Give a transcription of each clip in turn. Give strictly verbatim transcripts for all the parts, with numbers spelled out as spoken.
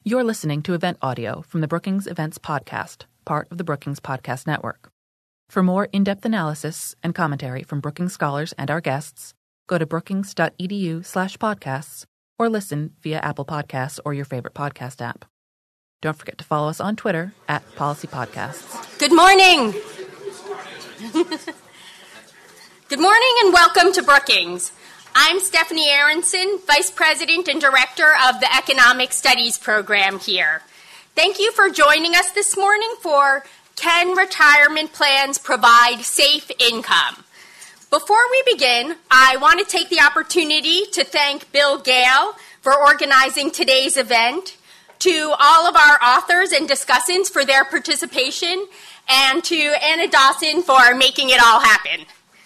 You're listening to event audio from the Brookings Events Podcast, part of the Brookings Podcast Network. For more in-depth analysis and commentary from Brookings scholars and our guests, go to brookings.edu slash podcasts or listen via Apple Podcasts or your favorite podcast app. Don't forget to follow us on Twitter at Policy Podcasts. Good morning. Good morning and welcome to Brookings. I'm Stephanie Aronson, Vice President and Director of the Economic Studies Program here. Thank you for joining us this morning for Can Retirement Plans Provide Safe Income? Before we begin, I want to take the opportunity to thank Bill Gale for organizing today's event, to all of our authors and discussants for their participation, and to Anna Dawson for making it all happen.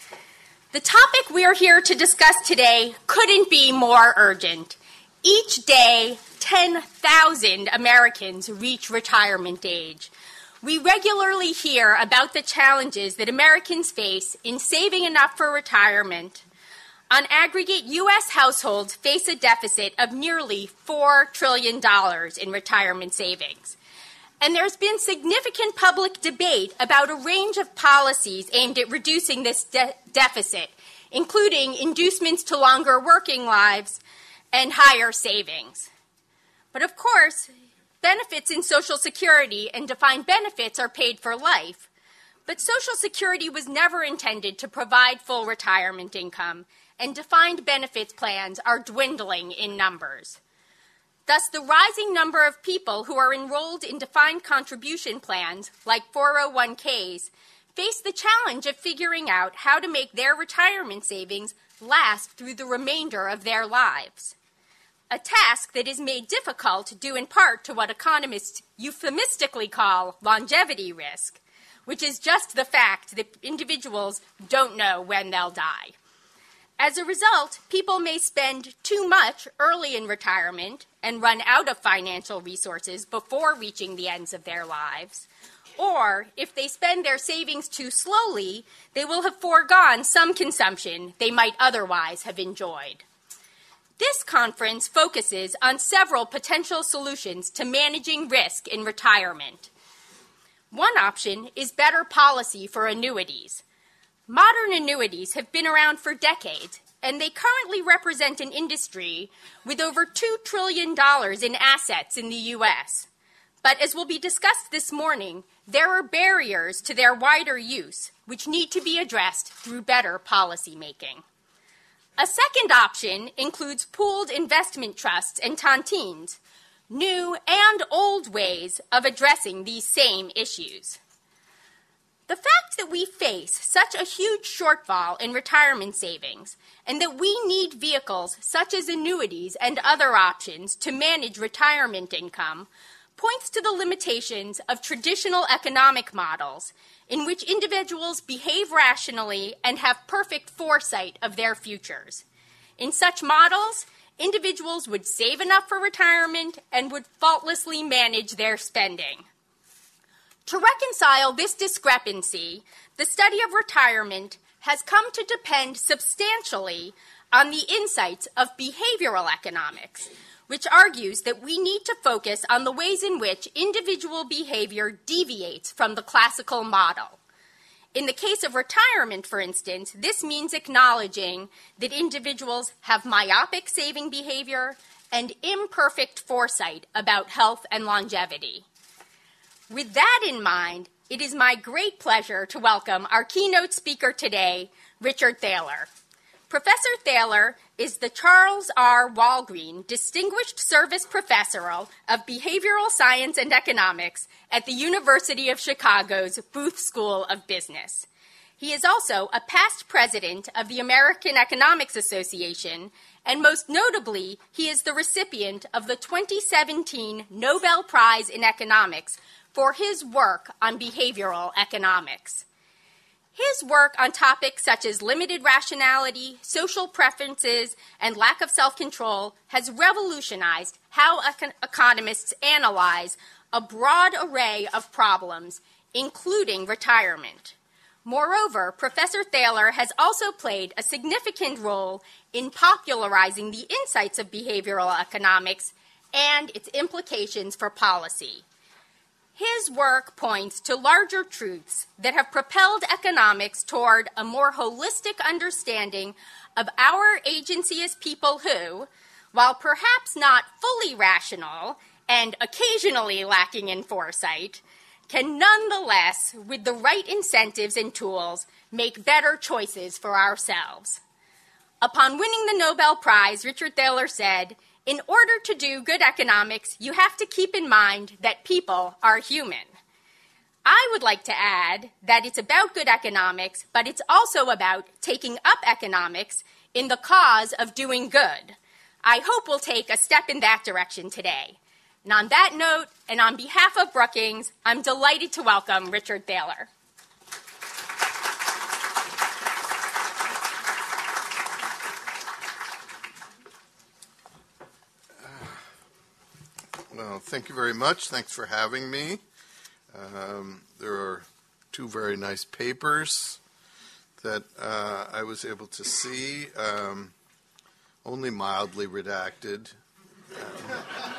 The topic we're here to discuss today couldn't be more urgent. Each day, ten thousand Americans reach retirement age. We regularly hear about the challenges that Americans face in saving enough for retirement. On aggregate, U S households face a deficit of nearly four trillion dollars in retirement savings. And there's been significant public debate about a range of policies aimed at reducing this de- deficit, including inducements to longer working lives and higher savings. But of course, benefits in Social Security and defined benefits are paid for life. But Social Security was never intended to provide full retirement income, and defined benefits plans are dwindling in numbers. Thus, the rising number of people who are enrolled in defined contribution plans, like four oh one k's, face the challenge of figuring out how to make their retirement savings last through the remainder of their lives. A task that is made difficult due in part to what economists euphemistically call longevity risk, which is just the fact that individuals don't know when they'll die. As a result, people may spend too much early in retirement and run out of financial resources before reaching the ends of their lives. Or, if they spend their savings too slowly, they will have foregone some consumption they might otherwise have enjoyed. This conference focuses on several potential solutions to managing risk in retirement. One option is better policy for annuities. Modern annuities have been around for decades, and they currently represent an industry with over two trillion dollars in assets in the U S. But as will be discussed this morning, there are barriers to their wider use, which need to be addressed through better policy making. A second option includes pooled investment trusts and tontines, new and old ways of addressing these same issues. The fact that we face such a huge shortfall in retirement savings and that we need vehicles such as annuities and other options to manage retirement income points to the limitations of traditional economic models in which individuals behave rationally and have perfect foresight of their futures. In such models, individuals would save enough for retirement and would faultlessly manage their spending. To reconcile this discrepancy, the study of retirement has come to depend substantially on the insights of behavioral economics, which argues that we need to focus on the ways in which individual behavior deviates from the classical model. In the case of retirement, for instance, this means acknowledging that individuals have myopic saving behavior and imperfect foresight about health and longevity. With that in mind, it is my great pleasure to welcome our keynote speaker today, Richard Thaler. Professor Thaler is the Charles R. Walgreen Distinguished Service Professor of Behavioral Science and Economics at the University of Chicago's Booth School of Business. He is also a past president of the American Economics Association, and most notably, he is the recipient of the twenty seventeen Nobel Prize in Economics for his work on behavioral economics. His work on topics such as limited rationality, social preferences, and lack of self-control has revolutionized how econ- economists analyze a broad array of problems, including retirement. Moreover, Professor Thaler has also played a significant role in popularizing the insights of behavioral economics and its implications for policy. His work points to larger truths that have propelled economics toward a more holistic understanding of our agency as people who, while perhaps not fully rational and occasionally lacking in foresight, can nonetheless, with the right incentives and tools, make better choices for ourselves. Upon winning the Nobel Prize, Richard Thaler said, "In order to do good economics, you have to keep in mind that people are human." I would like to add that it's about good economics, but it's also about taking up economics in the cause of doing good. I hope we'll take a step in that direction today. And on that note, and on behalf of Brookings, I'm delighted to welcome Richard Thaler. Well, thank you very much. Thanks for having me. Um, there are two very nice papers that uh, I was able to see, um, only mildly redacted. Um,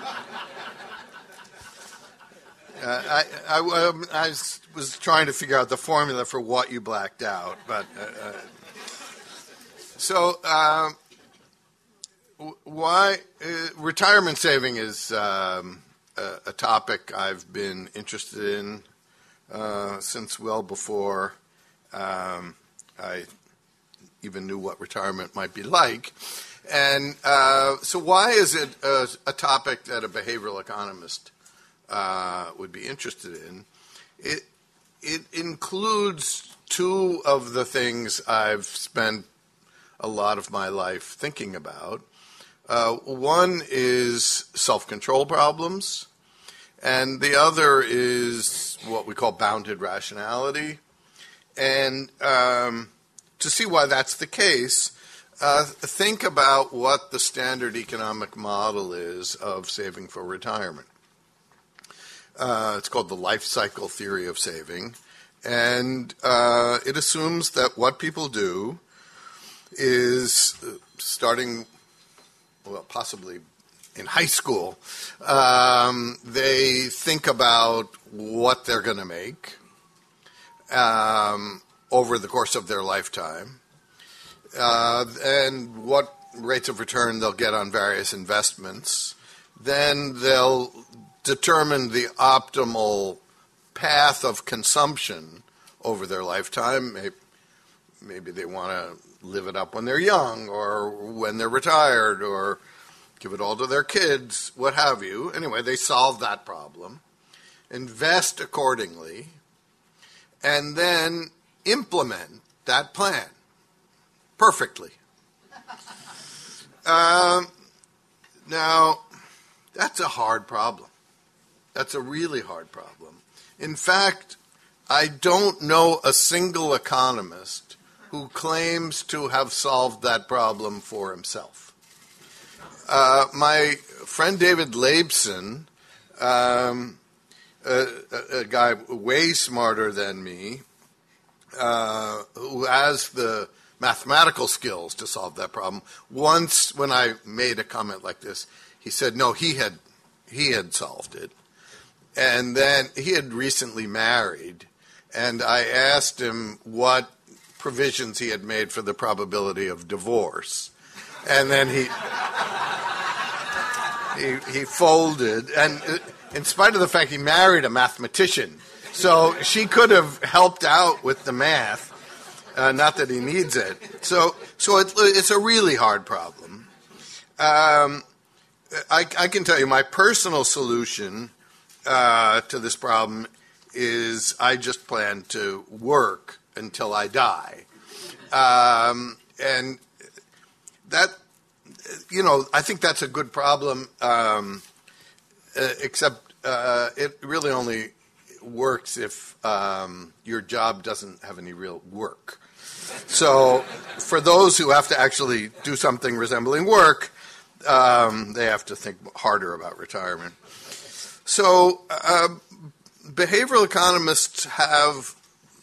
uh, I, I, um, I was trying to figure out the formula for what you blacked out, but uh, uh, so. Um, Why uh, retirement saving is um, a, a topic I've been interested in uh, since well before um, I even knew what retirement might be like. And uh, so why is it a, a topic that a behavioral economist uh, would be interested in? It, it includes two of the things I've spent a lot of my life thinking about. Uh, one is self-control problems, and the other is what we call bounded rationality. And um, to see why that's the case, uh, think about what the standard economic model is of saving for retirement. Uh, it's called the life cycle theory of saving, and uh, it assumes that what people do is uh, starting well, possibly in high school, um, they think about what they're going to make um, over the course of their lifetime uh, and what rates of return they'll get on various investments. Then they'll determine the optimal path of consumption over their lifetime. Maybe, maybe they want to live it up when they're young or when they're retired or give it all to their kids, what have you. Anyway, they solve that problem, invest accordingly, and then implement that plan perfectly. Um, now, that's a hard problem. That's a really hard problem. In fact, I don't know a single economist who claims to have solved that problem for himself. Uh, my friend David Laibson, um, a, a guy way smarter than me, uh, who has the mathematical skills to solve that problem, once when I made a comment like this, he said, no, he had he had solved it. And then he had recently married, and I asked him what provisions he had made for the probability of divorce. And then he he, he folded, and in spite of the fact he married a mathematician, so she could have helped out with the math, uh, not that he needs it. So so it, it's a really hard problem. Um, I, I can tell you my personal solution uh, to this problem is I just plan to work until I die. Um, and that, you know, I think that's a good problem, um, uh, except uh, it really only works if um, your job doesn't have any real work. So for those who have to actually do something resembling work, um, they have to think harder about retirement. So uh, behavioral economists have,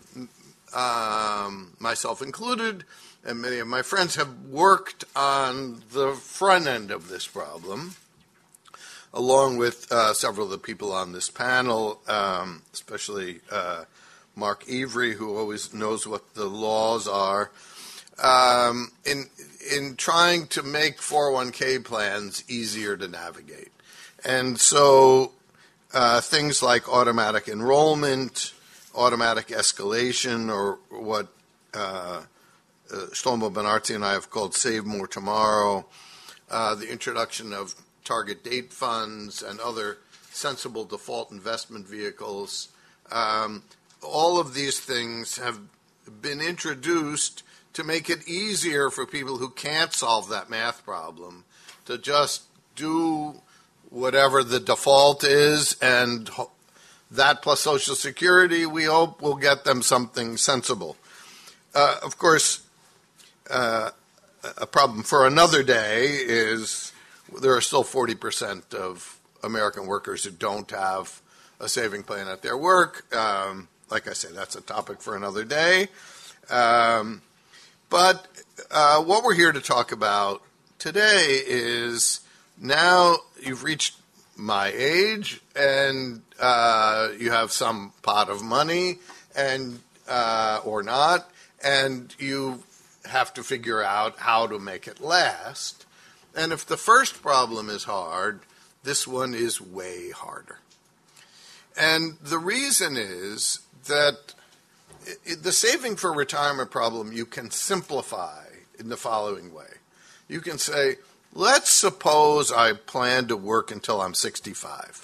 um, myself included, and many of my friends have worked on the front end of this problem. along with uh, several of the people on this panel, um, especially uh, Mark Avery, who always knows what the laws are, um, in in trying to make four oh one k plans easier to navigate. And so uh, things like automatic enrollment, automatic escalation, or what uh, uh, Shlomo Ben-Artzi and I have called Save More Tomorrow, uh, the introduction of target date funds and other sensible default investment vehicles. Um, all of these things have been introduced to make it easier for people who can't solve that math problem to just do whatever the default is, and that plus Social Security, we hope, will get them something sensible. Uh, of course, uh, a problem for another day is there are still forty percent of American workers who don't have a saving plan at their work. Um, like I say, that's a topic for another day. Um, but uh, what we're here to talk about today is now you've reached my age and uh, you have some pot of money and uh, or not, and you have to figure out how to make it last. And if the first problem is hard, this one is way harder. And the reason is that it, the saving for retirement problem you can simplify in the following way. You can say, let's suppose I plan to work until I'm sixty-five.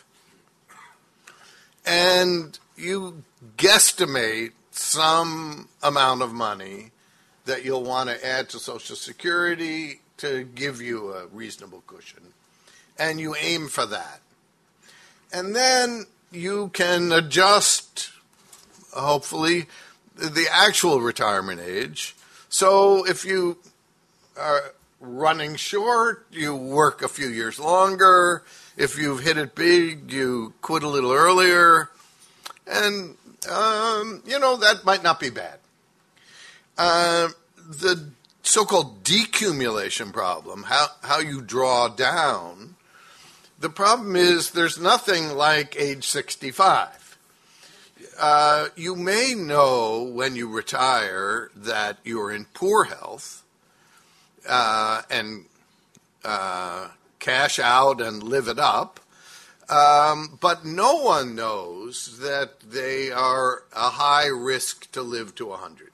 And you guesstimate some amount of money that you'll want to add to Social Security to give you a reasonable cushion. And you aim for that. And then you can adjust, hopefully, the actual retirement age. So if you are running short, you work a few years longer. If you've hit it big, you quit a little earlier. And, um, you know, that might not be bad. Uh, the so-called decumulation problem, how, how you draw down, the problem is there's nothing like age sixty-five. Uh, you may know when you retire that you're in poor health uh, and uh, cash out and live it up, um, but no one knows that they are a high risk to live to one hundred.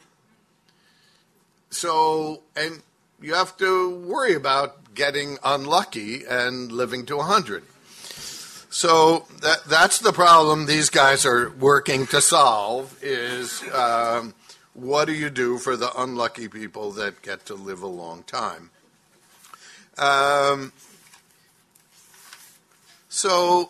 So, and you have to worry about getting unlucky and living to one hundred. So that that's the problem these guys are working to solve is um, what do you do for the unlucky people that get to live a long time? Um, so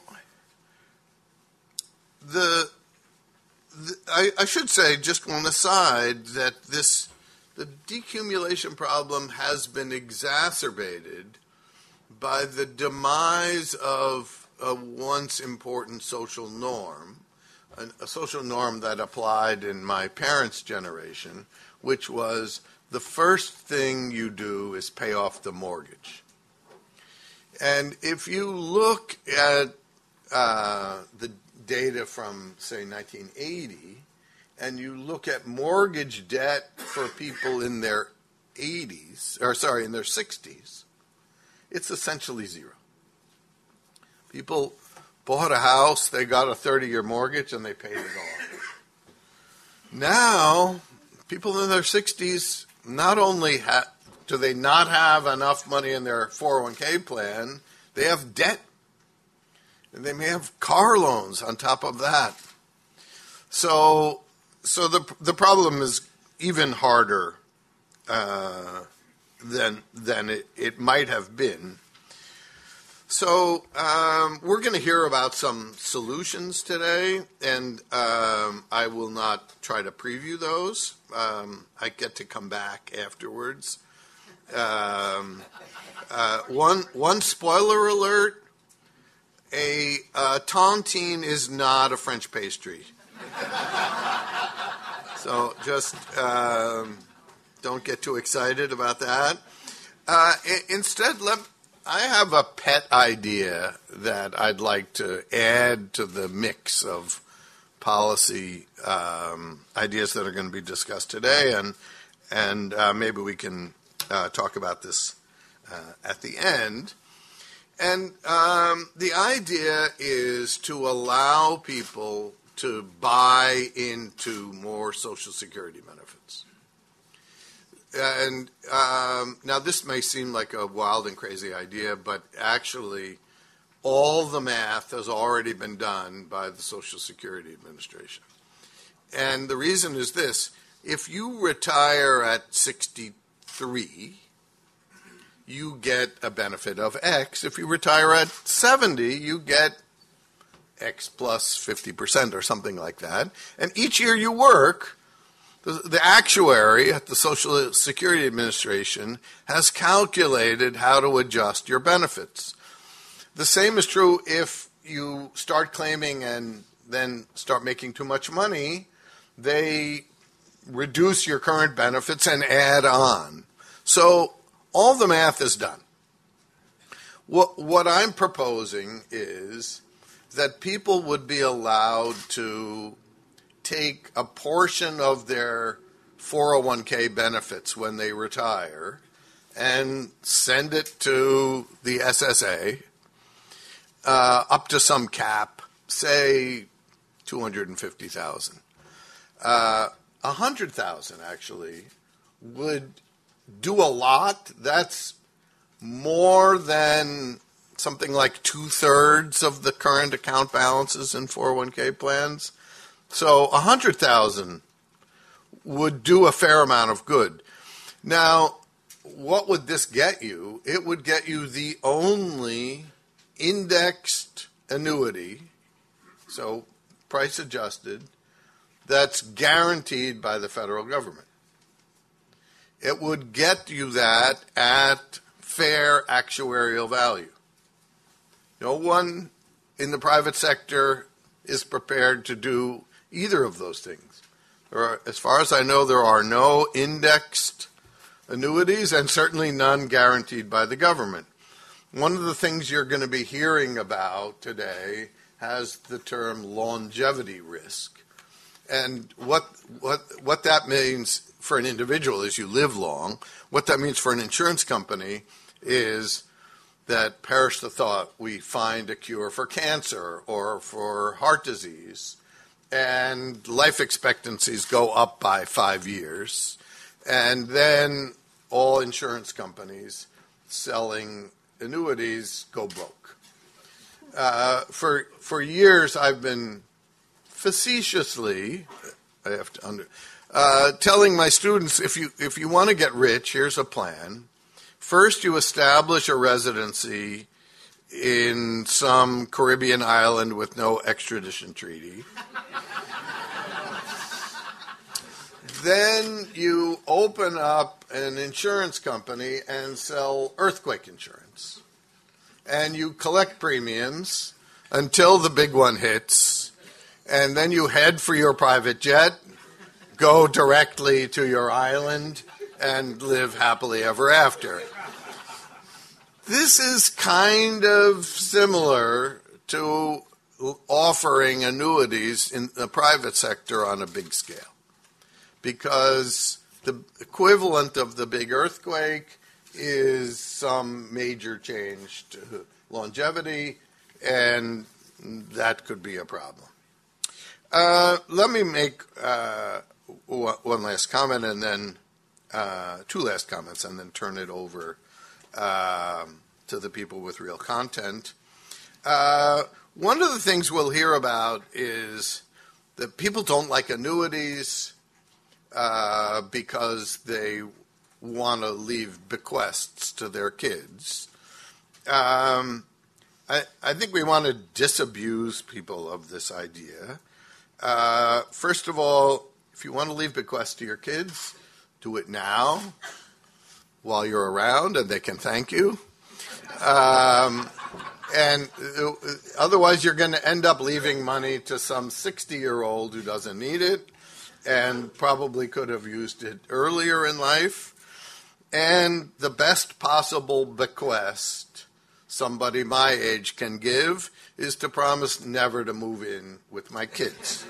the, the I, I should say, just on the side, that this the decumulation problem has been exacerbated by the demise of a once important social norm, a, a social norm that applied in my parents' generation, which was the first thing you do is pay off the mortgage. And if you look at uh, the data from, say, nineteen eighty, and you look at mortgage debt for people in their eighties, or sorry, in their sixties, it's essentially zero. People bought a house, they got a thirty-year mortgage, and they paid it off. Now, people in their sixties, not only ha- do they not have enough money in their four oh one k plan, they have debt. And they may have car loans on top of that. So, so the the problem is even harder uh, than than it, it might have been. So um, we're going to hear about some solutions today, and um, I will not try to preview those. Um, I get to come back afterwards. Um, uh, one one spoiler alert. A uh, tontine is not a French pastry. So just um, don't get too excited about that. Uh, I- instead, let, I have a pet idea that I'd like to add to the mix of policy um, ideas that are going to be discussed today, and and uh, maybe we can uh, talk about this uh, at the end. And um, the idea is to allow people to buy into more Social Security benefits. And um, now this may seem like a wild and crazy idea, but actually all the math has already been done by the Social Security Administration. And the reason is this: if you retire at sixty-three, you get a benefit of X. If you retire at seventy, you get X plus fifty percent or something like that. And each year you work, the, the actuary at the Social Security Administration has calculated how to adjust your benefits. The same is true if you start claiming and then start making too much money. They reduce your current benefits and add on. So all the math is done. What, what I'm proposing is that people would be allowed to take a portion of their four oh one k benefits when they retire and send it to the S S A uh, up to some cap, say two hundred fifty thousand dollars. Uh, one hundred thousand dollars actually would do a lot. That's more than something like two-thirds of the current account balances in four oh one k plans. So one hundred thousand dollars would do a fair amount of good. Now, what would this get you? It would get you the only indexed annuity, so price adjusted, that's guaranteed by the federal government. It would get you that at fair actuarial value. No one in the private sector is prepared to do either of those things. There are, as far as I know, there are no indexed annuities and certainly none guaranteed by the government. One of the things you're going to be hearing about today has the term longevity risk. And what what what that means for an individual is you live long. What that means for an insurance company is that, perish the thought, we find a cure for cancer or for heart disease, and life expectancies go up by five years, and then all insurance companies selling annuities go broke. Uh, for for years, I've been facetiously, I have to under, uh, telling my students, if you if you want to get rich, here's a plan. First, you establish a residency in some Caribbean island with no extradition treaty. Then you open up an insurance company and sell earthquake insurance. And you collect premiums until the big one hits. And then you head for your private jet, go directly to your island, and live happily ever after. This is kind of similar to offering annuities in the private sector on a big scale, because the equivalent of the big earthquake is some major change to longevity, and that could be a problem. Uh, let me make uh, one last comment, and then uh, two last comments, and then turn it over uh, to the people with real content. Uh, one of the things we'll hear about is that people don't like annuities uh, because they want to leave bequests to their kids. Um, I, I think we want to disabuse people of this idea. Uh, first of all, if you want to leave bequests to your kids, do it now while you're around and they can thank you. Um, and uh, otherwise you're going to end up leaving money to some sixty-year-old who doesn't need it and probably could have used it earlier in life. And the best possible bequest somebody my age can give is to promise never to move in with my kids.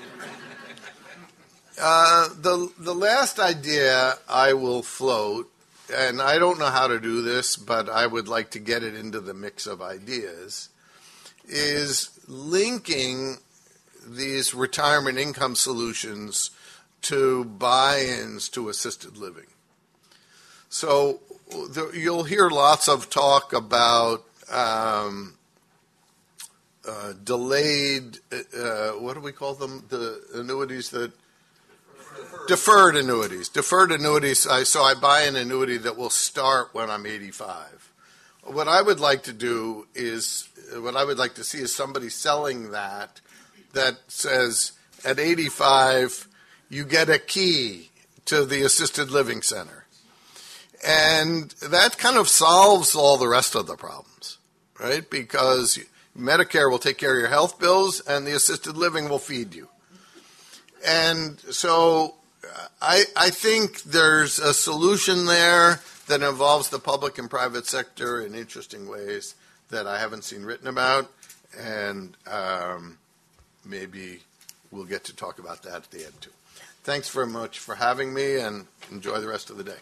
Uh, the the last idea I will float, and I don't know how to do this, but I would like to get it into the mix of ideas, is linking these retirement income solutions to buy-ins to assisted living. So the, you'll hear lots of talk about um, uh, delayed, uh, what do we call them, the annuities that, deferred, deferred annuities. Deferred annuities, I, so I buy an annuity that will start when I'm eighty-five. What I would like to do is, what I would like to see is somebody selling that that says at eighty-five you get a key to the assisted living center. And that kind of solves all the rest of the problems, right? Because Medicare will take care of your health bills and the assisted living will feed you. And so I, I think there's a solution there that involves the public and private sector in interesting ways that I haven't seen written about, and um, maybe we'll get to talk about that at the end too. Thanks very much for having me, and enjoy the rest of the day.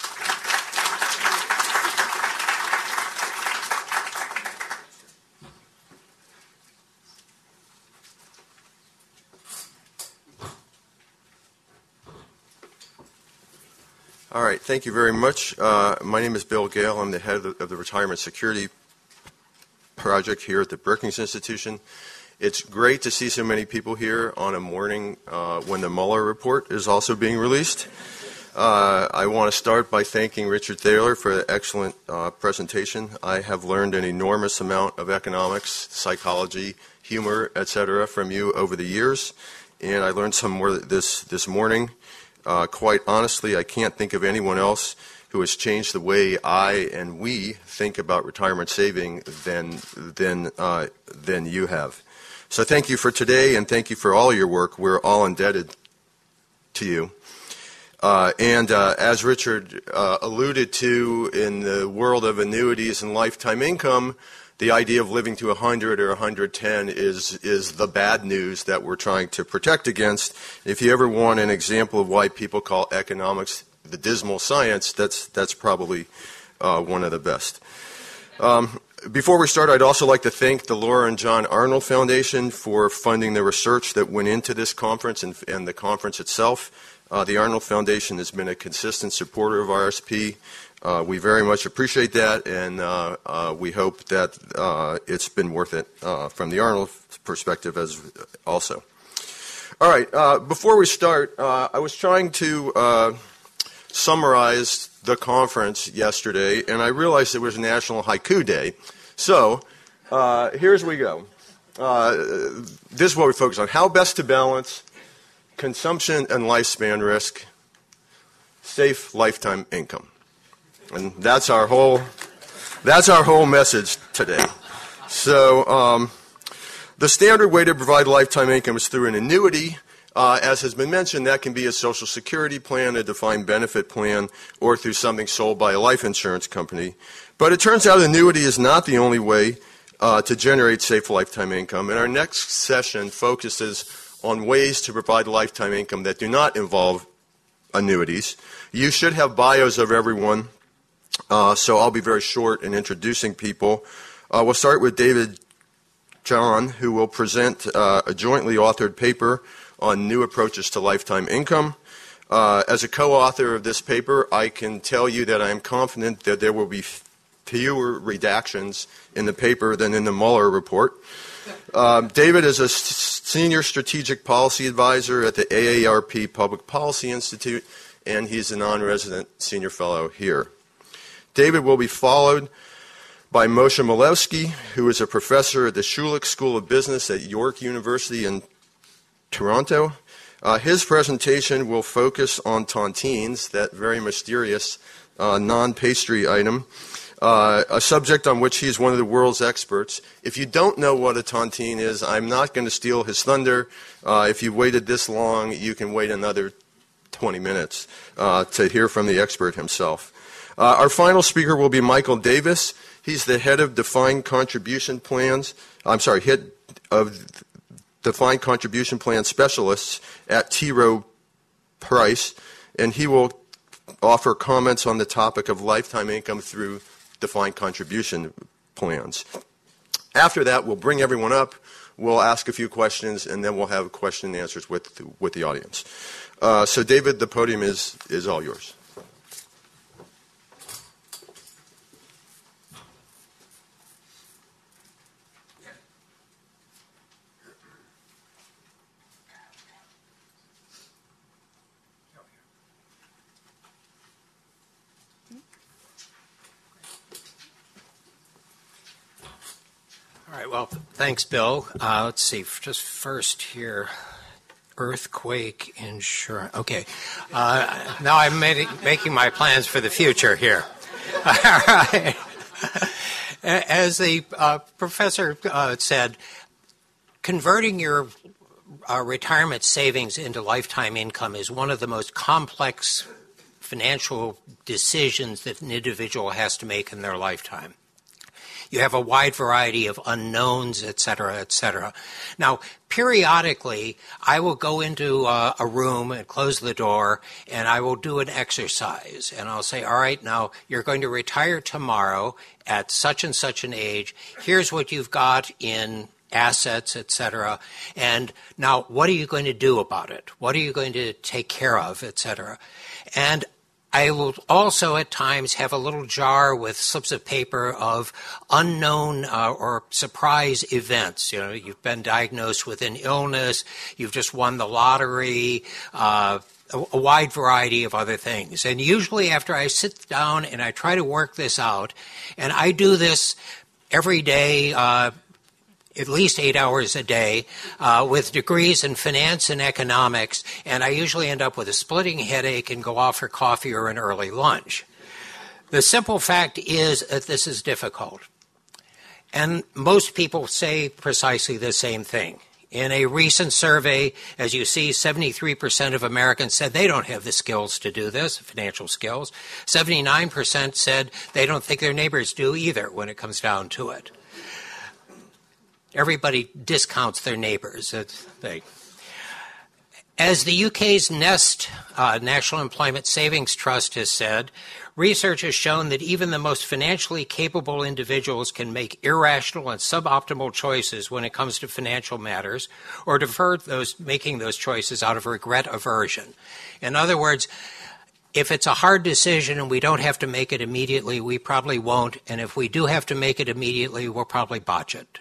All right, thank you very much. Uh, my name is Bill Gale. I'm the head of the, of the Retirement Security Project here at the Brookings Institution. It's great to see so many people here on a morning uh, when the Mueller report is also being released. Uh, I want to start by thanking Richard Thaler for the excellent uh, presentation. I have learned an enormous amount of economics, psychology, humor, et cetera from you over the years, and I learned some more this, this morning. Uh, quite honestly, I can't think of anyone else who has changed the way I and we think about retirement saving than than uh, than you have. So thank you for today, and thank you for all your work. We're all indebted to you. Uh, and uh, as Richard uh, alluded to, in the world of annuities and lifetime income, the idea of living to one hundred or one hundred ten is is the bad news that we're trying to protect against. If you ever want an example of why people call economics the dismal science, that's that's probably uh, one of the best. Um, before we start, I'd also like to thank the Laura and John Arnold Foundation for funding the research that went into this conference and, and the conference itself. Uh, the Arnold Foundation has been a consistent supporter of R S P. Uh, we very much appreciate that, and uh, uh, we hope that uh, it's been worth it uh, from the Arnold perspective as also. All right, uh, before we start, uh, I was trying to uh, summarize the conference yesterday, and I realized it was National Haiku Day. So uh, here's we go. Uh, this is what we focus on. How best to balance consumption and lifespan risk, safe lifetime income. And that's our whole that's our whole message today. So um, the standard way to provide lifetime income is through an annuity. Uh, as has been mentioned, that can be a Social Security plan, a defined benefit plan, or through something sold by a life insurance company. But it turns out annuity is not the only way uh, to generate safe lifetime income. And our next session focuses on ways to provide lifetime income that do not involve annuities. You should have bios of everyone. Uh, so I'll be very short in introducing people. Uh, we'll start with David John, who will present uh, a jointly authored paper on new approaches to lifetime income. Uh, as a co-author of this paper, I can tell you that I am confident that there will be fewer redactions in the paper than in the Mueller report. Um, David is a senior strategic policy advisor at the A A R P Public Policy Institute, and he's a non-resident senior fellow here. David will be followed by Moshe Milewski, who is a professor at the Schulich School of Business at York University in Toronto. Uh, his presentation will focus on tontines, that very mysterious uh, non-pastry item, uh, a subject on which he's one of the world's experts. If you don't know what a tontine is, I'm not going to steal his thunder. Uh, if you've waited this long, you can wait another twenty minutes uh, to hear from the expert himself. Uh, our final speaker will be Michael Davis. He's the head of defined contribution plans. I'm sorry, head of defined contribution plan specialists at T. Rowe Price, and he will offer comments on the topic of lifetime income through defined contribution plans. After that, we'll bring everyone up, we'll ask a few questions, and then we'll have question and answers with the, with the audience. Uh, so, David, the podium is, is all yours. All right, well, thanks, Bill. Uh, let's see, just first here, earthquake insurance. Okay, uh, now I'm making my plans for the future here. All right. As the uh, professor uh, said, converting your uh, retirement savings into lifetime income is one of the most complex financial decisions that an individual has to make in their lifetime. You have a wide variety of unknowns, et cetera, et cetera. Now, periodically, I will go into uh, a room and close the door, and I will do an exercise. And I'll say, all right, now you're going to retire tomorrow at such and such an age. Here's what you've got in assets, et cetera. And now, what are you going to do about it? What are you going to take care of, et cetera? And I will also at times have a little jar with slips of paper of unknown uh, or surprise events. You know, you've been diagnosed with an illness, you've just won the lottery, uh, a, a wide variety of other things. And usually after I sit down and I try to work this out, and I do this every day, uh, at least eight hours a day, uh, with degrees in finance and economics, and I usually end up with a splitting headache and go off for coffee or an early lunch. The simple fact is that this is difficult. And most people say precisely the same thing. In a recent survey, as you see, seventy-three percent of Americans said they don't have the skills to do this, financial skills. seventy-nine percent said they don't think their neighbors do either when it comes down to it. Everybody discounts their neighbors. They, as the U K's Nest, uh, National Employment Savings Trust, has said, research has shown that even the most financially capable individuals can make irrational and suboptimal choices when it comes to financial matters, or defer those making those choices out of regret aversion. In other words, if it's a hard decision and we don't have to make it immediately, we probably won't. And if we do have to make it immediately, we'll probably botch it.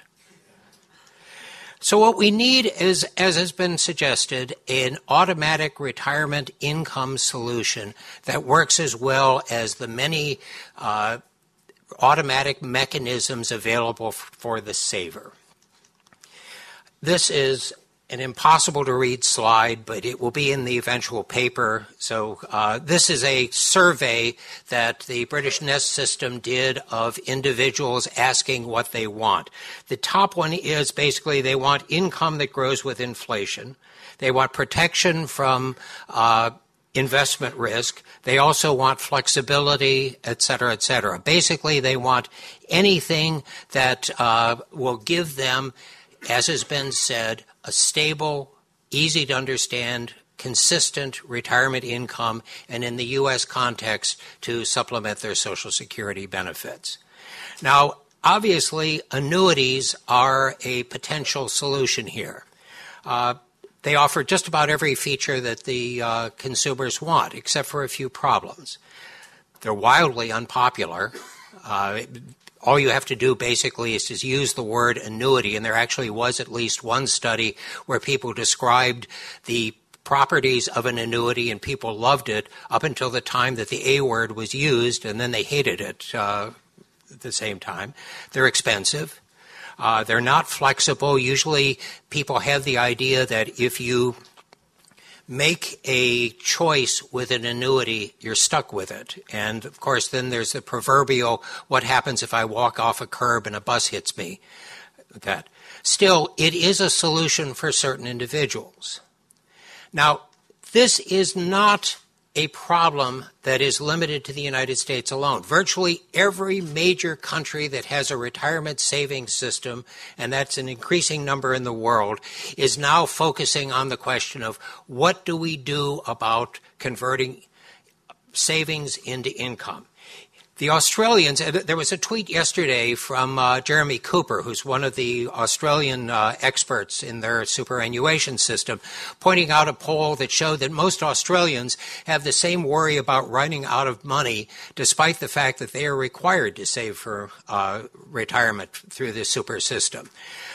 So what we need is, as has been suggested, an automatic retirement income solution that works as well as the many uh, automatic mechanisms available for the saver. This is an impossible-to-read slide, but it will be in the eventual paper. So uh, this is a survey that the British Nest system did of individuals asking what they want. The top one is basically they want income that grows with inflation. They want protection from uh, investment risk. They also want flexibility, et cetera, et cetera. Basically, they want anything that uh, will give them, as has been said, a stable, easy to understand, consistent retirement income, and in the U S context, to supplement their Social Security benefits. Now, obviously, annuities are a potential solution here. Uh, they offer just about every feature that the uh, consumers want, except for a few problems. They're wildly unpopular. Uh, All you have to do basically is to use the word annuity, and there actually was at least one study where people described the properties of an annuity and people loved it up until the time that the A word was used, and then they hated it uh, at the same time. They're expensive. Uh, they're not flexible. Usually people have the idea that if you make a choice with an annuity, you're stuck with it. And, of course, then there's the proverbial, what happens if I walk off a curb and a bus hits me? That. Still, it is a solution for certain individuals. Now, this is not a problem that is limited to the United States alone. Virtually every major country that has a retirement savings system, and that's an increasing number in the world, is now focusing on the question of what do we do about converting savings into income. The Australians, there was a tweet yesterday from uh, Jeremy Cooper, who's one of the Australian uh, experts in their superannuation system, pointing out a poll that showed that most Australians have the same worry about running out of money, despite the fact that they are required to save for uh, retirement through the super system.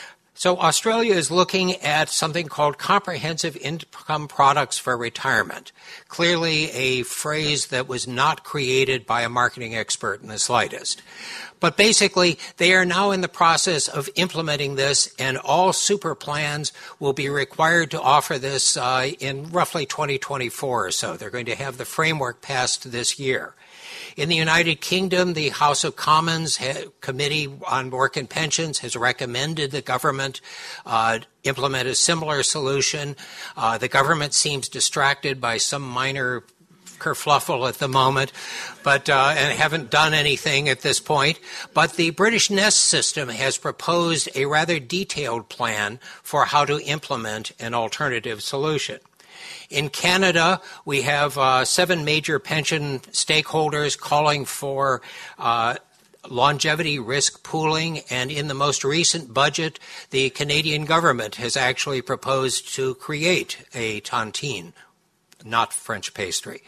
So Australia is looking at something called comprehensive income products for retirement, clearly a phrase that was not created by a marketing expert in the slightest. But basically, they are now in the process of implementing this, and all super plans will be required to offer this uh, in roughly twenty twenty-four or so. They're going to have the framework passed this year. In the United Kingdom, the House of Commons Committee on Work and Pensions has recommended the government uh, implement a similar solution. Uh, the government seems distracted by some minor kerfluffle at the moment, but uh, and haven't done anything at this point. But the British Nest system has proposed a rather detailed plan for how to implement an alternative solution. In Canada, we have uh, seven major pension stakeholders calling for uh, longevity risk pooling, and in the most recent budget, the Canadian government has actually proposed to create a tontine, not French pastry.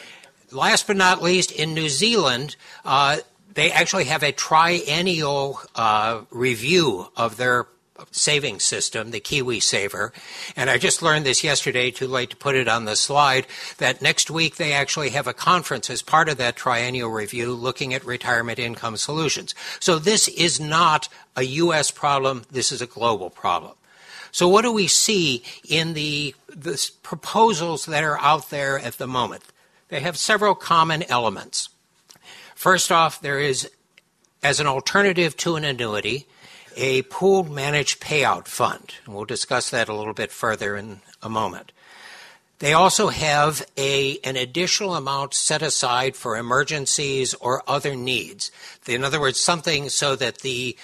Last but not least, in New Zealand, uh, they actually have a triennial uh, review of their savings system, the Kiwi Saver. And I just learned this yesterday, too late to put it on the slide, that next week they actually have a conference as part of that triennial review looking at retirement income solutions. So this is not a U S problem, this is a global problem. So what do we see in the, the proposals that are out there at the moment? They have several common elements. First off, there is, as an alternative to an annuity, a pooled managed payout fund. And we'll discuss that a little bit further in a moment. They also have a, an additional amount set aside for emergencies or other needs. In other words, something so that the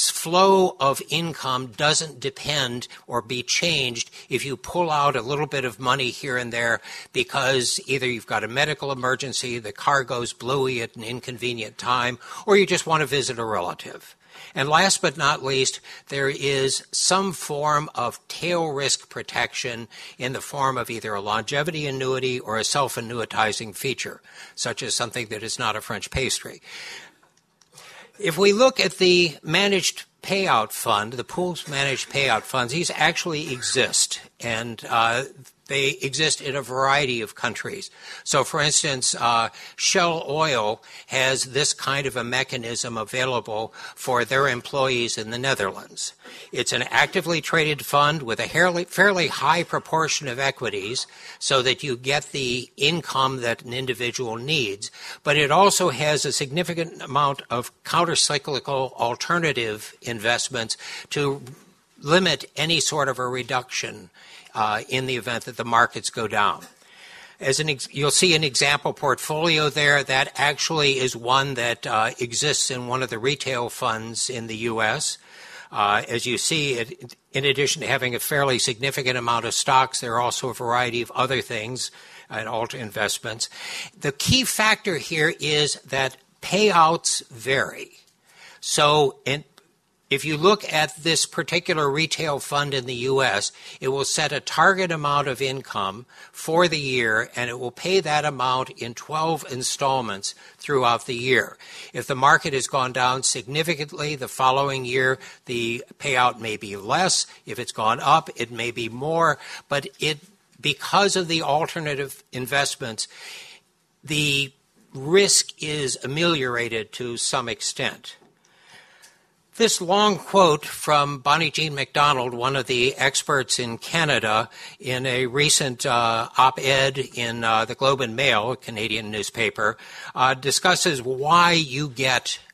flow of income doesn't depend or be changed if you pull out a little bit of money here and there because either you've got a medical emergency, the car goes bluey at an inconvenient time, or you just want to visit a relative. And last but not least, there is some form of tail risk protection in the form of either a longevity annuity or a self-annuitizing feature, such as something that is not a French pastry. If we look at the managed payout fund, the pool's managed payout funds, these actually exist, and uh, they exist in a variety of countries. So, for instance, uh, Shell Oil has this kind of a mechanism available for their employees in the Netherlands. It's an actively traded fund with a fairly, fairly high proportion of equities so that you get the income that an individual needs, but it also has a significant amount of countercyclical alternative investments to limit any sort of a reduction Uh, in the event that the markets go down. As an ex- you'll see an example portfolio there that actually is one that uh, exists in one of the retail funds in the U S. Uh, as you see, it, in addition to having a fairly significant amount of stocks, there are also a variety of other things and alter investments. The key factor here is that payouts vary. So in If you look at this particular retail fund in the U S, it will set a target amount of income for the year, and it will pay that amount in twelve installments throughout the year. If the market has gone down significantly the following year, the payout may be less. If it's gone up, it may be more. But it, because of the alternative investments, the risk is ameliorated to some extent. This long quote from Bonnie Jean MacDonald, one of the experts in Canada, in a recent uh, op-ed in uh, the Globe and Mail, a Canadian newspaper, uh, discusses why you get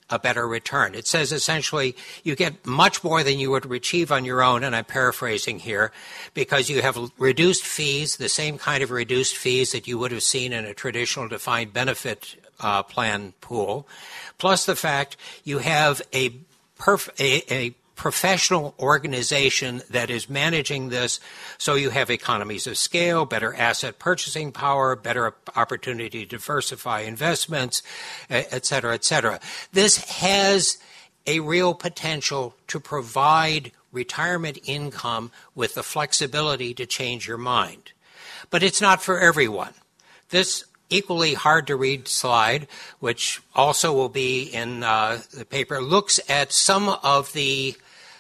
a better return. It says essentially you get much more than you would achieve on your own, and I'm paraphrasing here, because you have reduced fees, the same kind of reduced fees that you would have seen in a traditional defined benefit uh, plan pool, plus the fact you have a, perf- a, a professional organization that is managing this, so you have economies of scale, better asset purchasing power, better opportunity to diversify investments, et cetera, et cetera. This has a real potential to provide retirement income with the flexibility to change your mind. But it's not for everyone. This equally hard to read slide, which also will be in uh, the paper, looks at some of the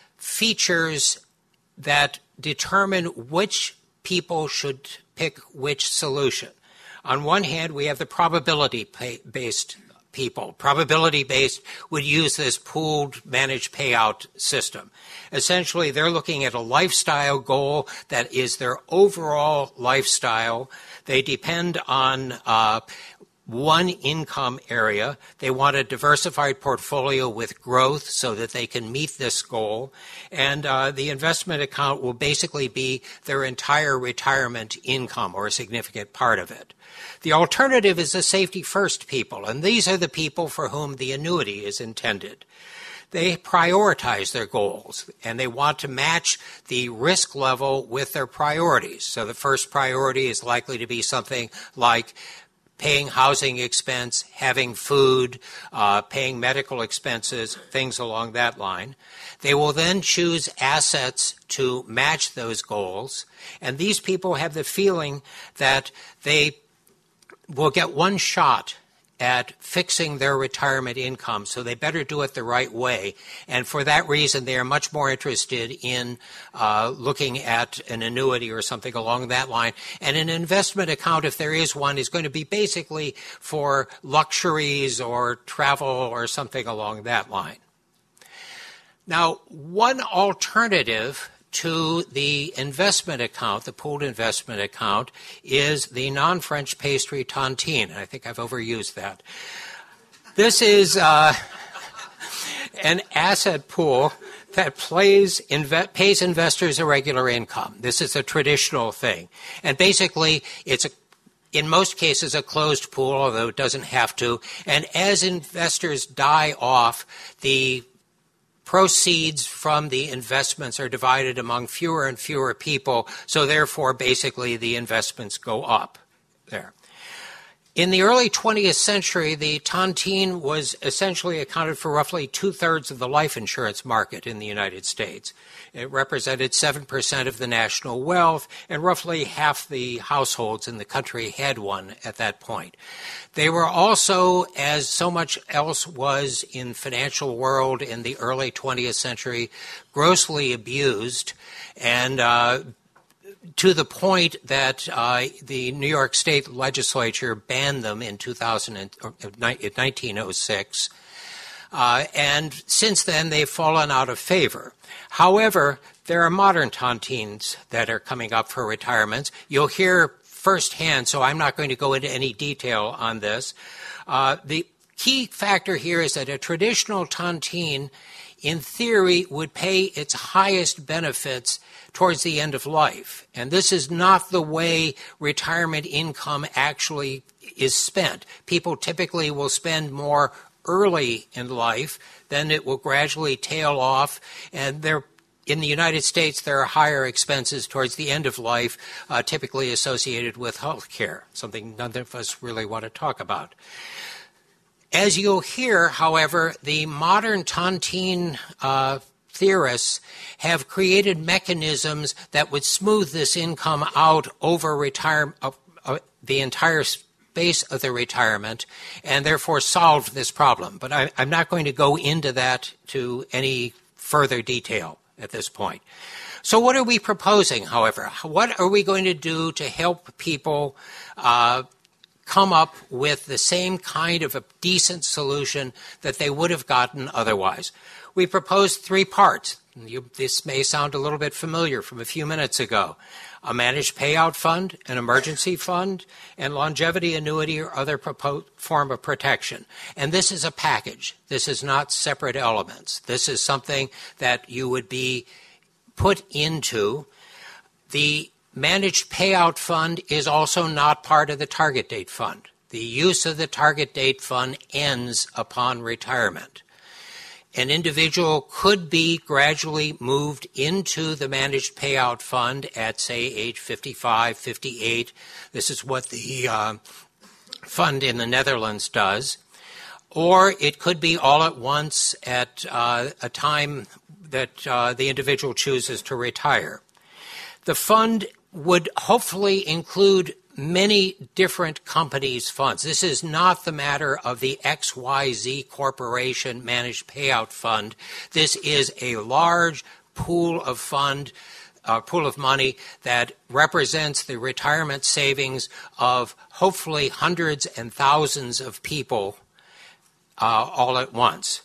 features that determine which people should pick which solution. On one hand, we have the probability-based people. Probability-based would use this pooled managed payout system. Essentially, they're looking at a lifestyle goal that is their overall lifestyle. They depend on uh, one income area. They want a diversified portfolio with growth so that they can meet this goal. And uh, the investment account will basically be their entire retirement income or a significant part of it. The alternative is the safety first people, and these are the people for whom the annuity is intended. They prioritize their goals, and they want to match the risk level with their priorities. So the first priority is likely to be something like paying housing expense, having food, uh, paying medical expenses, things along that line. They will then choose assets to match those goals, and these people have the feeling that they will get one shot at fixing their retirement income, so they better do it the right way. And for that reason, they are much more interested in uh, looking at an annuity or something along that line. And an investment account, if there is one, is going to be basically for luxuries or travel or something along that line. Now, one alternative to the investment account, the pooled investment account, is the non-French pastry tontine. I think I've overused that. This is uh, an asset pool that plays, inve- pays investors a regular income. This is a traditional thing. And basically, it's a in most cases, a closed pool, although it doesn't have to. And as investors die off, the proceeds from the investments are divided among fewer and fewer people, so therefore basically the investments go up there. In the early twentieth century, the tontine was essentially accounted for roughly two-thirds of the life insurance market in the United States. It represented seven percent of the national wealth, and roughly half the households in the country had one at that point. They were also, as so much else was in financial world in the early twentieth century, grossly abused, and uh, to the point that uh, the New York State legislature banned them in two thousand, or nineteen oh six. Uh, and since then, they've fallen out of favor. However, there are modern tontines that are coming up for retirements. You'll hear firsthand, so I'm not going to go into any detail on this. Uh, the key factor here is that a traditional tontine, in theory, would pay its highest benefits towards the end of life. And this is not the way retirement income actually is spent. People typically will spend more early in life, then it will gradually tail off, and there, in the United States, there are higher expenses towards the end of life, uh, typically associated with health care, something none of us really want to talk about. As you'll hear, however, the modern tontine uh, theorists have created mechanisms that would smooth this income out over retire- uh, uh, the entire base of the retirement, and therefore solved this problem. But I, I'm not going to go into that to any further detail at this point. So what are we proposing, however? What are we going to do to help people uh, come up with the same kind of a decent solution that they would have gotten otherwise? We proposed three parts. You, this may sound a little bit familiar from a few minutes ago. A managed payout fund, an emergency fund, and longevity annuity or other proposed form of protection. And this is a package. This is not separate elements. This is something that you would be put into. The managed payout fund is also not part of the target date fund. The use of the target date fund ends upon retirement. An individual could be gradually moved into the managed payout fund at, say, age fifty-five, fifty-eight. This is what the uh, fund in the Netherlands does. Or it could be all at once at uh, a time that uh, the individual chooses to retire. The fund would hopefully include many different companies' funds. This is not the matter of the X Y Z Corporation Managed Payout Fund. This is a large pool of fund, uh, pool of money that represents the retirement savings of hopefully hundreds and thousands of people uh, all at once.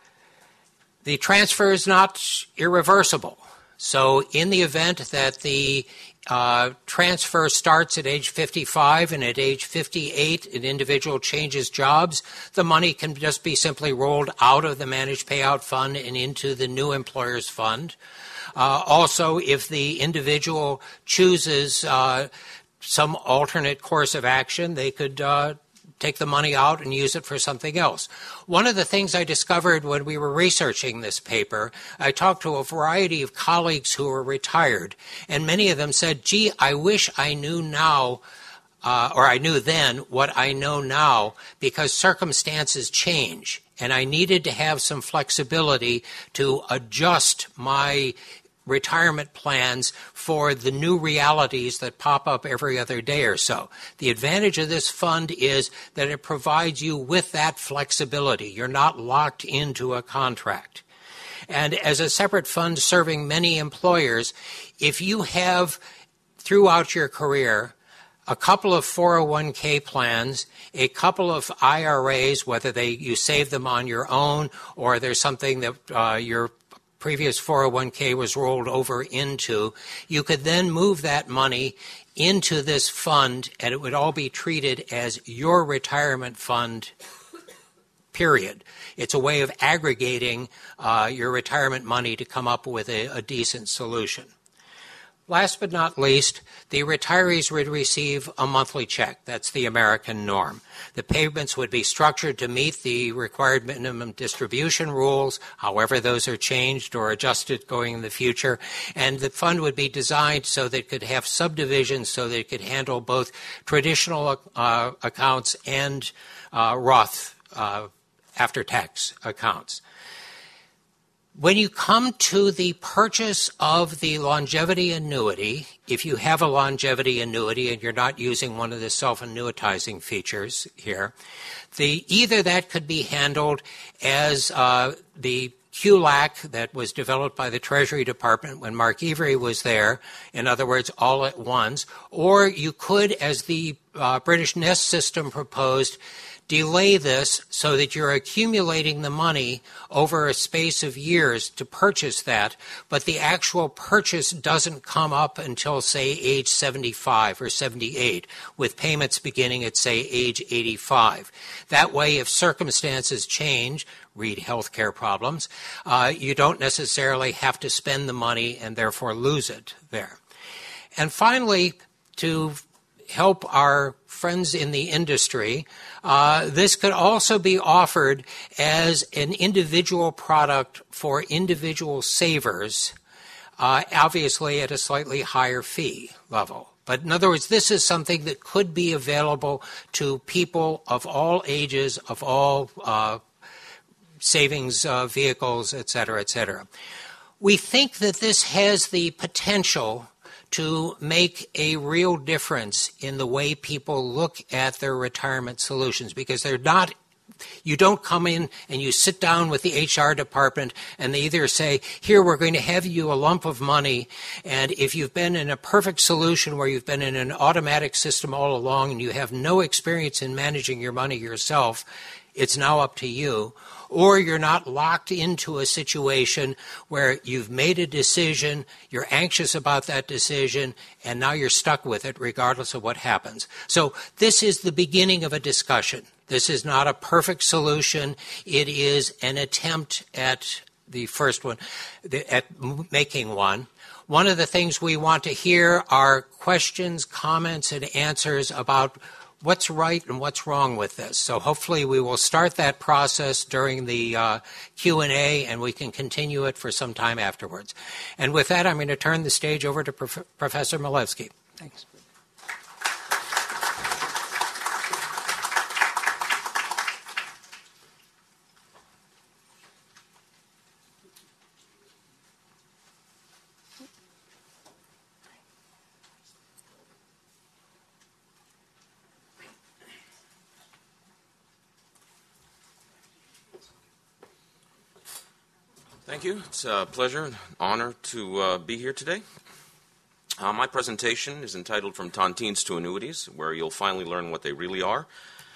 The transfer is not irreversible. So in the event that the Uh, transfer starts at age fifty-five and at age fifty-eight an individual changes jobs, the money can just be simply rolled out of the managed payout fund and into the new employer's fund. Uh, also, if the individual chooses uh, some alternate course of action, they could uh, take the money out and use it for something else. One of the things I discovered when we were researching this paper, I talked to a variety of colleagues who were retired, and many of them said, gee, I wish I knew now, uh, or I knew then what I know now, because circumstances change, and I needed to have some flexibility to adjust my retirement plans for the new realities that pop up every other day or so. The advantage of this fund is that it provides you with that flexibility. You're not locked into a contract. And as a separate fund serving many employers, if you have throughout your career a couple of four oh one k plans, a couple of I R As, whether they you save them on your own or there's something that uh, you're previous four oh one k was rolled over into, you could then move that money into this fund and it would all be treated as your retirement fund, period. It's a way of aggregating uh, your retirement money to come up with a, a decent solution. Last but not least, the retirees would receive a monthly check. That's the American norm. The payments would be structured to meet the required minimum distribution rules, however those are changed or adjusted going in the future. And the fund would be designed so that it could have subdivisions so that it could handle both traditional uh, accounts and uh, Roth uh, after-tax accounts. When you come to the purchase of the longevity annuity, if you have a longevity annuity and you're not using one of the self-annuitizing features here, the either that could be handled as uh, the Q L A C that was developed by the Treasury Department when Mark Every was there, in other words, all at once, or you could, as the uh, British Nest system proposed, delay this so that you're accumulating the money over a space of years to purchase that, but the actual purchase doesn't come up until, say, age seventy-five or seventy-eight, with payments beginning at, say, age eighty-five. That way, if circumstances change, read healthcare problems, uh, you don't necessarily have to spend the money and therefore lose it there. And finally, to help our friends in the industry, uh, this could also be offered as an individual product for individual savers, uh, obviously at a slightly higher fee level. But in other words, this is something that could be available to people of all ages, of all uh, savings uh, vehicles, et cetera, et cetera. We think that this has the potential to make a real difference in the way people look at their retirement solutions, because they're not, you don't come in and you sit down with the H R department and they either say, here, we're going to have you a lump of money, and if you've been in a perfect solution where you've been in an automatic system all along and you have no experience in managing your money yourself, it's now up to you. Or you're not locked into a situation where you've made a decision, you're anxious about that decision, and now you're stuck with it regardless of what happens. So this is the beginning of a discussion. This is not a perfect solution. It is an attempt at the first one, at making one. One of the things we want to hear are questions, comments, and answers about what's right and what's wrong with this. So hopefully we will start that process during the uh, Q and A, and we can continue it for some time afterwards. And with that, I'm going to turn the stage over to Prof- Professor Milewski. Thanks. Thank you. It's a pleasure and honor to uh, be here today. Uh, my presentation is entitled From Tontines to Annuities, where you'll finally learn what they really are.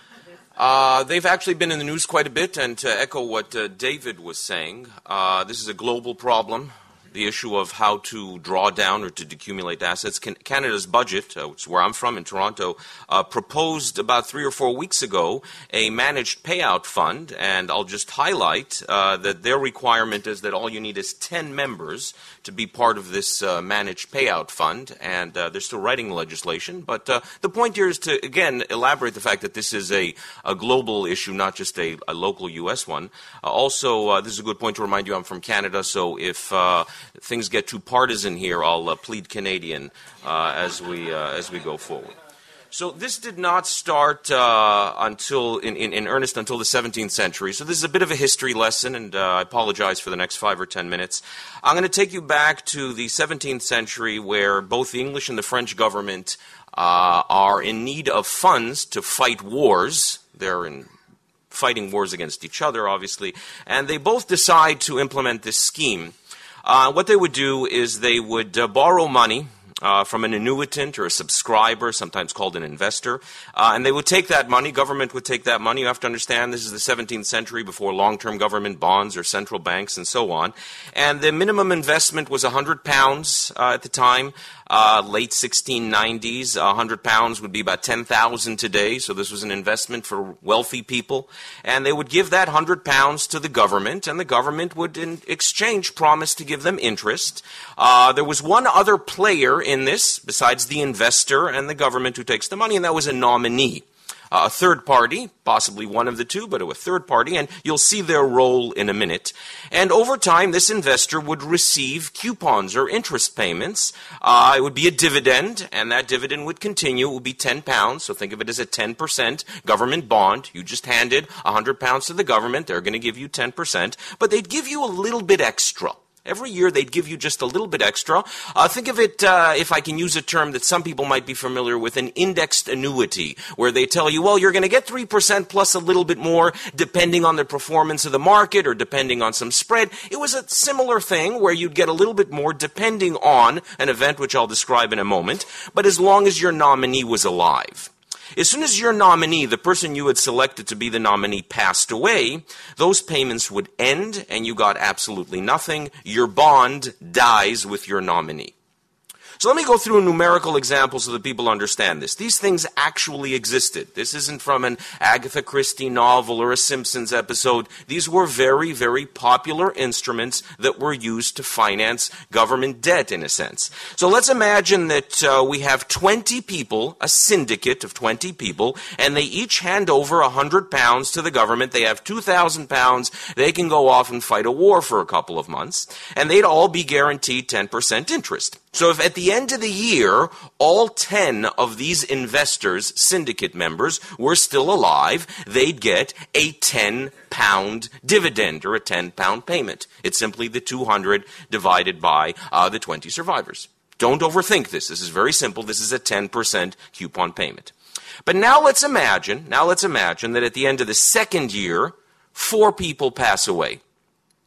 Uh, they've actually been in the news quite a bit, and to echo what uh, David was saying, uh, this is a global problem. The issue of how to draw down or to decumulate assets. Can, Canada's budget, uh, which is where I'm from in Toronto, uh, proposed about three or four weeks ago a managed payout fund, and I'll just highlight uh, that their requirement is that all you need is ten members to be part of this uh, managed payout fund, and uh, they're still writing the legislation. But uh, the point here is to, again, elaborate the fact that this is a, a global issue, not just a, a local U S one. Uh, also, uh, this is a good point to remind you I'm from Canada, so if uh, things get too partisan here, I'll uh, plead Canadian uh, as we uh, as we go forward. So this did not start uh, until in, in, in earnest until the seventeenth century. So this is a bit of a history lesson, and uh, I apologize for the next five or ten minutes. I'm going to take you back to the seventeenth century, where both the English and the French government uh, are in need of funds to fight wars. They're in fighting wars against each other, obviously, and they both decide to implement this scheme. Uh, what they would do is they would uh, borrow money uh, from an annuitant or a subscriber, sometimes called an investor, uh, and they would take that money. Government would take that money. You have to understand this is the seventeenth century, before long-term government bonds or central banks and so on. And the minimum investment was one hundred pounds uh, at the time. Uh, late sixteen nineties, one hundred pounds would be about ten thousand today, so this was an investment for wealthy people. And they would give that one hundred pounds to the government, and the government would, in exchange, promise to give them interest. Uh, there was one other player in this, besides the investor and the government who takes the money, and that was a nominee. Uh, a third party, possibly one of the two, but a third party, and you'll see their role in a minute. And over time, this investor would receive coupons or interest payments. Uh, it would be a dividend, and that dividend would continue. It would be ten pounds, so think of it as a ten percent government bond. You just handed one hundred pounds to the government. They're going to give you ten percent, but they'd give you a little bit extra. Every year they'd give you just a little bit extra. Uh, think of it, uh, if I can use a term that some people might be familiar with, an indexed annuity, where they tell you, well, you're going to get three percent plus a little bit more depending on the performance of the market or depending on some spread. It was a similar thing where you'd get a little bit more depending on an event, which I'll describe in a moment, but as long as your nominee was alive. As soon as your nominee, the person you had selected to be the nominee, passed away, those payments would end and you got absolutely nothing. Your bond dies with your nominee. So let me go through a numerical example so that people understand this. These things actually existed. This isn't from an Agatha Christie novel or a Simpsons episode. These were very, very popular instruments that were used to finance government debt, in a sense. So let's imagine that uh, we have twenty people, a syndicate of twenty people, and they each hand over one hundred pounds to the government. They have two thousand pounds. They can go off and fight a war for a couple of months, and they'd all be guaranteed ten percent interest. So if at the end of the year, all ten of these investors, syndicate members, were still alive, they'd get a ten pound dividend or a ten pound payment. It's simply the two hundred divided by uh, the twenty survivors. Don't overthink this. This is very simple. This is a ten percent coupon payment. But now let's imagine, now let's imagine that at the end of the second year, four people pass away.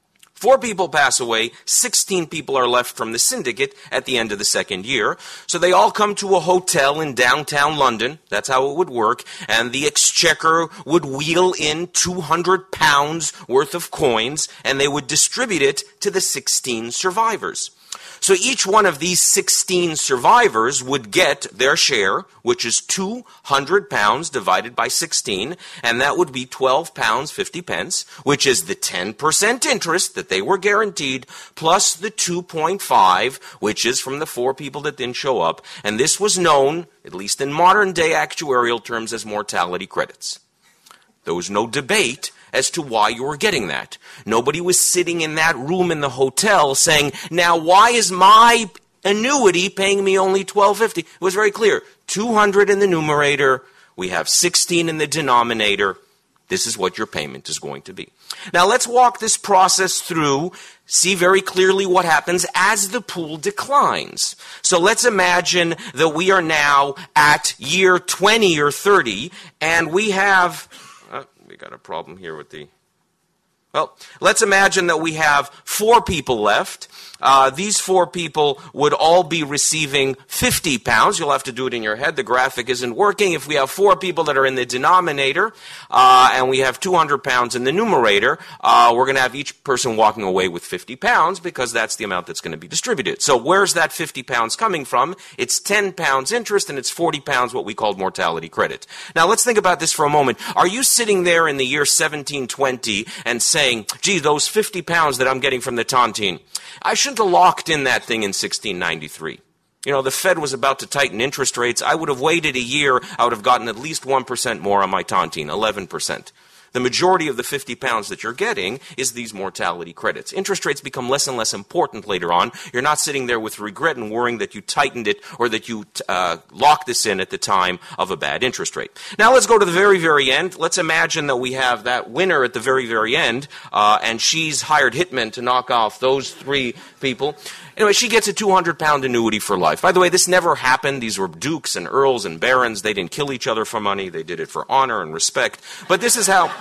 Four people pass away, sixteen people are left from the syndicate at the end of the second year. So they all come to a hotel in downtown London. That's how it would work. And the exchequer would wheel in two hundred pounds worth of coins, and they would distribute it to the sixteen survivors. So each one of these sixteen survivors would get their share, which is two hundred pounds divided by sixteen, and that would be twelve pounds fifty pence, which is the ten percent interest that they were guaranteed, plus the two point five, which is from the four people that didn't show up. And this was known, at least in modern day actuarial terms, as mortality credits. There was no debate as to why you were getting that. Nobody was sitting in that room in the hotel saying, now why is my annuity paying me only twelve fifty? It was very clear. two hundred in the numerator, we have sixteen in the denominator. This is what your payment is going to be. Now let's walk this process through, see very clearly what happens as the pool declines. So let's imagine that we are now at year twenty or thirty, and we have... We got a problem here with the... Well, let's imagine that we have four people left. Uh, these four people would all be receiving fifty pounds. You'll have to do it in your head. The graphic isn't working. If we have four people that are in the denominator uh, and we have two hundred pounds in the numerator, uh, we're going to have each person walking away with fifty pounds because that's the amount that's going to be distributed. So where's that fifty pounds coming from? It's ten pounds interest and it's forty pounds what we call mortality credit. Now let's think about this for a moment. Are you sitting there in the year seventeen twenty and saying, gee, those fifty pounds that I'm getting from the tontine, I shouldn't have locked in that thing in sixteen ninety-three. You know, the Fed was about to tighten interest rates. I would have waited a year. I would have gotten at least one percent more on my tontine, eleven percent. The majority of the fifty pounds that you're getting is these mortality credits. Interest rates become less and less important later on. You're not sitting there with regret and worrying that you tightened it or that you uh, locked this in at the time of a bad interest rate. Now let's go to the very, very end. Let's imagine that we have that winner at the very, very end, uh, and she's hired hitmen to knock off those three people. Anyway, she gets a two hundred pound annuity for life. By the way, this never happened. These were dukes and earls and barons. They didn't kill each other for money. They did it for honor and respect. But this is how...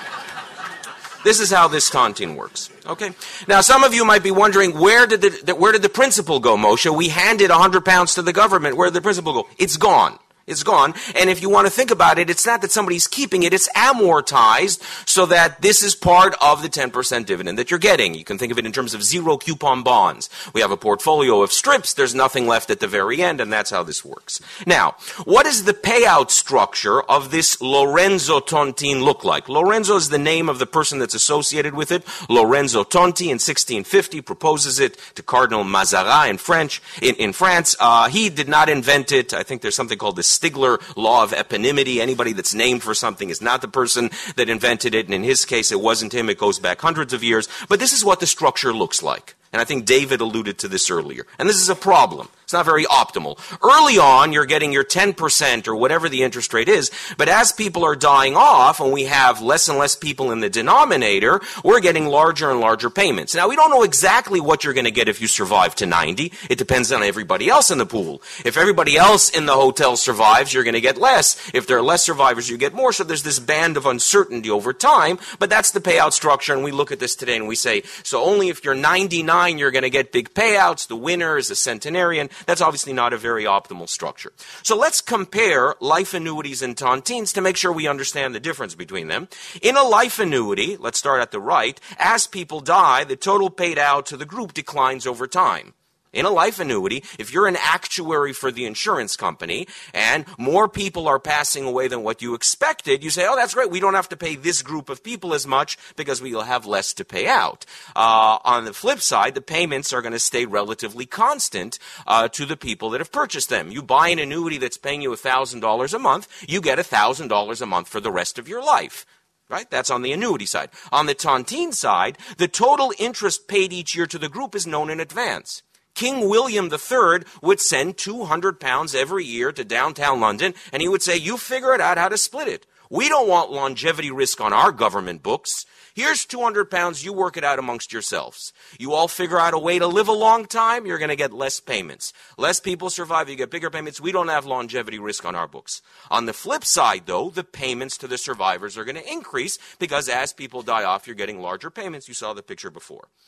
This is how this tontine works. Okay. Now, some of you might be wondering, where did the where did the principal go, Moshe? We handed one hundred pounds to the government. Where did the principal go? It's gone. It's gone. And if you want to think about it, it's not that somebody's keeping it. It's amortized so that this is part of the ten percent dividend that you're getting. You can think of it in terms of zero coupon bonds. We have a portfolio of strips. There's nothing left at the very end, and that's how this works. Now, what does the payout structure of this Lorenzo Tontine look like? Lorenzo is the name of the person that's associated with it. Lorenzo Tonti in sixteen fifty proposes it to Cardinal Mazarin in French. In, in France, uh, he did not invent it. I think there's something called the Stigler law of eponymity. Anybody that's named for something is not the person that invented it, and in his case, it wasn't him. It goes back hundreds of years. But this is what the structure looks like. And I think David alluded to this earlier. And this is a problem. It's not very optimal. Early on, you're getting your ten percent or whatever the interest rate is. But as people are dying off and we have less and less people in the denominator, we're getting larger and larger payments. Now, we don't know exactly what you're going to get if you survive to ninety. It depends on everybody else in the pool. If everybody else in the hotel survives, you're going to get less. If there are less survivors, you get more. So there's this band of uncertainty over time. But that's the payout structure. And we look at this today and we say, so only if you're ninety-nine, you're going to get big payouts. The winner is a centenarian. That's obviously not a very optimal structure. So let's compare life annuities and tontines to make sure we understand the difference between them. In a life annuity, let's start at the right, as people die, the total paid out to the group declines over time. In a life annuity, if you're an actuary for the insurance company and more people are passing away than what you expected, you say, oh, that's great. We don't have to pay this group of people as much because we'll have less to pay out. Uh, on the flip side, the payments are going to stay relatively constant uh, to the people that have purchased them. You buy an annuity that's paying you one thousand dollars a month, you get one thousand dollars a month for the rest of your life. Right? That's on the annuity side. On the tontine side, the total interest paid each year to the group is known in advance. King William the Third would send two hundred pounds every year to downtown London, and he would say, you figure it out how to split it. We don't want longevity risk on our government books. Here's two hundred pounds, you work it out amongst yourselves. You all figure out a way to live a long time, you're going to get less payments. Less people survive, you get bigger payments. We don't have longevity risk on our books. On the flip side, though, the payments to the survivors are going to increase because as people die off, you're getting larger payments. You saw the picture before.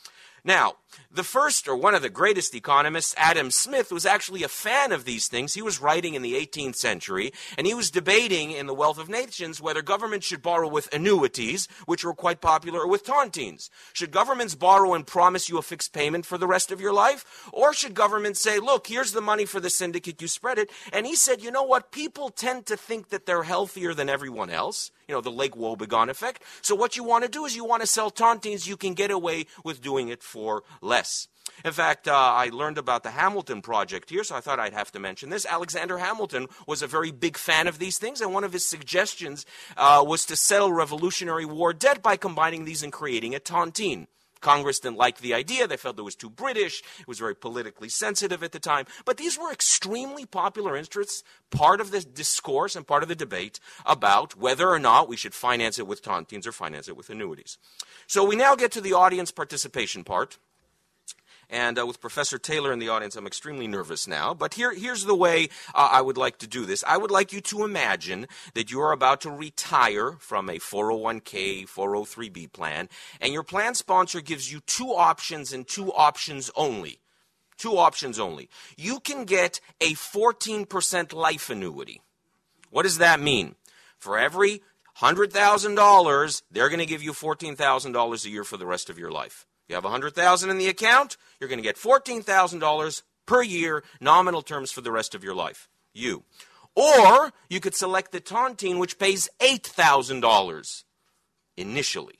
Now, the first, or one of the greatest economists, Adam Smith, was actually a fan of these things. He was writing in the eighteenth century, and he was debating in The Wealth of Nations whether governments should borrow with annuities, which were quite popular, or with tontines. Should governments borrow and promise you a fixed payment for the rest of your life? Or should governments say, look, here's the money for the syndicate, you spread it? And he said, you know what, people tend to think that they're healthier than everyone else. You know, the Lake Wobegon effect. So what you want to do is you want to sell tontines. You can get away with doing it for less. In fact, uh, I learned about the Hamilton Project here, so I thought I'd have to mention this. Alexander Hamilton was a very big fan of these things, and one of his suggestions uh, was to settle Revolutionary War debt by combining these and creating a tontine. Congress didn't like the idea. They felt it was too British. It was very politically sensitive at the time. But these were extremely popular interests, part of the discourse and part of the debate about whether or not we should finance it with tontines or finance it with annuities. So we now get to the audience participation part. And uh, with Professor Taylor in the audience, I'm extremely nervous now. But here, here's the way uh, I would like to do this. I would like you to imagine that you are about to retire from a four oh one k, four oh three b plan, and your plan sponsor gives you two options and two options only. Two options only. You can get a fourteen percent life annuity. What does that mean? For every one hundred thousand dollars, they're going to give you fourteen thousand dollars a year for the rest of your life. You have one hundred thousand dollars in the account, you're going to get fourteen thousand dollars per year, nominal terms for the rest of your life. You. Or you could select the tontine, which pays eight thousand dollars initially.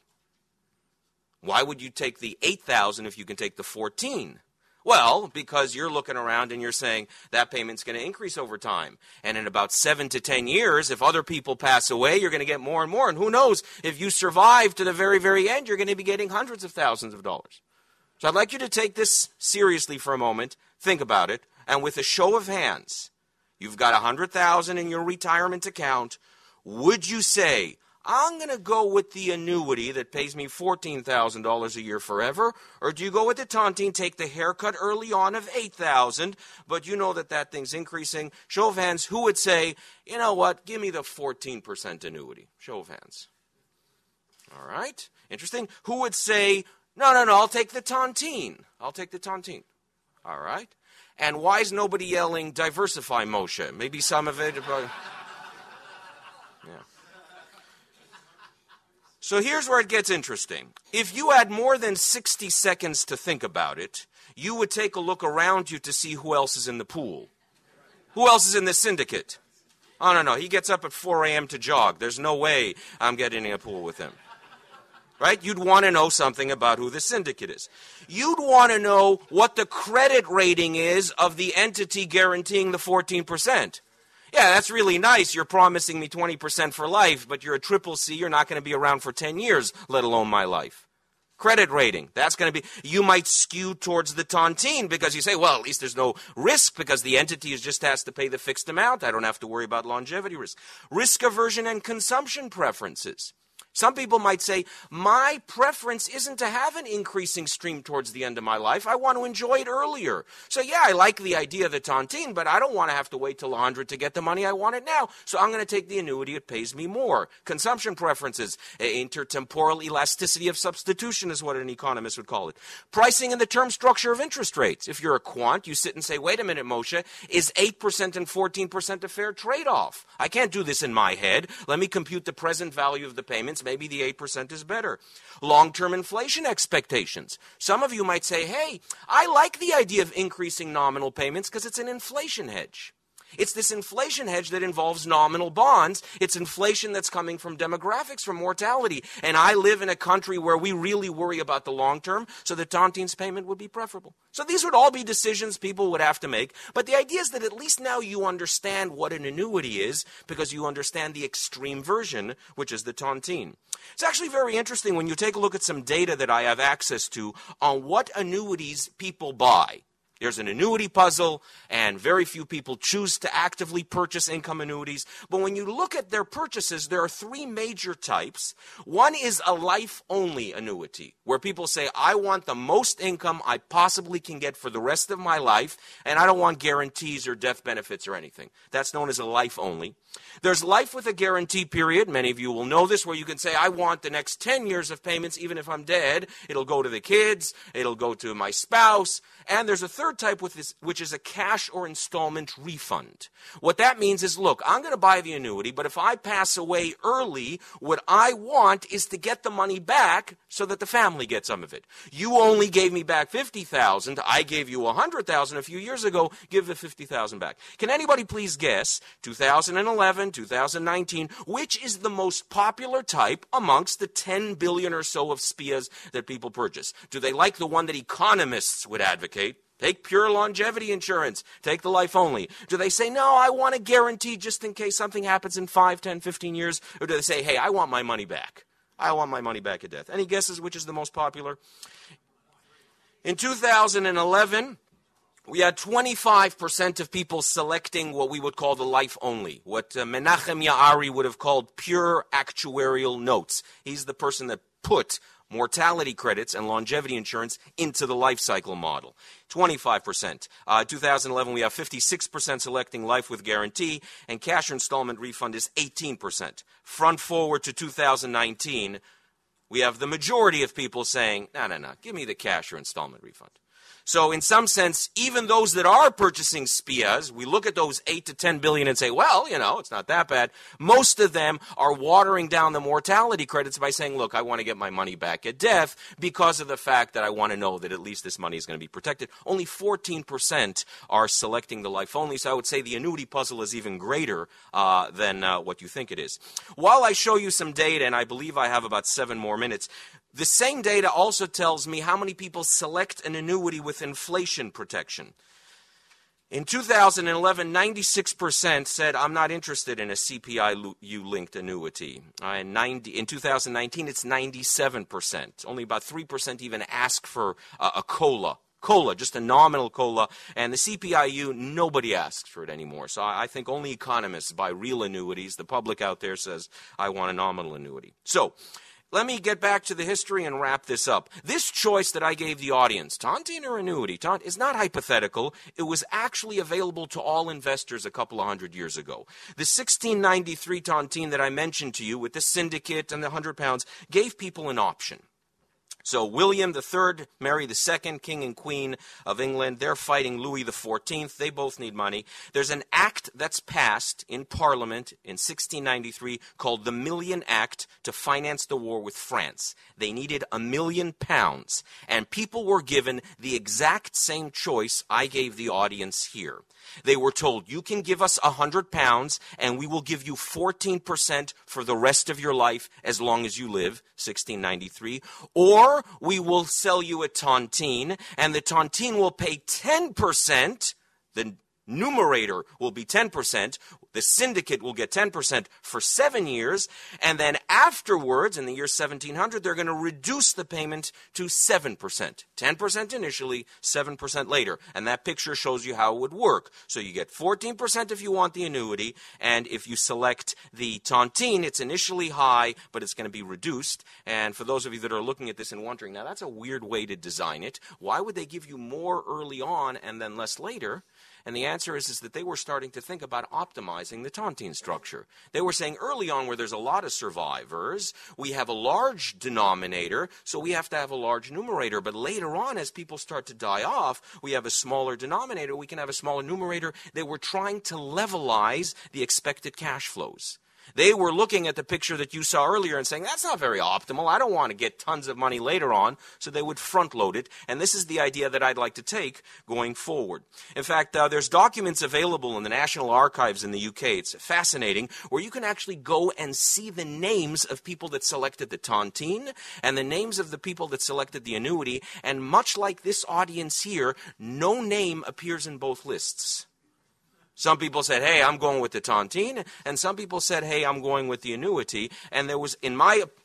Why would you take the eight thousand dollars if you can take the fourteen? Well, because you're looking around and you're saying that payment's going to increase over time. And in about seven to ten years, if other people pass away, you're going to get more and more. And who knows, if you survive to the very, very end, you're going to be getting hundreds of thousands of dollars. So I'd like you to take this seriously for a moment, think about it, and with a show of hands, you've got one hundred thousand dollars in your retirement account. Would you say, I'm going to go with the annuity that pays me fourteen thousand dollars a year forever, or do you go with the tontine, take the haircut early on of eight thousand dollars, but you know that that thing's increasing? Show of hands, who would say, you know what, give me the fourteen percent annuity? Show of hands. All right, interesting. Who would say, no, no, no, I'll take the tontine. I'll take the tontine. All right. And why is nobody yelling, diversify, Moshe? Maybe some of it. But yeah. So here's where it gets interesting. If you had more than sixty seconds to think about it, you would take a look around you to see who else is in the pool. Who else is in the syndicate? Oh, no, no, he gets up at four a.m. to jog. There's no way I'm getting in a pool with him. Right? You'd want to know something about who the syndicate is. You'd want to know what the credit rating is of the entity guaranteeing the fourteen percent. Yeah, that's really nice. You're promising me twenty percent for life, but you're a triple C. You're not going to be around for ten years, let alone my life. Credit rating, that's going to be, you might skew towards the tontine because you say, well, at least there's no risk because the entity is just has to pay the fixed amount. I don't have to worry about longevity risk. Risk aversion and consumption preferences. Some people might say, my preference isn't to have an increasing stream towards the end of my life. I want to enjoy it earlier. So yeah, I like the idea of the tontine, but I don't want to have to wait till one hundred to get the money. I want it now. So I'm going to take the annuity. It pays me more. Consumption preferences, intertemporal elasticity of substitution is what an economist would call it. Pricing and the term structure of interest rates. If you're a quant, you sit and say, wait a minute, Moshe, is eight percent and fourteen percent a fair trade-off? I can't do this in my head. Let me compute the present value of the payments. Maybe the eight percent is better. Long-term inflation expectations. Some of you might say, hey, I like the idea of increasing nominal payments because it's an inflation hedge. It's this inflation hedge that involves nominal bonds. It's inflation that's coming from demographics, from mortality. And I live in a country where we really worry about the long term, so the tontines payment would be preferable. So these would all be decisions people would have to make. But the idea is that at least now you understand what an annuity is because you understand the extreme version, which is the tontine. It's actually very interesting when you take a look at some data that I have access to on what annuities people buy. There's an annuity puzzle, and very few people choose to actively purchase income annuities. But when you look at their purchases, there are three major types. One is a life-only annuity, where people say, I want the most income I possibly can get for the rest of my life, and I don't want guarantees or death benefits or anything. That's known as a life-only. There's life with a guarantee period. Many of you will know this, where you can say, I want the next ten years of payments, even if I'm dead. It'll go to the kids. It'll go to my spouse. And there's a third type, with this, which is a cash or installment refund. What that means is, look, I'm going to buy the annuity, but if I pass away early, what I want is to get the money back so that the family gets some of it. You only gave me back fifty thousand dollars. I gave you one hundred thousand dollars a few years ago. Give the fifty thousand dollars back. Can anybody please guess, two thousand eleven, two thousand nineteen, which is the most popular type amongst the ten billion or so of S P I As that people purchase? Do they like the one that economists would advocate? Take pure longevity insurance. Take the life only. Do they say, no, I want a guarantee just in case something happens in five, ten, fifteen years? Or do they say, hey, I want my money back? I want my money back at death. Any guesses which is the most popular? In two thousand eleven, we had twenty-five percent of people selecting what we would call the life only, what uh, Menachem Yaari would have called pure actuarial notes. He's the person that put mortality credits and longevity insurance into the life cycle model. twenty-five percent. Uh, two thousand eleven, we have fifty-six percent selecting life with guarantee, and cash or installment refund is eighteen percent. Front forward to two thousand nineteen, we have the majority of people saying, no, no, no, give me the cash or installment refund. So in some sense, even those that are purchasing S P I As, we look at those eight to ten billion and say, well, you know, it's not that bad. Most of them are watering down the mortality credits by saying, look, I want to get my money back at death because of the fact that I want to know that at least this money is going to be protected. Only fourteen percent are selecting the life only. So I would say the annuity puzzle is even greater uh, than uh, what you think it is. While I show you some data, and I believe I have about seven more minutes, the same data also tells me how many people select an annuity with inflation protection. In two thousand eleven, ninety-six percent said, I'm not interested in a C P I U-linked annuity. Uh, in, ninety, in two thousand nineteen, it's ninety-seven percent. Only about three percent even ask for uh, a COLA. COLA, just a nominal COLA, and the C P I U, nobody asks for it anymore. So I think only economists buy real annuities. The public out there says, I want a nominal annuity. So let me get back to the history and wrap this up. This choice that I gave the audience, tontine or annuity, taunt, is not hypothetical. It was actually available to all investors a couple of hundred years ago. The sixteen ninety-three tontine that I mentioned to you with the syndicate and the one hundred pounds gave people an option. So William the Third, Mary the Second, King and Queen of England, they're fighting Louis the Fourteenth. They both need money. There's an act that's passed in Parliament in sixteen ninety-three called the Million Act to finance the war with France. They needed a million pounds, and people were given the exact same choice I gave the audience here. They were told, you can give us one hundred pounds, and we will give you fourteen percent for the rest of your life as long as you live, sixteen ninety-three, or we will sell you a tontine, and the tontine will pay ten percent, the numerator will be ten percent, the syndicate will get ten percent for seven years, and then afterwards, in the year seventeen hundred, they're going to reduce the payment to seven percent. ten percent initially, seven percent later. And that picture shows you how it would work. So you get fourteen percent if you want the annuity, and if you select the tontine, it's initially high, but it's going to be reduced. And for those of you that are looking at this and wondering, now that's a weird way to design it. Why would they give you more early on and then less later? And the answer is, is that they were starting to think about optimizing the tontine structure. They were saying early on, where there's a lot of survivors, we have a large denominator, so we have to have a large numerator. But later on, as people start to die off, we have a smaller denominator, we can have a smaller numerator. They were trying to levelize the expected cash flows. They were looking at the picture that you saw earlier and saying, that's not very optimal. I don't want to get tons of money later on. So they would front load it. And this is the idea that I'd like to take going forward. In fact, uh, there's documents available in the National Archives in the U K. It's fascinating, where you can actually go and see the names of people that selected the tontine and the names of the people that selected the annuity. And much like this audience here, no name appears in both lists. Some people said, hey, I'm going with the tontine, and some people said, hey, I'm going with the annuity. And there was, in my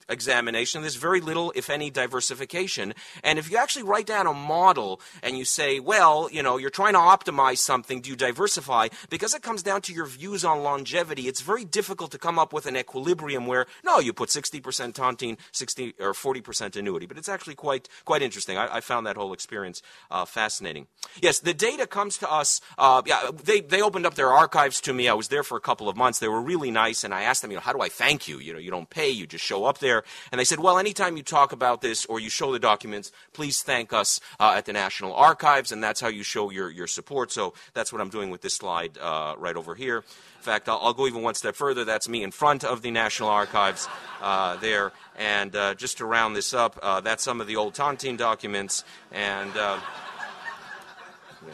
examination, there's very little, if any, diversification. And if you actually write down a model and you say, well, you know, you're trying to optimize something, do you diversify? Because it comes down to your views on longevity, it's very difficult to come up with an equilibrium where, no, you put sixty percent tontine, sixty or forty percent annuity. But it's actually quite quite interesting. I, I found that whole experience uh, fascinating. Yes, the data comes to us. Uh, yeah, they, they opened up their archives to me. I was there for a couple of months. They were really nice, and I asked them, you know, how do I thank you? You know, you don't pay, you just show up there. And they said, well, anytime you talk about this or you show the documents, please thank us uh, at the National Archives, and that's how you show your, your support. So that's what I'm doing with this slide uh, right over here. In fact, I'll, I'll go even one step further. That's me in front of the National Archives uh, there. And uh, just to round this up, uh, that's some of the old tontine documents. And, uh, you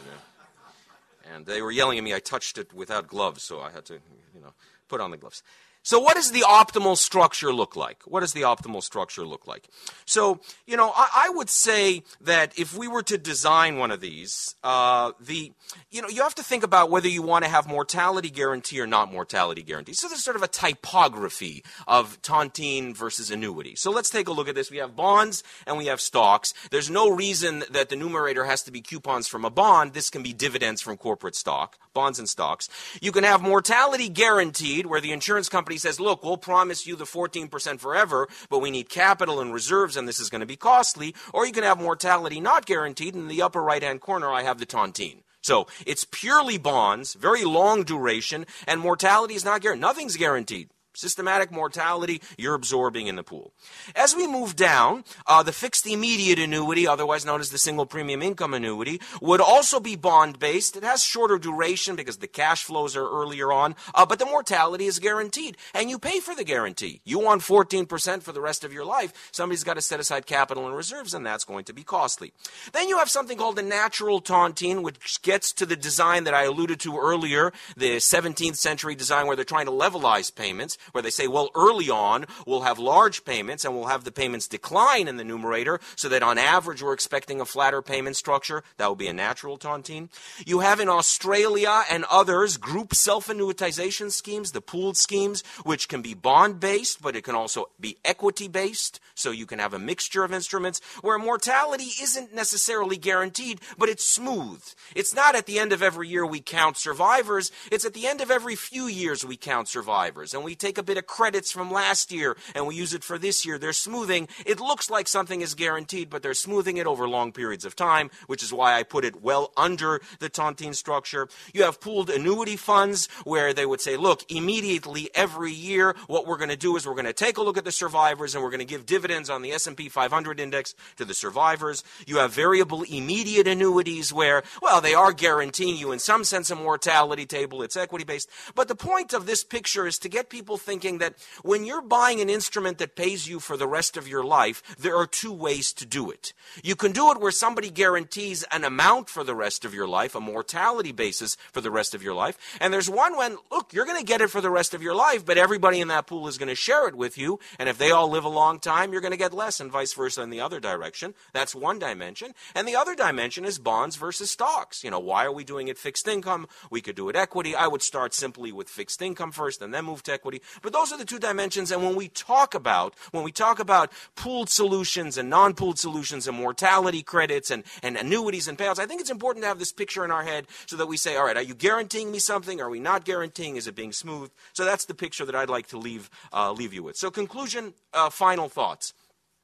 know, and they were yelling at me. I touched it without gloves, so I had to, you know, put on the gloves. So what does the optimal structure look like? What does the optimal structure look like? So, you know, I, I would say that if we were to design one of these, uh, the, you know, you have to think about whether you want to have mortality guarantee or not mortality guarantee. So there's sort of a typography of tontine versus annuity. So let's take a look at this. We have bonds and we have stocks. There's no reason that the numerator has to be coupons from a bond. This can be dividends from corporate stock, bonds and stocks. You can have mortality guaranteed, where the insurance company says, look, we'll promise you the fourteen percent forever, but we need capital and reserves, and this is going to be costly. Or you can have mortality not guaranteed. In the upper right-hand corner, I have the tontine. So it's purely bonds, very long duration, and mortality is not guaranteed. Nothing's guaranteed. Systematic mortality, you're absorbing in the pool. As we move down, uh, the fixed immediate annuity, otherwise known as the single premium income annuity, would also be bond-based. It has shorter duration because the cash flows are earlier on, uh, but the mortality is guaranteed, and you pay for the guarantee. You want fourteen percent for the rest of your life. Somebody's got to set aside capital and reserves, and that's going to be costly. Then you have something called the natural tontine, which gets to the design that I alluded to earlier, the seventeenth century design where they're trying to levelize payments, where they say, well, early on, we'll have large payments and we'll have the payments decline in the numerator so that on average we're expecting a flatter payment structure. That would be a natural tontine. You have in Australia and others group self-annuitization schemes, the pooled schemes, which can be bond-based, but it can also be equity-based. So you can have a mixture of instruments where mortality isn't necessarily guaranteed, but it's smooth. It's not at the end of every year we count survivors. It's at the end of every few years we count survivors. And we take a bit of credits from last year and we use it for this year. They're smoothing. It looks like something is guaranteed, but they're smoothing it over long periods of time, which is why I put it well under the tontine structure. You have pooled annuity funds where they would say, look, immediately every year what we're going to do is we're going to take a look at the survivors and we're going to give dividends on the S and P five hundred index to the survivors. You have variable immediate annuities where, well, they are guaranteeing you in some sense a mortality table. It's equity-based. But the point of this picture is to get people thinking that when you're buying an instrument that pays you for the rest of your life, there are two ways to do it. You can do it where somebody guarantees an amount for the rest of your life, a mortality basis for the rest of your life. And there's one when, look, you're going to get it for the rest of your life, but everybody in that pool is going to share it with you. And if they all live a long time, you're going to get less, and vice versa in the other direction. That's one dimension. And the other dimension is bonds versus stocks. You know, why are we doing it fixed income? We could do it equity. I would start simply with fixed income first and then move to equity. But those are the two dimensions. And when we talk about when we talk about pooled solutions and non-pooled solutions and mortality credits and, and annuities and payouts, I think it's important to have this picture in our head so that we say, all right, are you guaranteeing me something? Are we not guaranteeing? Is it being smooth? So that's the picture that I'd like to leave uh, leave you with. So conclusion, uh, final thoughts.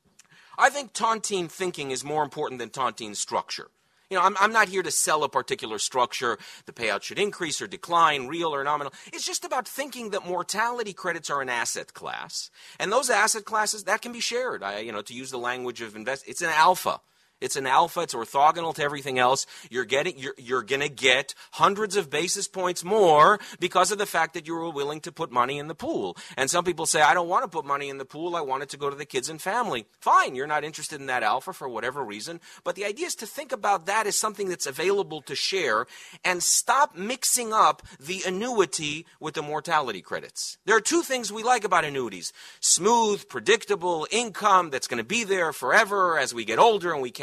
I think tontine thinking is more important than tontine structure. You know, I'm, I'm not here to sell a particular structure. The payout should increase or decline, real or nominal. It's just about thinking that mortality credits are an asset class. And those asset classes, that can be shared. I, you know, to use the language of invest, it's an alpha. It's an alpha. It's orthogonal to everything else. You're getting, you're, you're going to get hundreds of basis points more because of the fact that you were willing to put money in the pool. And some people say, I don't want to put money in the pool. I want it to go to the kids and family. Fine. You're not interested in that alpha for whatever reason. But the idea is to think about that as something that's available to share and stop mixing up the annuity with the mortality credits. There are two things we like about annuities. Smooth, predictable income that's going to be there forever as we get older and we can't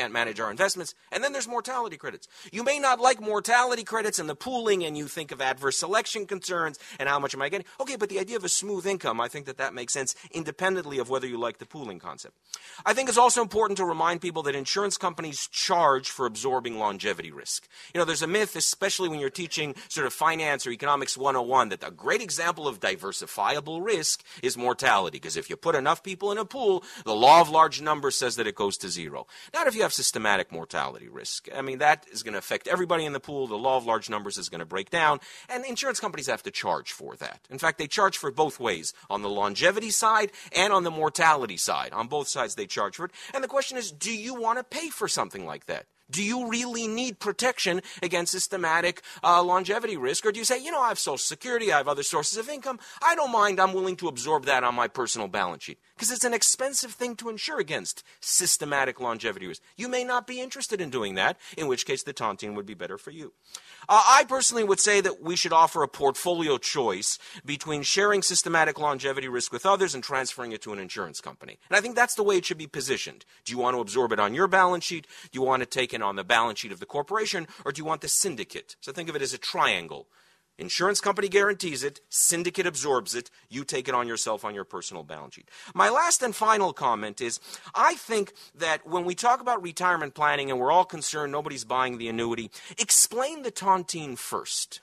can't manage our investments. And then there's mortality credits. You may not like mortality credits and the pooling, and you think of adverse selection concerns and how much am I getting. Okay, but the idea of a smooth income, I think that that makes sense independently of whether you like the pooling concept. I think it's also important to remind people that insurance companies charge for absorbing longevity risk. You know, there's a myth, especially when you're teaching sort of finance or economics one oh one, that a great example of diversifiable risk is mortality, because if you put enough people in a pool, the law of large numbers says that it goes to zero. Not if you have systematic mortality risk. I mean, that is going to affect everybody in the pool. The law of large numbers is going to break down, and insurance companies have to charge for that. In fact, they charge for it both ways, on the longevity side and on the mortality side. On both sides, they charge for it. And the question is, do you want to pay for something like that? Do you really need protection against systematic uh, longevity risk? Or do you say, you know, I have Social Security, I have other sources of income, I don't mind, I'm willing to absorb that on my personal balance sheet? Because it's an expensive thing to insure against systematic longevity risk. You may not be interested in doing that, in which case the tontine would be better for you. Uh, I personally would say that we should offer a portfolio choice between sharing systematic longevity risk with others and transferring it to an insurance company. And I think that's the way it should be positioned. Do you want to absorb it on your balance sheet? Do you want to take it on the balance sheet of the corporation? Or do you want the syndicate? So think of it as a triangle. Insurance company guarantees it, syndicate absorbs it, you take it on yourself on your personal balance sheet. My last and final comment is, I think that when we talk about retirement planning and we're all concerned nobody's buying the annuity, explain the tontine first.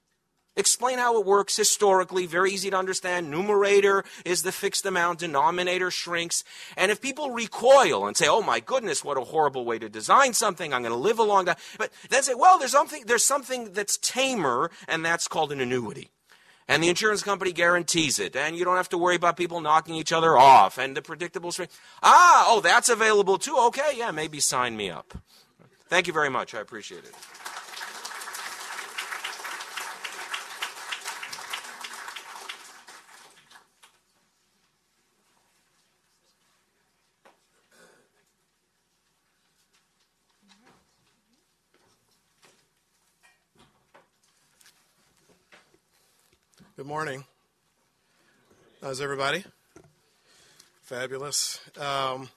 Explain how it works historically, very easy to understand. Numerator is the fixed amount, denominator shrinks. And if people recoil and say, oh my goodness, what a horrible way to design something, I'm going to live a long time. But then say, well, there's something, there's something that's tamer, and that's called an annuity. And the insurance company guarantees it, and you don't have to worry about people knocking each other off, and the predictable stream. Ah, oh, that's available too? Okay, yeah, maybe sign me up. Thank you very much. I appreciate it. Good morning. How's everybody? Fabulous. Um,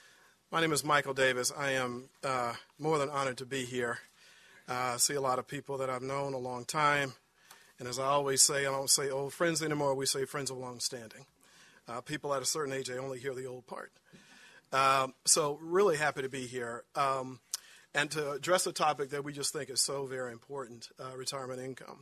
my name is Michael Davis. I am uh, more than honored to be here. Uh, I see a lot of people that I've known a long time. And as I always say, I don't say old friends anymore. We say friends of long standing. Uh, people at a certain age, they only hear the old part. Um, so really happy to be here. Um, and to address a topic that we just think is so very important, uh, retirement income.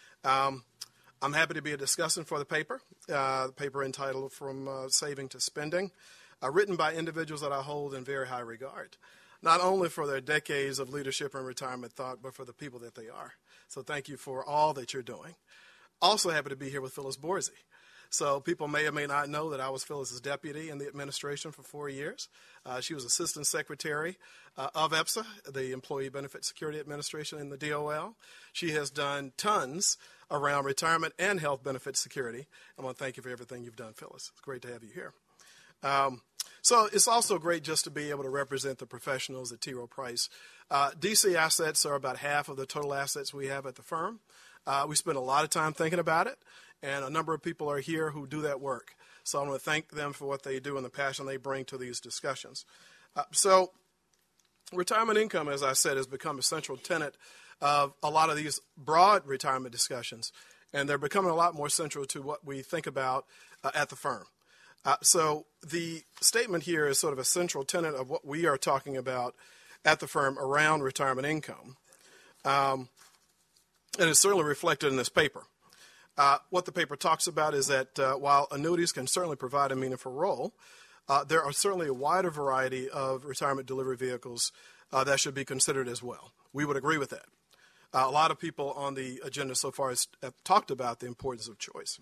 Um, I'm happy to be a discussant for the paper, uh, the paper entitled From uh, Saving to Spending, uh, written by individuals that I hold in very high regard, not only for their decades of leadership and retirement thought, but for the people that they are. So thank you for all that you're doing. Also happy to be here with Phyllis Borsey. So people may or may not know that I was Phyllis's deputy in the administration for four years. Uh, she was assistant secretary uh, of EPSA, the Employee Benefit Security Administration in the D O L. She has done tons around retirement and health benefit security. I want to thank you for everything you've done, Phyllis. It's great to have you here. Um, so it's also great just to be able to represent the professionals at T. Rowe Price. Uh, D C assets are about half of the total assets we have at the firm. Uh, we spend a lot of time thinking about it, and a number of people are here who do that work. So I want to thank them for what they do and the passion they bring to these discussions. Uh, so retirement income, as I said, has become a central tenet of a lot of these broad retirement discussions, and they're becoming a lot more central to what we think about uh, at the firm. Uh, so the statement here is sort of a central tenet of what we are talking about at the firm around retirement income, um, and it's certainly reflected in this paper. Uh, what the paper talks about is that uh, while annuities can certainly provide a meaningful role, uh, there are certainly a wider variety of retirement delivery vehicles uh, that should be considered as well. We would agree with that. Uh, a lot of people on the agenda so far has, have talked about the importance of choice.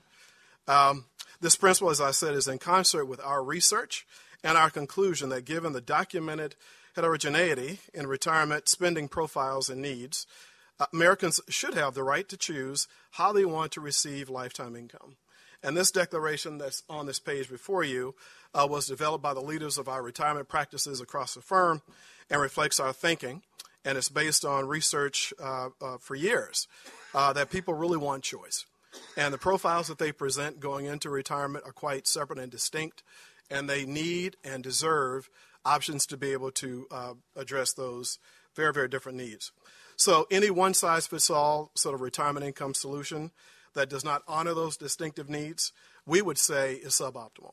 Um, this principle, as I said, is in concert with our research and our conclusion that given the documented heterogeneity in retirement spending profiles and needs, uh, Americans should have the right to choose how they want to receive lifetime income. And this declaration that's on this page before you uh, was developed by the leaders of our retirement practices across the firm and reflects our thinking. And it's based on research uh, uh, for years uh, that people really want choice. And the profiles that they present going into retirement are quite separate and distinct, and they need and deserve options to be able to uh, address those very, very different needs. So any one-size-fits-all sort of retirement income solution that does not honor those distinctive needs, we would say is suboptimal.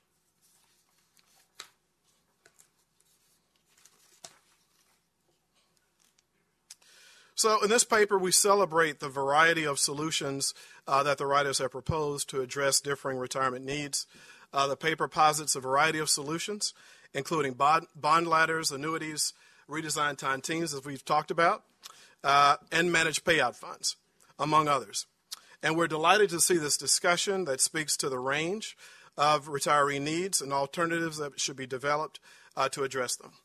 So in this paper, we celebrate the variety of solutions uh, that the writers have proposed to address differing retirement needs. Uh, the paper posits a variety of solutions, including bond, bond ladders, annuities, redesigned tontines, as we've talked about, uh, and managed payout funds, among others. And we're delighted to see this discussion that speaks to the range of retiree needs and alternatives that should be developed uh, to address them.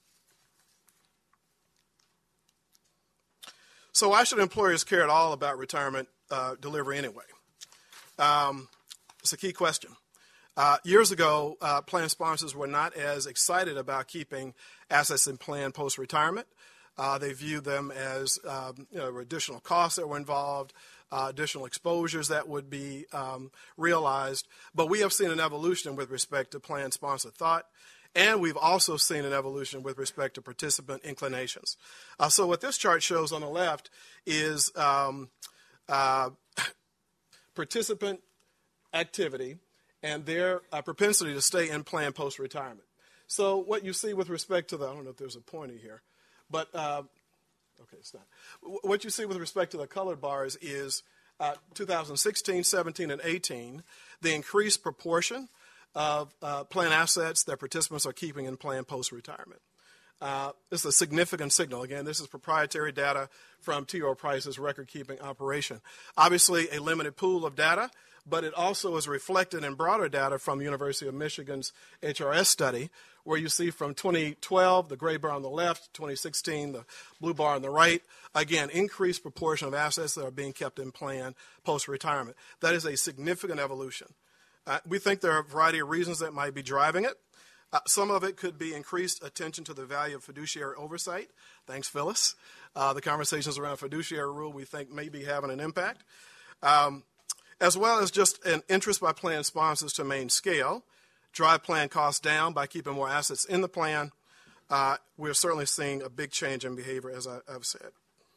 So why should employers care at all about retirement uh, delivery anyway? Um, it's a key question. Uh, years ago, uh, plan sponsors were not as excited about keeping assets in plan post-retirement. Uh, they viewed them as um, you know, additional costs that were involved, uh, additional exposures that would be um, realized. But we have seen an evolution with respect to plan sponsor thought. And we've also seen an evolution with respect to participant inclinations. Uh, so what this chart shows on the left is um, uh, participant activity and their uh, propensity to stay in plan post-retirement. So what you see with respect to the, I don't know if there's a pointer here, but, uh, okay, it's not. What you see with respect to the colored bars is uh, two thousand sixteen, seventeen, and eighteen, the increased proportion of uh, plan assets that participants are keeping in plan post-retirement. Uh, this is a significant signal. Again, this is proprietary data from T. Rowe Price's record-keeping operation. Obviously, a limited pool of data, but it also is reflected in broader data from University of Michigan's H R S study, where you see from twenty twelve, the gray bar on the left, twenty sixteen, the blue bar on the right, again, increased proportion of assets that are being kept in plan post-retirement. That is a significant evolution. Uh, we think there are a variety of reasons that might be driving it. Uh, some of it could be increased attention to the value of fiduciary oversight. Thanks, Phyllis. Uh, the conversations around fiduciary rule we think may be having an impact, um, as well as just an interest by plan sponsors to maintain scale, drive plan costs down by keeping more assets in the plan. Uh, we're certainly seeing a big change in behavior, as I, I've said.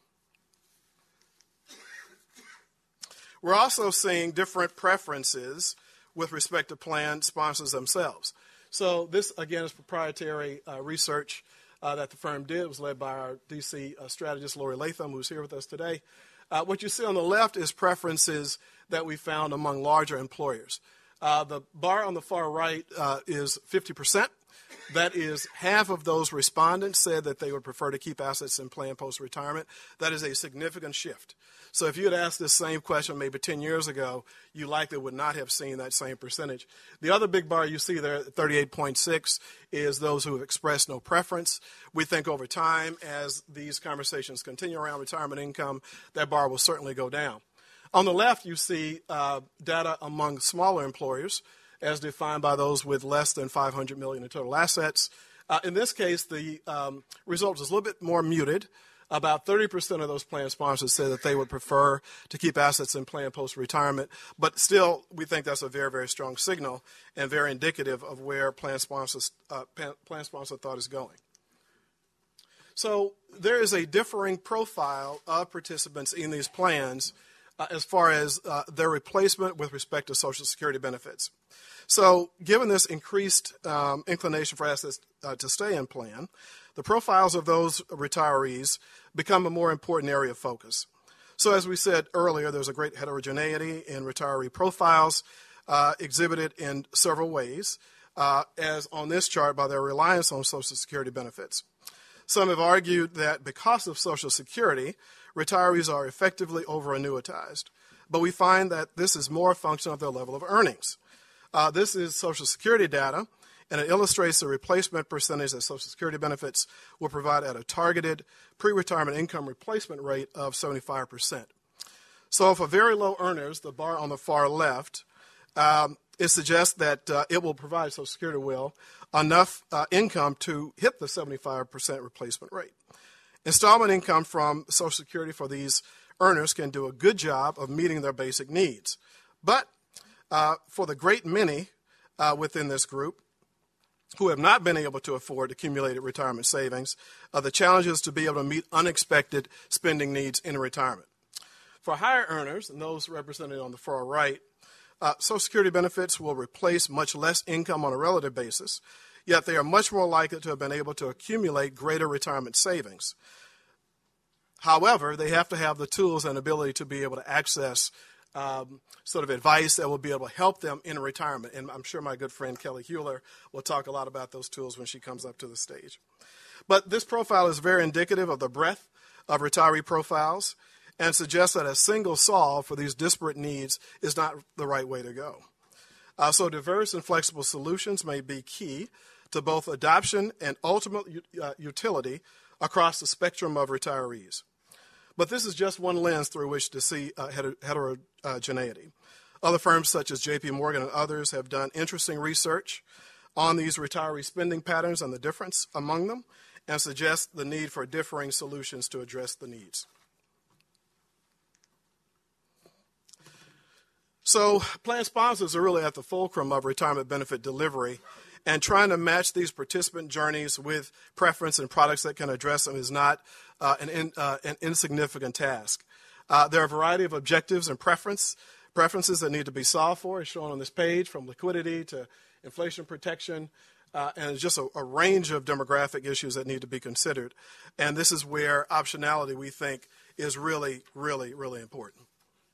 We're also seeing different preferences with respect to plan sponsors themselves. So this, again, is proprietary uh, research uh, that the firm did. It was led by our D C uh, strategist, Lori Latham, who's here with us today. Uh, what you see on the left is preferences that we found among larger employers. Uh, the bar on the far right uh, is fifty percent. That is half of those respondents said that they would prefer to keep assets in plan post-retirement. That is a significant shift. So if you had asked this same question maybe ten years ago, you likely would not have seen that same percentage. The other big bar you see there, thirty-eight point six, is those who have expressed no preference. We think over time, as these conversations continue around retirement income, that bar will certainly go down. On the left, you see uh, data among smaller employers, as defined by those with less than five hundred million dollars in total assets. Uh, in this case, the um, result is a little bit more muted. About thirty percent of those plan sponsors said that they would prefer to keep assets in plan post-retirement, but still, we think that's a very, very strong signal and very indicative of where plan sponsors, uh, plan sponsor thought is going. So there is a differing profile of participants in these plans uh, as far as uh, their replacement with respect to Social Security benefits. So given this increased um, inclination for assets uh, to stay in plan, the profiles of those retirees become a more important area of focus. So as we said earlier, there's a great heterogeneity in retiree profiles uh, exhibited in several ways, uh, as on this chart by their reliance on Social Security benefits. Some have argued that because of Social Security, retirees are effectively over-annuitized, but we find that this is more a function of their level of earnings. Uh, this is Social Security data, and it illustrates the replacement percentage that Social Security benefits will provide at a targeted pre-retirement income replacement rate of seventy-five percent. So for very low earners, the bar on the far left, um, it suggests that uh, it will provide, Social Security will, enough uh, income to hit the seventy-five percent replacement rate. Installment income from Social Security for these earners can do a good job of meeting their basic needs. But uh, for the great many uh, within this group, who have not been able to afford accumulated retirement savings, uh, the challenge is to be able to meet unexpected spending needs in retirement. For higher earners, and those represented on the far right, uh, Social Security benefits will replace much less income on a relative basis, yet they are much more likely to have been able to accumulate greater retirement savings. However, they have to have the tools and ability to be able to access Um, sort of advice that will be able to help them in retirement. And I'm sure my good friend Kelly Hewler will talk a lot about those tools when she comes up to the stage. But this profile is very indicative of the breadth of retiree profiles and suggests that a single solve for these disparate needs is not the right way to go. Uh, so diverse and flexible solutions may be key to both adoption and ultimate uh, utility across the spectrum of retirees. But this is just one lens through which to see uh, heterogeneity. Other firms such as J P Morgan and others have done interesting research on these retiree spending patterns and the difference among them and suggest the need for differing solutions to address the needs. So plan sponsors are really at the fulcrum of retirement benefit delivery, and trying to match these participant journeys with preference and products that can address them is not uh, an, in, uh, an insignificant task. Uh, there are a variety of objectives and preference, preferences that need to be solved for, as shown on this page, from liquidity to inflation protection, uh, and just a, a range of demographic issues that need to be considered. And this is where optionality, we think, is really, really, really important.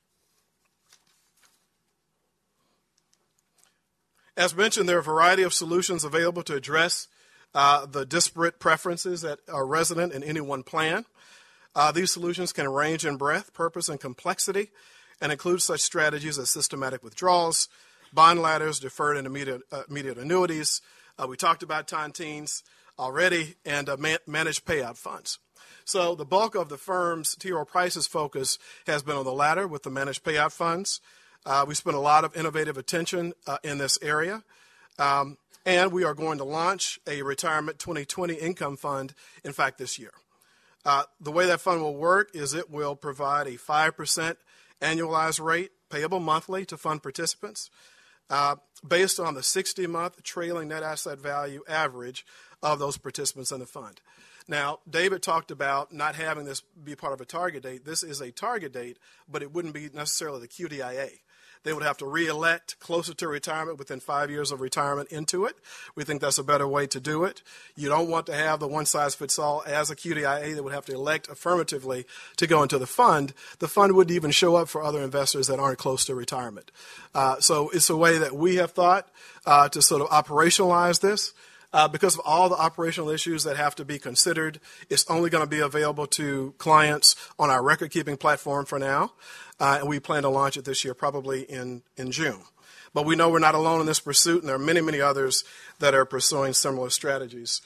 As mentioned, there are a variety of solutions available to address uh, the disparate preferences that are resident in any one plan. Uh, these solutions can range in breadth, purpose, and complexity, and include such strategies as systematic withdrawals, bond ladders, deferred and immediate, uh, immediate annuities. Uh, we talked about tontines already, and uh, man- managed payout funds. So the bulk of the firm's T. Rowe Price's focus has been on the latter with the managed payout funds. Uh, we spent a lot of innovative attention uh, in this area, um, and we are going to launch a Retirement twenty twenty Income Fund, in fact, this year. Uh, the way that fund will work is it will provide a five percent annualized rate payable monthly to fund participants uh, based on the sixty-month trailing net asset value average of those participants in the fund. Now, David talked about not having this be part of a target date. This is a target date, but it wouldn't be necessarily the Q D I A. They would have to re-elect closer to retirement within five years of retirement into it. We think that's a better way to do it. You don't want to have the one-size-fits-all as a Q D I A that would have to elect affirmatively to go into the fund. The fund wouldn't even show up for other investors that aren't close to retirement. Uh, so it's a way that we have thought uh, to sort of operationalize this. Uh, because of all the operational issues that have to be considered, it's only going to be available to clients on our record-keeping platform for now, uh, and we plan to launch it this year, probably in, in June. But we know we're not alone in this pursuit, and there are many, many others that are pursuing similar strategies.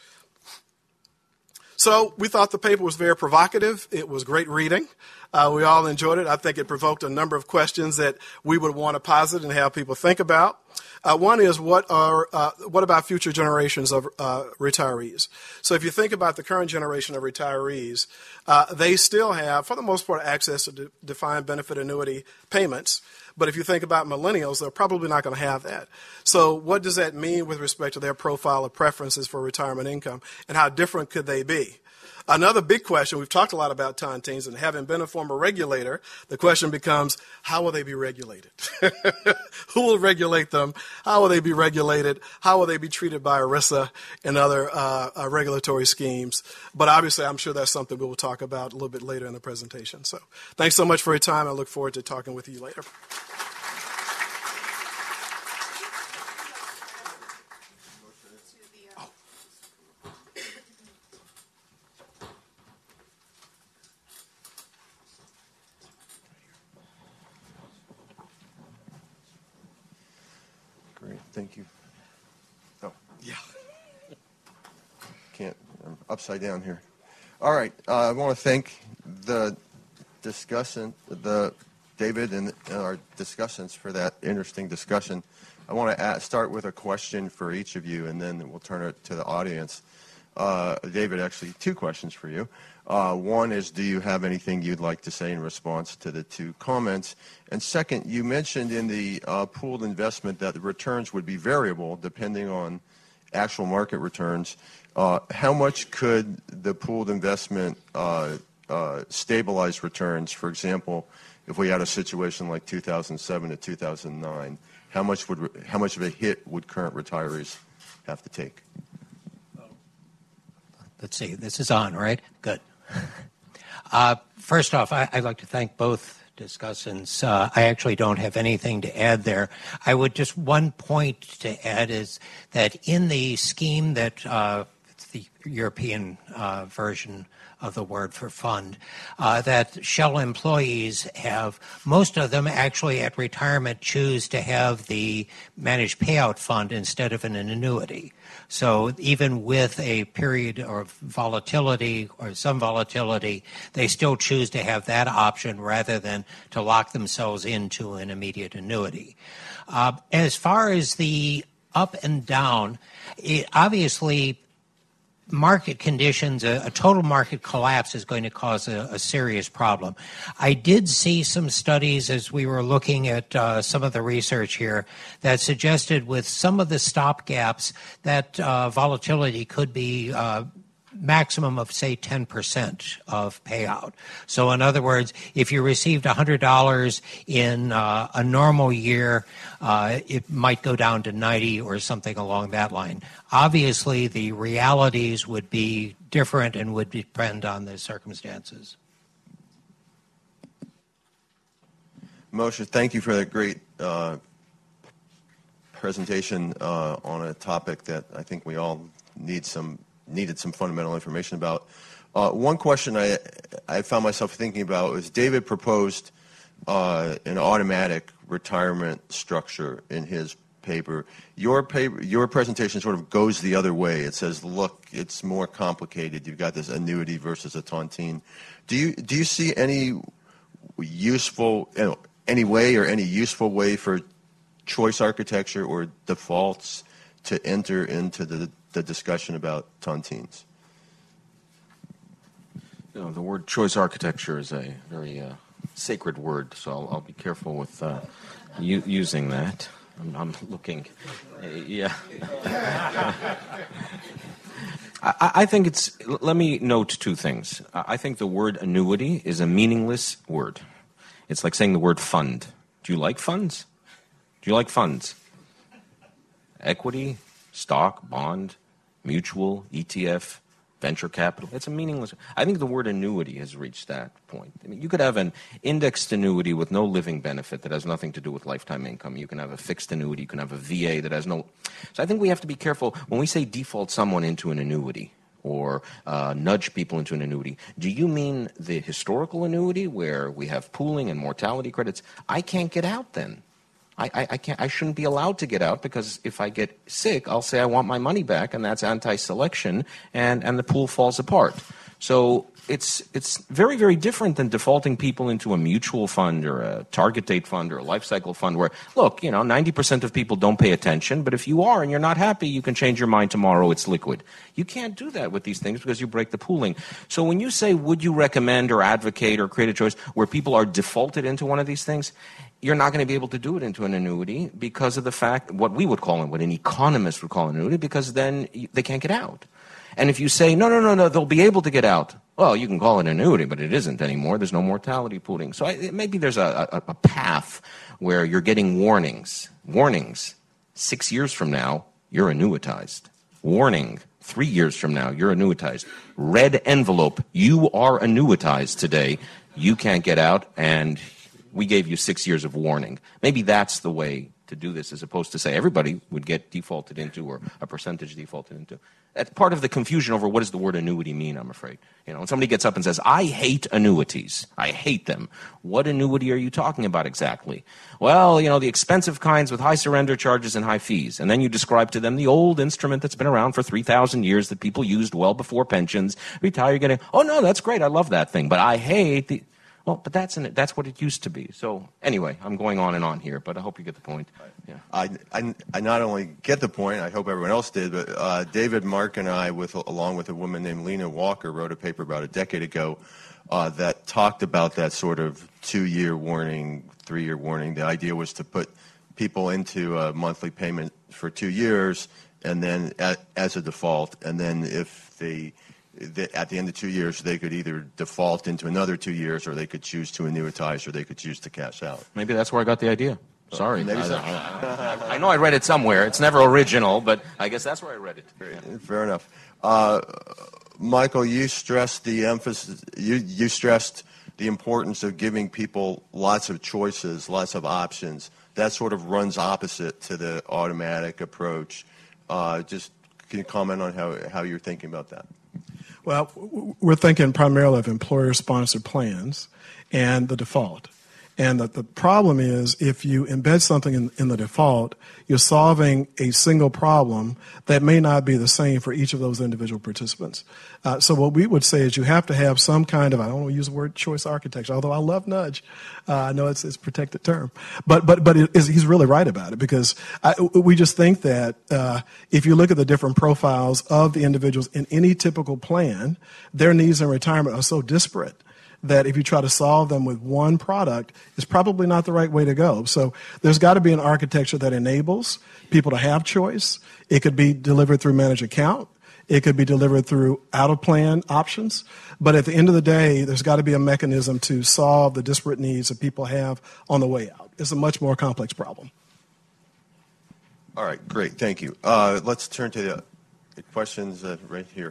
So we thought the paper was very provocative. It was great reading. Uh, we all enjoyed it. I think it provoked a number of questions that we would want to posit and have people think about. Uh, one is, what are uh, what about future generations of uh, retirees? So if you think about the current generation of retirees, uh, they still have, for the most part, access to de- defined benefit annuity payments. But if you think about millennials, they're probably not going to have that. So what does that mean with respect to their profile of preferences for retirement income, and how different could they be? Another big question, we've talked a lot about tontines, and having been a former regulator, the question becomes, how will they be regulated? Who will regulate them? How will they be regulated? How will they be treated by ERISA and other uh, uh, regulatory schemes? But obviously, I'm sure that's something we will talk about a little bit later in the presentation. So thanks so much for your time. I look forward to talking with you later. Thank you. Oh. Yeah. Can't. I'm upside down here. All right. Uh, I want to thank the discussant, the David and our discussants for that interesting discussion. I want to ask, start with a question for each of you, and then we'll turn it to the audience. Uh, David, actually, two questions for you. Uh, one is, do you have anything you'd like to say in response to the two comments? And second, you mentioned in the uh, pooled investment that the returns would be variable depending on actual market returns, uh, how much could the pooled investment uh, uh, stabilize returns? For example, if we had a situation like two thousand seven to two thousand nine, how much would how much of a hit would current retirees have to take? Let's see. This is on, right? Good. Uh, first off, I, I'd like to thank both discussants. Uh, I actually don't have anything to add there. I would just one point to add is that in the scheme that uh, the European uh, version of the word for fund, uh, that Shell employees have, most of them actually at retirement choose to have the managed payout fund instead of an annuity. So even with a period of volatility or some volatility, they still choose to have that option rather than to lock themselves into an immediate annuity. Uh, as far as the up and down, it obviously market conditions, a, a total market collapse is going to cause a, a serious problem. I did see some studies as we were looking at uh, some of the research here that suggested with some of the stop gaps that uh, volatility could be uh, maximum of, say, ten percent of payout. So in other words, if you received one hundred dollars in uh, a normal year, uh, it might go down to ninety or something along that line. Obviously, the realities would be different and would depend on the circumstances. Moshe, thank you for that great uh, presentation uh, on a topic that I think we all need some needed some fundamental information about. Uh, one question I I found myself thinking about was David proposed uh, an automatic retirement structure in his paper. Your paper, your presentation sort of goes the other way. It says, look, it's more complicated. You've got this annuity versus a tontine. Do you do you see any useful you know, any way or any useful way for choice architecture or defaults to enter into the the discussion about tontines? You know, the word choice architecture is a very uh, sacred word, so I'll, I'll be careful with uh, u- using that. I'm, I'm looking, uh, yeah. I, I think it's, let me note two things. I think the word annuity is a meaningless word. It's like saying the word fund. Do you like funds? Do you like funds? Equity, stock, bond, mutual, E T F, venture capital. It's a meaningless. I think the word annuity has reached that point. I mean, you could have an indexed annuity with no living benefit that has nothing to do with lifetime income. You can have a fixed annuity. You can have a V A that has no. So I think we have to be careful when we say default someone into an annuity or uh, nudge people into an annuity. Do you mean the historical annuity where we have pooling and mortality credits? I can't get out then. I, I, I can't. I shouldn't be allowed to get out because if I get sick, I'll say I want my money back, and that's anti-selection, and, and the pool falls apart. So it's it's very, very different than defaulting people into a mutual fund or a target date fund or a life cycle fund where, look, you know, ninety percent of people don't pay attention, but if you are and you're not happy, you can change your mind tomorrow, it's liquid. You can't do that with these things because you break the pooling. So when you say, would you recommend or advocate or create a choice where people are defaulted into one of these things, you're not going to be able to do it into an annuity because of the fact, what we would call it, what an economist would call an annuity, because then they can't get out. And if you say, no, no, no, no, they'll be able to get out, well, you can call it an annuity, but it isn't anymore. There's no mortality pooling. So I, maybe there's a, a, a path where you're getting warnings. Warnings. Six years from now, you're annuitized. Warning. Three years from now, you're annuitized. Red envelope. You are annuitized today. You can't get out, and we gave you six years of warning. Maybe that's the way to do this, as opposed to say everybody would get defaulted into or a percentage defaulted into. That's part of the confusion over what does the word annuity mean, I'm afraid. You know, when somebody gets up and says, I hate annuities, I hate them. What annuity are you talking about exactly? Well, you know, the expensive kinds with high surrender charges and high fees. And then you describe to them the old instrument that's been around for three thousand years that people used well before pensions. Retire, getting, oh, no, that's great, I love that thing, but I hate the... Well, but that's an, that's what it used to be. So anyway, I'm going on and on here, but I hope you get the point. Yeah. I, I, I not only get the point, I hope everyone else did, but uh, David, Mark, and I, with along with a woman named Lena Walker, wrote a paper about a decade ago uh, that talked about that sort of two-year warning, three-year warning. The idea was to put people into a monthly payment for two years and then at, as a default, and then if they, they, at the end of two years, they could either default into another two years, or they could choose to annuitize, or they could choose to cash out. Maybe that's where I got the idea. Sorry. Maybe I, so. I, I know I read it somewhere. It's never original, but I guess that's where I read it. Yeah. Fair enough. Uh, Michael, you stressed the emphasis. You, you stressed the importance of giving people lots of choices, lots of options. That sort of runs opposite to the automatic approach. Uh, just can you comment on how, how you're thinking about that? Well, we're thinking primarily of employer-sponsored plans and the default. And the, the problem is, if you embed something in, in the default, you're solving a single problem that may not be the same for each of those individual participants. Uh, so what we would say is you have to have some kind of, I don't want to use the word choice architecture, although I love nudge. Uh, I know it's, it's a protected term. But but but it is, he's really right about it, because I, we just think that uh, if you look at the different profiles of the individuals in any typical plan, their needs in retirement are so disparate that if you try to solve them with one product, it's probably not the right way to go. So there's got to be an architecture that enables people to have choice. It could be delivered through managed account. It could be delivered through out-of-plan options. But at the end of the day, there's got to be a mechanism to solve the disparate needs that people have on the way out. It's a much more complex problem. All right, great. Thank you. Uh, let's turn to the, the questions uh, right here.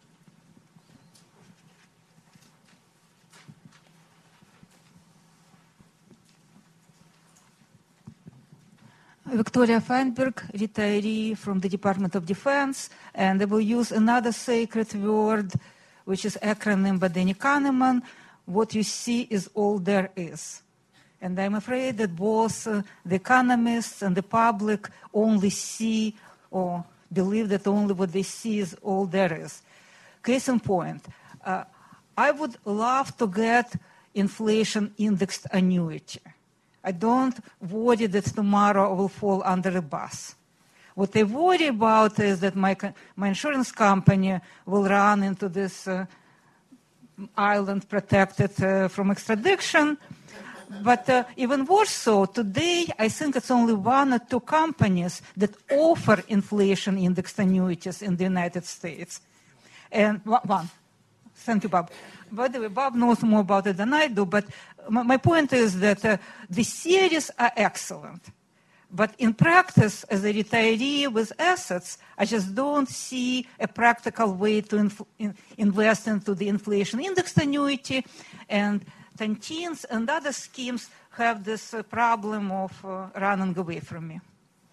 Victoria Feinberg, retiree from the Department of Defense, and I will use another sacred word, which is acronym by Danny Kahneman. What you see is all there is. And I'm afraid that both uh, the economists and the public only see or believe that only what they see is all there is. Case in point, uh, I would love to get inflation-indexed annuity. I don't worry that tomorrow I will fall under a bus. What I worry about is that my, my insurance company will run into this uh, island protected uh, from extradition. But uh, even worse so, today I think it's only one or two companies that offer inflation-indexed annuities in the United States. And one. Thank you, Bob. By the way, Bob knows more about it than I do, but my point is that uh, the theories are excellent. But in practice, as a retiree with assets, I just don't see a practical way to inf- in- invest into the inflation-indexed annuity. And Tontines and other schemes have this uh, problem of uh, running away from me.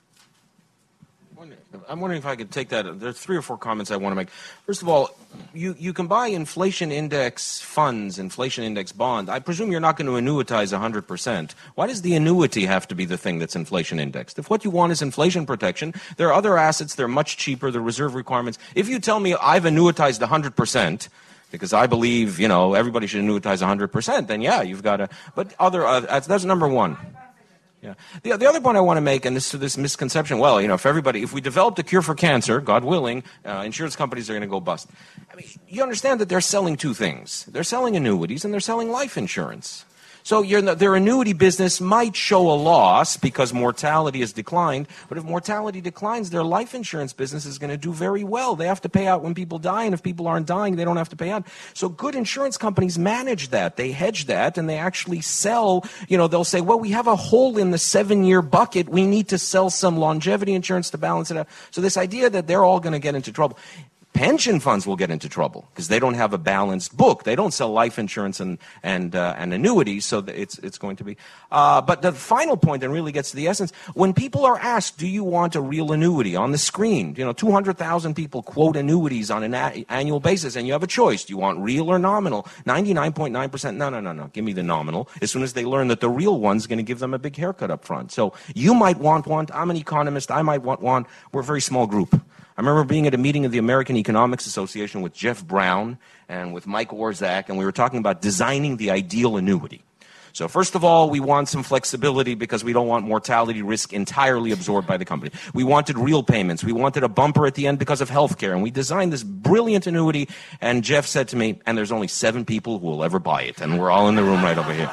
I'm wondering if I could take that. There's three or four comments I want to make. First of all, you, you can buy inflation index funds, inflation index bond. I presume you're not going to annuitize one hundred percent. Why does the annuity have to be the thing that's inflation indexed? If what you want is inflation protection, there are other assets, they're much cheaper, the reserve requirements. If you tell me I've annuitized one hundred percent, because I believe, you know, everybody should annuitize one hundred percent, then yeah, you've got to. But other, uh, that's, that's number one. Yeah. The, the other point I want to make, and this this misconception, well, you know, if everybody, if we developed a cure for cancer, God willing, uh, insurance companies are going to go bust. I mean, you understand that they're selling two things. They're selling annuities and they're selling life insurance. So your, their annuity business might show a loss because mortality has declined, but if mortality declines, their life insurance business is going to do very well. They have to pay out when people die, and if people aren't dying, they don't have to pay out. So good insurance companies manage that. They hedge that, and they actually sell, you know, they'll say, well, we have a hole in the seven-year bucket. We need to sell some longevity insurance to balance it out. So this idea that they're all going to get into trouble. Pension funds will get into trouble because they don't have a balanced book. They don't sell life insurance and and uh, and annuities, so it's it's going to be. Uh, but the final point, and really gets to the essence, when people are asked, "Do you want a real annuity?" on the screen, you know, two hundred thousand people quote annuities on an a- annual basis, and you have a choice: do you want real or nominal? ninety-nine point nine percent, no, no, no, no. Give me the nominal. As soon as they learn that the real one's going to give them a big haircut up front, so you might want one. I'm an economist. I might want one. We're a very small group. I remember being at a meeting of the American Economics Association with Jeff Brown and with Mike Orzak, and we were talking about designing the ideal annuity. So first of all, we want some flexibility because we don't want mortality risk entirely absorbed by the company. We wanted real payments. We wanted a bumper at the end because of health care. And we designed this brilliant annuity, and Jeff said to me, and there's only seven people who will ever buy it, and we're all in the room right over here.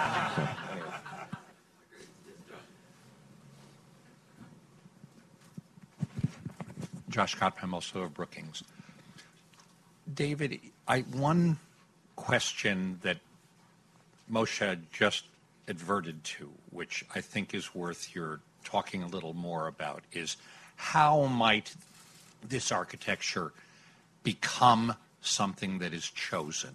Josh Kottman, I'm also of Brookings. David, I, one question that Moshe just adverted to, which I think is worth your talking a little more about, is how might this architecture become something that is chosen?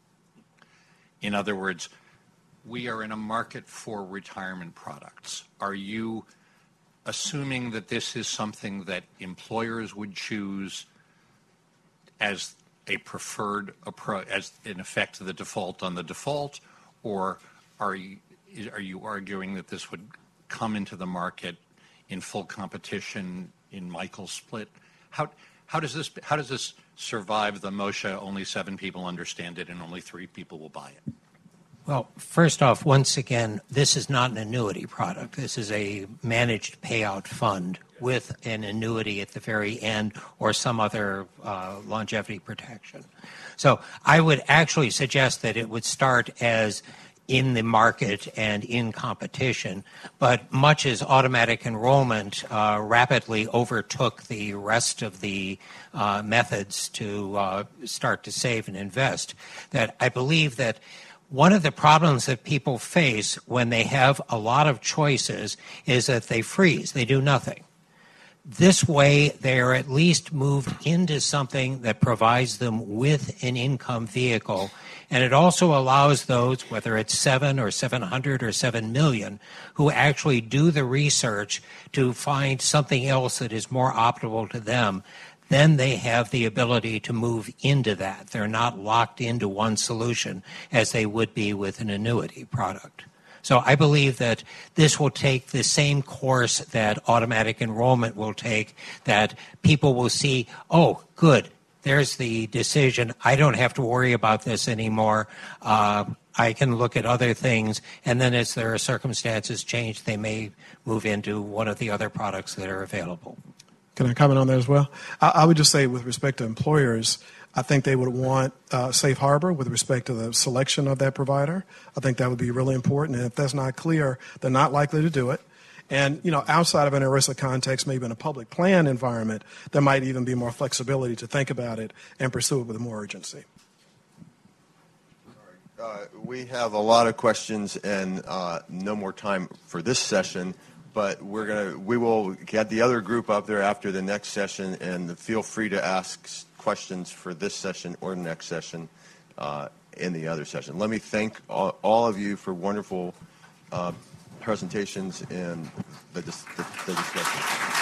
In other words, we are in a market for retirement products. Are you assuming that this is something that employers would choose as a preferred approach, as in effect the default on the default, or are you are you arguing that this would come into the market in full competition in Michael's split? How how does this how does this survive the Moshe only seven people understand it and only three people will buy it? Well, first off, once again, this is not an annuity product. This is a managed payout fund with an annuity at the very end or some other uh, longevity protection. So I would actually suggest that it would start as in the market and in competition, but much as automatic enrollment uh, rapidly overtook the rest of the uh, methods to uh, start to save and invest, that I believe that one of the problems that people face when they have a lot of choices is that they freeze, they do nothing. This way, they are at least moved into something that provides them with an income vehicle. And it also allows those, whether it's seven or seven hundred or seven million, who actually do the research to find something else that is more optimal to them. Then they have the ability to move into that. They're not locked into one solution as they would be with an annuity product. So I believe that this will take the same course that automatic enrollment will take, that people will see, oh, good, there's the decision. I don't have to worry about this anymore. Uh, I can look at other things, and then as their circumstances change, they may move into one of the other products that are available. Can I comment on that as well? I, I would just say with respect to employers, I think they would want uh, safe harbor with respect to the selection of that provider. I think that would be really important. And if that's not clear, they're not likely to do it. And, you know, outside of an ERISA context, maybe in a public plan environment, there might even be more flexibility to think about it and pursue it with more urgency. Uh, we have a lot of questions and uh, no more time for this session. But we're gonna, we will get the other group up there after the next session, and feel free to ask questions for this session or the next session uh, in the other session. Let me thank all, all of you for wonderful uh, presentations and the, the, the discussion.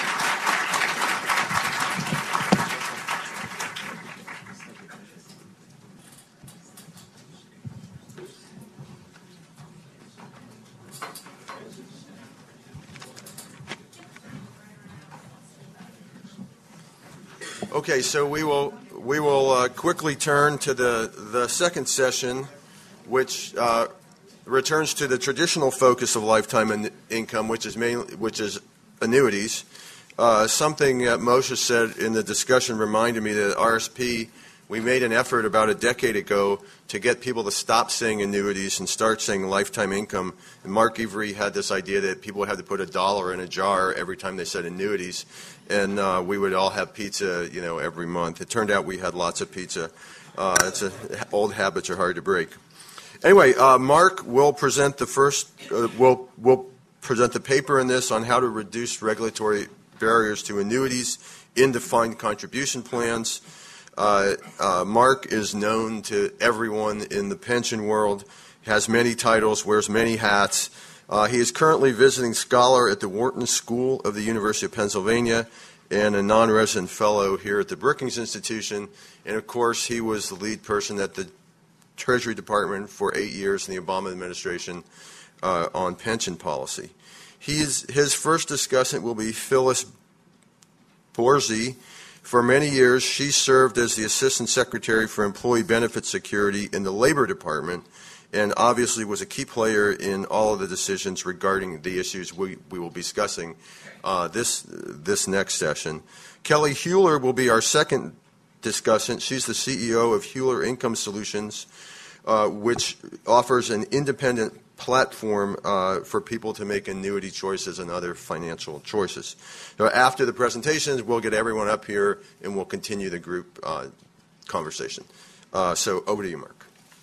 Okay, so we will we will uh, quickly turn to the the second session, which uh, returns to the traditional focus of lifetime in income, which is mainly which is annuities. Uh, something that Moshe said in the discussion reminded me that at R S P we made an effort about a decade ago to get people to stop saying annuities and start saying lifetime income. And Mark Avery had this idea that people had to put a dollar in a jar every time they said annuities, and uh, we would all have pizza, you know, every month. It turned out we had lots of pizza. Uh, it's a, old habits are hard to break. Anyway, uh, Mark will present the first. Uh, will will present the paper in this on how to reduce regulatory barriers to annuities in defined contribution plans. Uh, uh, Mark is known to everyone in the pension world, has many titles, wears many hats. Uh, he is currently visiting scholar at the Wharton School of the University of Pennsylvania and a non-resident fellow here at the Brookings Institution. And, of course, he was the lead person at the Treasury Department for eight years in the Obama administration uh, on pension policy. He is, his first discussant will be Phyllis Borsey. For many years, she served as the Assistant Secretary for Employee Benefit Security in the Labor Department and obviously was a key player in all of the decisions regarding the issues we, we will be discussing uh, this, this next session. Kelly Hueller will be our second discussant. She's the C E O of Hueller Income Solutions, uh, which offers an independent platform uh, for people to make annuity choices and other financial choices. So after the presentations, we'll get everyone up here and we'll continue the group uh, conversation. Uh, so over to you, Mark.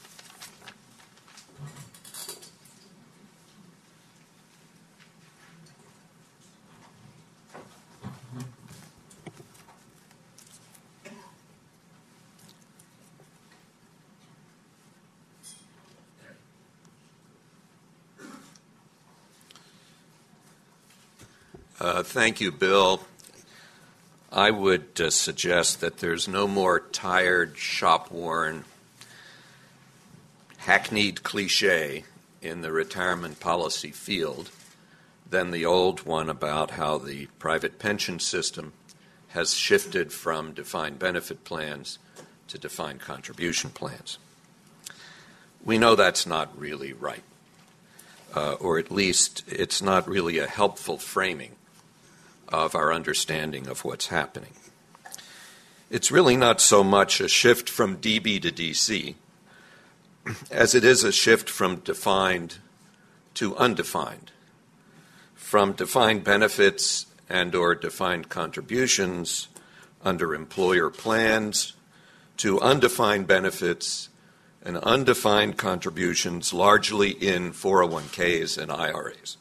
Uh, thank you, Bill. I would uh, suggest that there's no more tired, shop-worn, hackneyed cliche in the retirement policy field than the old one about how the private pension system has shifted from defined benefit plans to defined contribution plans. We know that's not really right, uh, or at least it's not really a helpful framing of our understanding of what's happening. It's really not so much a shift from D B to D C as it is a shift from defined to undefined, from defined benefits and or defined contributions under employer plans to undefined benefits and undefined contributions largely in four oh one Ks and I R As.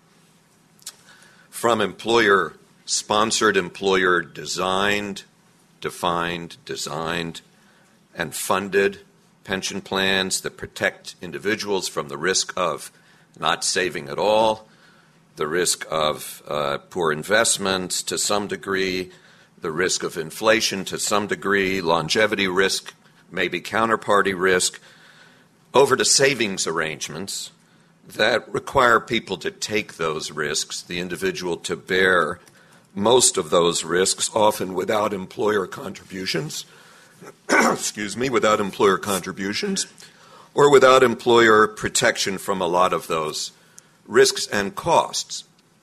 From employer sponsored, employer designed, defined, designed, and funded pension plans that protect individuals from the risk of not saving at all, the risk of uh, poor investments to some degree, the risk of inflation to some degree, longevity risk, maybe counterparty risk, over to savings arrangements that require people to take those risks, the individual to bear most of those risks, often without employer contributions, excuse me, without employer contributions, or without employer protection from a lot of those risks and costs.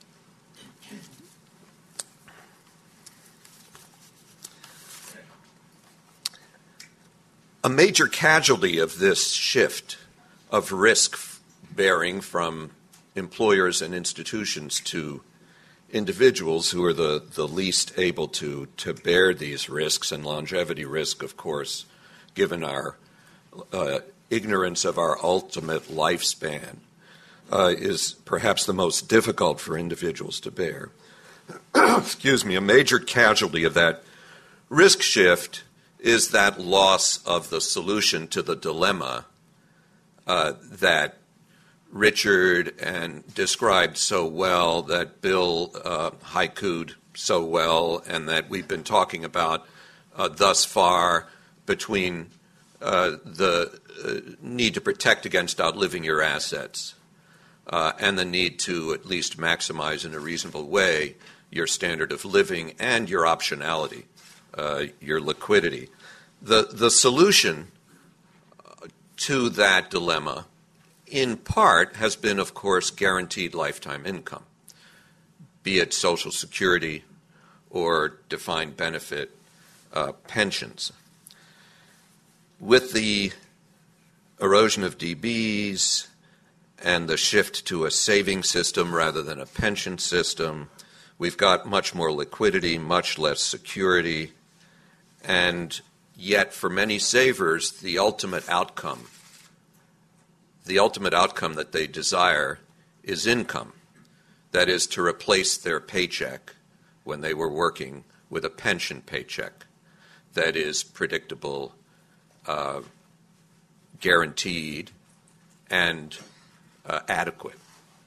A major casualty of this shift of risk bearing from employers and institutions to individuals who are the, the least able to, to bear these risks, and longevity risk, of course, given our uh, ignorance of our ultimate lifespan, uh, is perhaps the most difficult for individuals to bear. Excuse me, a major casualty of that risk shift is that loss of the solution to the dilemma uh, that Richard and described so well, that Bill uh, haikued so well, and that we've been talking about uh, thus far between uh, the uh, need to protect against outliving your assets uh, and the need to at least maximize in a reasonable way your standard of living and your optionality, uh, your liquidity. The, the solution to that dilemma in part has been, of course, guaranteed lifetime income, be it Social Security or defined benefit uh, pensions. With the erosion of D Bs and the shift to a saving system rather than a pension system, we've got much more liquidity, much less security, and yet for many savers, the ultimate outcome The ultimate outcome that they desire is income. That is, to replace their paycheck when they were working with a pension paycheck that is predictable, uh, guaranteed, and uh, adequate.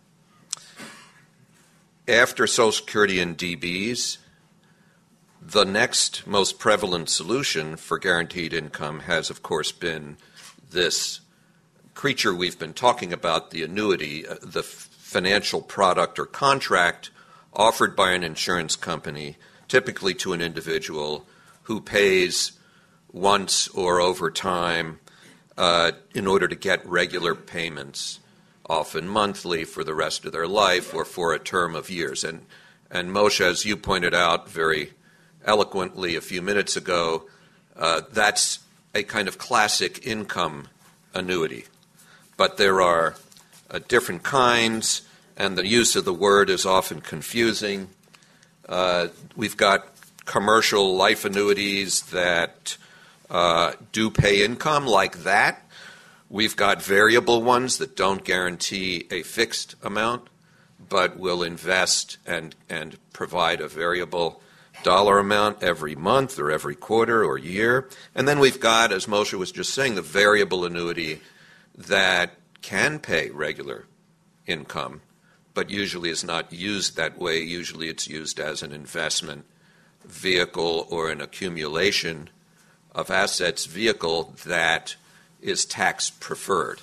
After Social Security and D Bs, the next most prevalent solution for guaranteed income has, of course, been this creature we've been talking about, the annuity, uh, the f- financial product or contract offered by an insurance company, typically to an individual who pays once or over time uh, in order to get regular payments, often monthly, for the rest of their life or for a term of years. And, and Moshe, as you pointed out very eloquently a few minutes ago, uh, that's a kind of classic income annuity. But there are uh, different kinds, and the use of the word is often confusing. Uh, we've got commercial life annuities that uh, do pay income like that. We've got variable ones that don't guarantee a fixed amount, but will invest and, and provide a variable dollar amount every month or every quarter or year. And then we've got, as Moshe was just saying, the variable annuity that can pay regular income, but usually is not used that way. Usually it's used as an investment vehicle or an accumulation of assets vehicle that is tax preferred.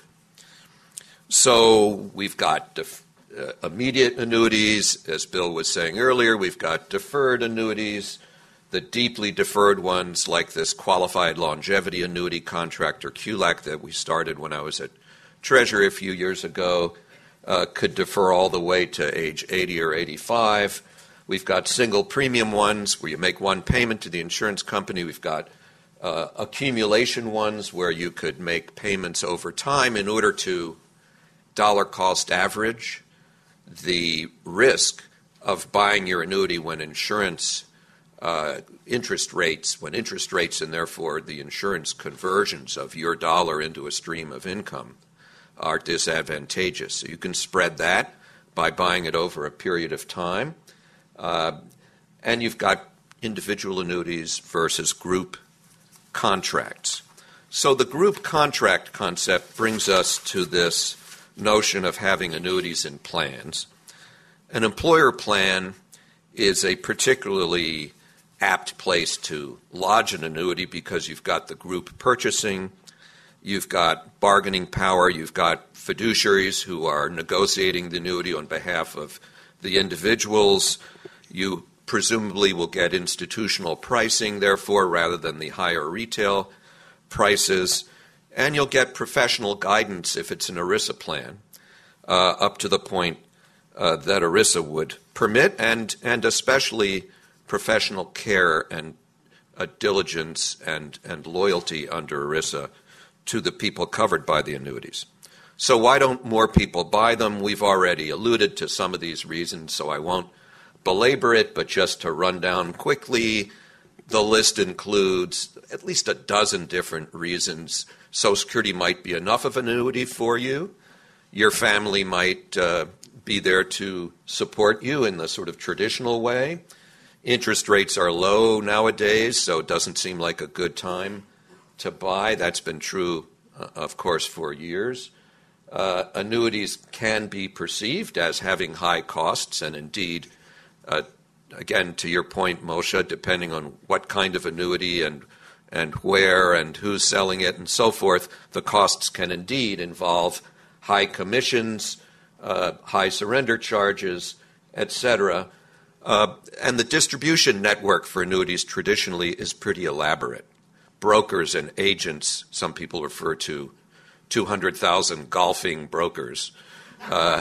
So we've got def- uh, immediate annuities, as Bill was saying earlier. We've got deferred annuities, the deeply deferred ones like this qualified longevity annuity contract, or Q L A C, that we started when I was at Treasury a few years ago, uh, could defer all the way to age eighty or eighty-five. We've got single premium ones where you make one payment to the insurance company. We've got uh, accumulation ones where you could make payments over time in order to dollar cost average the risk of buying your annuity when insurance uh, interest rates, when interest rates and therefore the insurance conversions of your dollar into a stream of income are disadvantageous. So you can spread that by buying it over a period of time. Uh, and you've got individual annuities versus group contracts. So the group contract concept brings us to this notion of having annuities in plans. An employer plan is a particularly apt place to lodge an annuity because you've got the group purchasing, you've got bargaining power, you've got fiduciaries who are negotiating the annuity on behalf of the individuals. You presumably will get institutional pricing, therefore, rather than the higher retail prices. And you'll get professional guidance if it's an ERISA plan, uh, up to the point uh, that ERISA would permit, and, and especially professional care and uh, diligence and, and loyalty under ERISA to the people covered by the annuities. So why don't more people buy them? We've already alluded to some of these reasons, so I won't belabor it, but just to run down quickly, the list includes at least a dozen different reasons. Social Security might be enough of an annuity for you. Your family might uh, be there to support you in the sort of traditional way. Interest rates are low nowadays, so it doesn't seem like a good time to buy. That's been true, uh, of course, for years. Uh, annuities can be perceived as having high costs, and indeed, uh, again, to your point, Moshe, depending on what kind of annuity and and where and who's selling it and so forth, the costs can indeed involve high commissions, uh, high surrender charges, et cetera. Uh, and the distribution network for annuities traditionally is pretty elaborate. Brokers and agents, some people refer to two hundred thousand golfing brokers uh,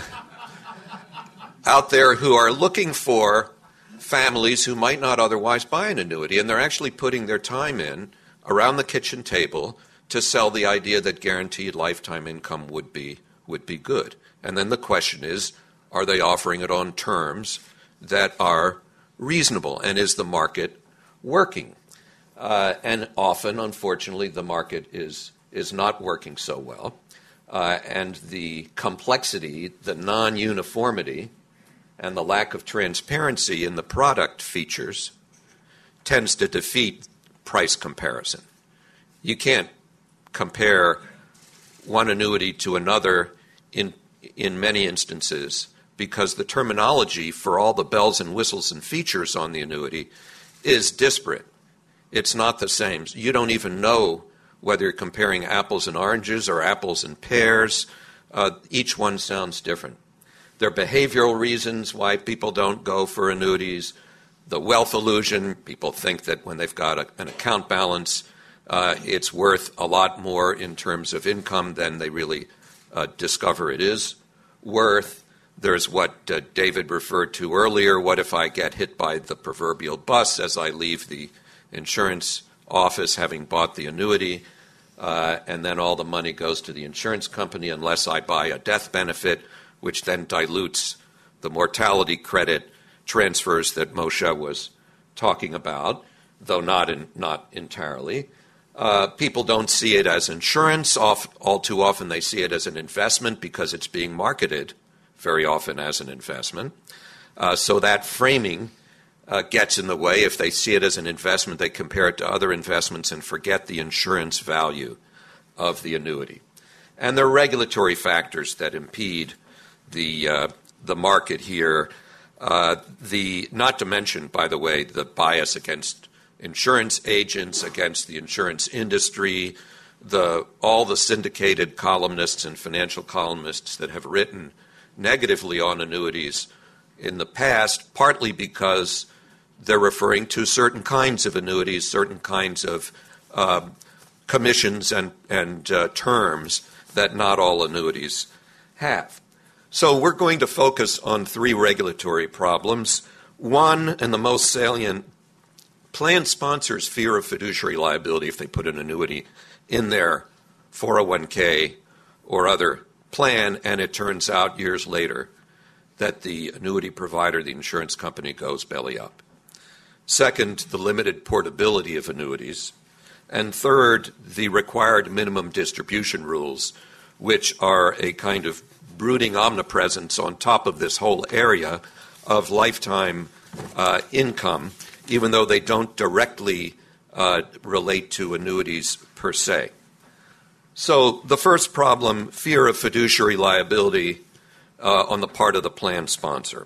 out there who are looking for families who might not otherwise buy an annuity, and they're actually putting their time in around the kitchen table to sell the idea that guaranteed lifetime income would be would be good. And then the question is, are they offering it on terms that are reasonable, and is the market working? Uh, and often, unfortunately, the market is is not working so well, uh, and the complexity, the non-uniformity, and the lack of transparency in the product features tends to defeat price comparison. You can't compare one annuity to another in in many instances because the terminology for all the bells and whistles and features on the annuity is disparate. It's not the same. You don't even know whether you're comparing apples and oranges or apples and pears. Uh, each one sounds different. There are behavioral reasons why people don't go for annuities. The wealth illusion, people think that when they've got a, an account balance, uh, it's worth a lot more in terms of income than they really uh, discover it is worth. There's what uh, David referred to earlier. What if I get hit by the proverbial bus as I leave the insurance office having bought the annuity? uh, and then all the money goes to the insurance company unless I buy a death benefit, which then dilutes the mortality credit transfers that Moshe was talking about, though not in, not entirely. Uh, people don't see it as insurance. Off, all too often they see it as an investment because it's being marketed very often as an investment. Uh, so that framing uh, gets in the way. If they see it as an investment, they compare it to other investments and forget the insurance value of the annuity. And there are regulatory factors that impede the uh, the market here. Uh, the not to mention, by the way, the bias against insurance agents, against the insurance industry, the all the syndicated columnists and financial columnists that have written negatively on annuities in the past, partly because they're referring to certain kinds of annuities, certain kinds of uh, commissions and, and uh, terms that not all annuities have. So we're going to focus on three regulatory problems. One, and the most salient, plan sponsors' fear of fiduciary liability if they put an annuity in their four oh one k or other plan, and it turns out years later that the annuity provider, the insurance company, goes belly up. Second, the limited portability of annuities. And third, the required minimum distribution rules, which are a kind of brooding omnipresence on top of this whole area of lifetime uh, income, even though they don't directly uh, relate to annuities per se. So the first problem, fear of fiduciary liability uh, on the part of the plan sponsor.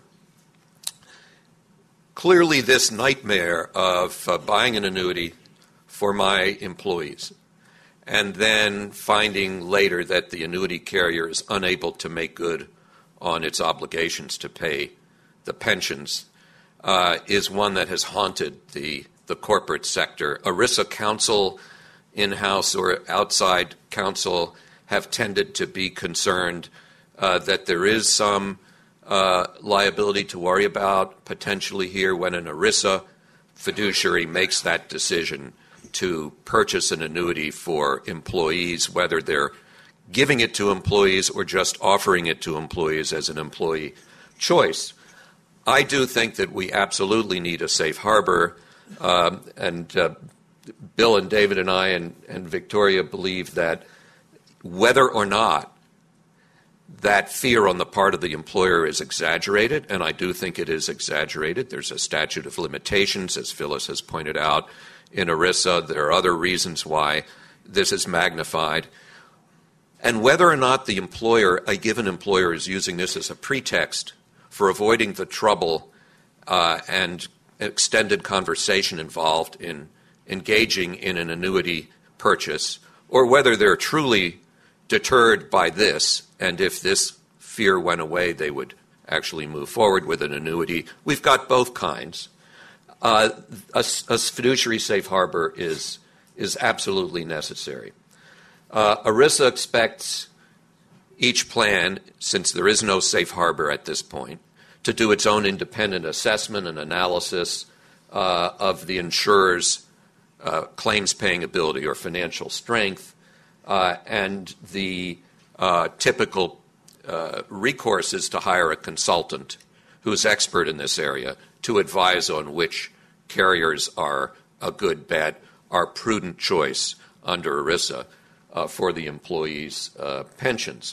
Clearly, this nightmare of uh, buying an annuity for my employees and then finding later that the annuity carrier is unable to make good on its obligations to pay the pensions uh, is one that has haunted the, the corporate sector. ERISA counsel, in-house or outside counsel, have tended to be concerned uh, that there is some uh, liability to worry about potentially here when an ERISA fiduciary makes that decision to purchase an annuity for employees, whether they're giving it to employees or just offering it to employees as an employee choice. I do think that we absolutely need a safe harbor, um, and uh, Bill and David and I and, and Victoria believe that whether or not that fear on the part of the employer is exaggerated, and I do think it is exaggerated. There's a statute of limitations, as Phyllis has pointed out, in ERISA. There are other reasons why this is magnified. And whether or not the employer, a given employer, is using this as a pretext for avoiding the trouble uh, and extended conversation involved in engaging in an annuity purchase, or whether they're truly deterred by this, and if this fear went away, they would actually move forward with an annuity. We've got both kinds. Uh, a, a fiduciary safe harbor is, is absolutely necessary. Uh, ERISA expects each plan, since there is no safe harbor at this point, to do its own independent assessment and analysis uh, of the insurer's uh, claims-paying ability or financial strength, uh, and the uh, typical uh, recourse is to hire a consultant who's expert in this area to advise on which carriers are a good bet, are prudent choice under ERISA uh, for the employees' uh, pensions.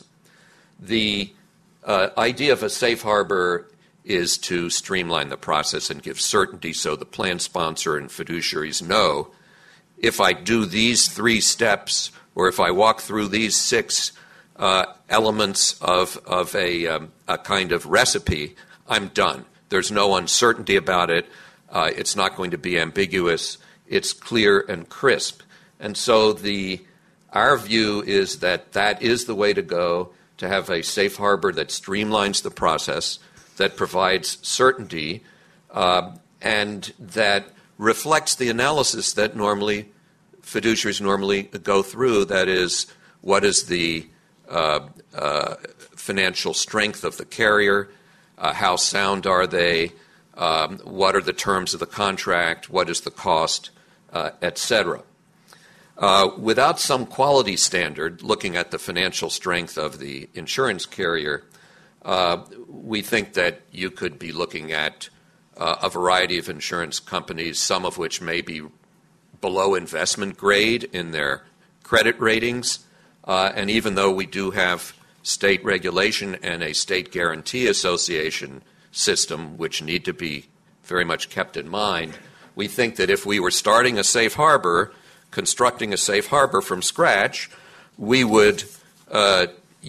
The uh, idea of a safe harbor is to streamline the process and give certainty so the plan sponsor and fiduciaries know if I do these three steps or if I walk through these six uh, elements of, of a, um, a kind of recipe, I'm done. There's no uncertainty about it. Uh, it's not going to be ambiguous. It's clear and crisp. And so the our view is that that is the way to go, to have a safe harbor that streamlines the process, that provides certainty, uh, and that reflects the analysis that normally fiduciaries normally go through. That is, what is the uh, uh, financial strength of the carrier? Uh, how sound are they? Um, what are the terms of the contract? What is the cost, uh, et cetera? Uh, without some quality standard looking at the financial strength of the insurance carrier, uh, we think that you could be looking at uh, a variety of insurance companies, some of which may be below investment grade in their credit ratings. Uh, and even though we do have state regulation and a state guarantee association system, which need to be very much kept in mind, we think that if we were starting a safe harbor, constructing a safe harbor from scratch, we would uh,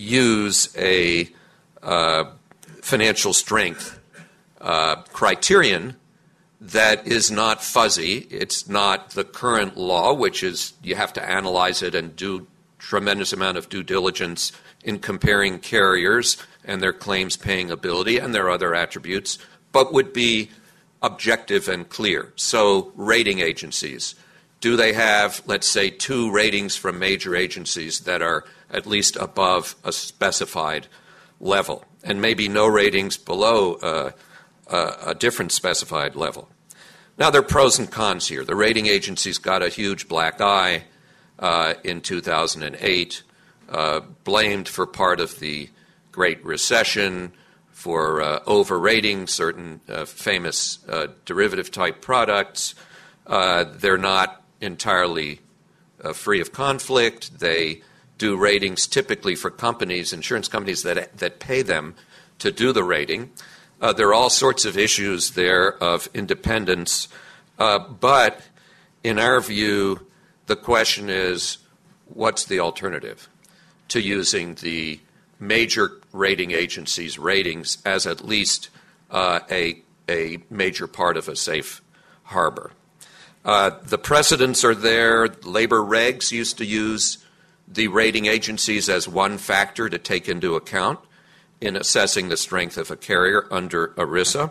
use a uh, financial strength uh, criterion that is not fuzzy. It's not the current law, which is you have to analyze it and do tremendous amount of due diligence in comparing carriers and their claims paying ability and their other attributes, but would be objective and clear. So rating agencies, do they have, let's say, two ratings from major agencies that are at least above a specified level, and maybe no ratings below uh, a, a different specified level? Now, there are pros and cons here. The rating agencies got a huge black eye uh, in two thousand eight, uh, blamed for part of the Great Recession, for uh, overrating certain uh, famous uh, derivative-type products. Uh, they're not entirely uh, free of conflict. They do ratings typically for companies, insurance companies, that that pay them to do the rating. Uh, there are all sorts of issues there of independence. Uh, but in our view, the question is, what's the alternative to using the major rating agencies' ratings as at least uh, a, a major part of a safe harbor? Uh, the precedents are there. Labor regs used to use the rating agencies as one factor to take into account in assessing the strength of a carrier under ERISA.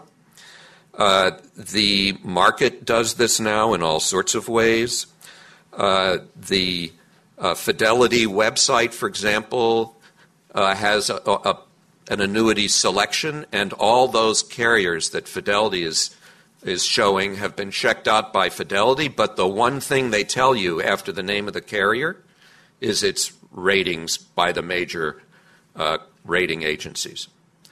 Uh, the market does this now in all sorts of ways. Uh, the uh, Fidelity website, for example, uh, has a, a, an annuity selection, and all those carriers that Fidelity is is showing have been checked out by Fidelity, but the one thing they tell you after the name of the carrier is its ratings by the major uh, rating agencies.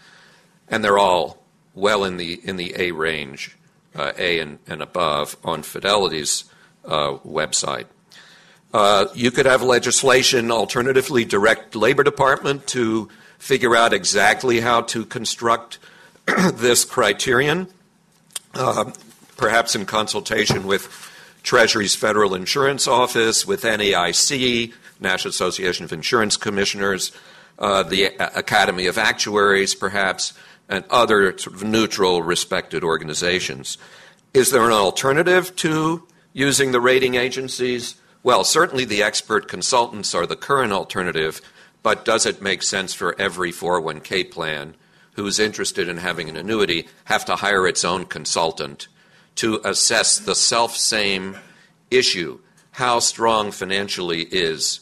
And they're all well in the in the A range, uh, A and, and above on Fidelity's uh, website. Uh, you could have legislation, alternatively direct Labor Department to figure out exactly how to construct this criterion, uh, perhaps in consultation with Treasury's Federal Insurance Office, with N A I C, National Association of Insurance Commissioners, uh, the Academy of Actuaries, perhaps, and other sort of neutral, respected organizations. Is there an alternative to using the rating agencies? Well, certainly the expert consultants are the current alternative, but does it make sense for every four oh one k plan who's interested in having an annuity have to hire its own consultant to assess the self-same issue? How strong financially is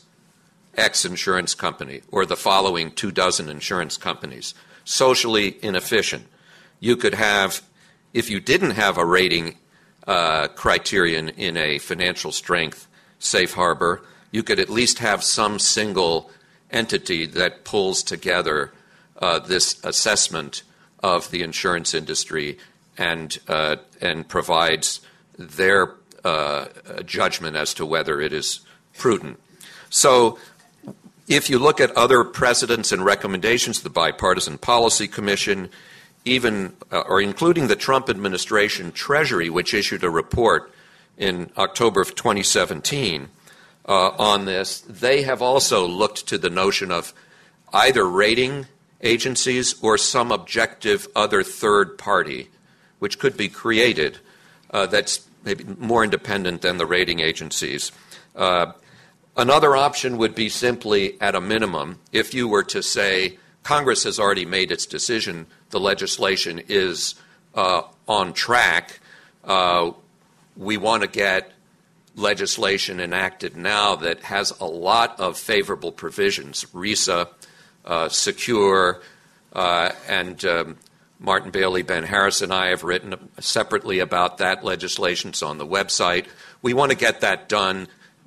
X insurance company or the following two dozen insurance companies? Socially inefficient. You could have, if you didn't have a rating uh, criterion in a financial strength safe harbor, you could at least have some single entity that pulls together uh, this assessment of the insurance industry and uh, and provides their uh, judgment as to whether it is prudent. So if you look at other precedents and recommendations, the Bipartisan Policy Commission, even uh, or including the Trump administration Treasury, which issued a report in October of twenty seventeen uh, on this, they have also looked to the notion of either rating agencies or some objective other third party, which could be created uh, that's maybe more independent than the rating agencies. Uh, another option would be simply, at a minimum, if you were to say Congress has already made its decision, the legislation is uh, on track, uh, we want to get legislation enacted now that has a lot of favorable provisions, RISA, uh, Secure, uh, and um, Martin Bailey, Ben Harris, and I have written separately about that legislation. It's on the website. We want to get that done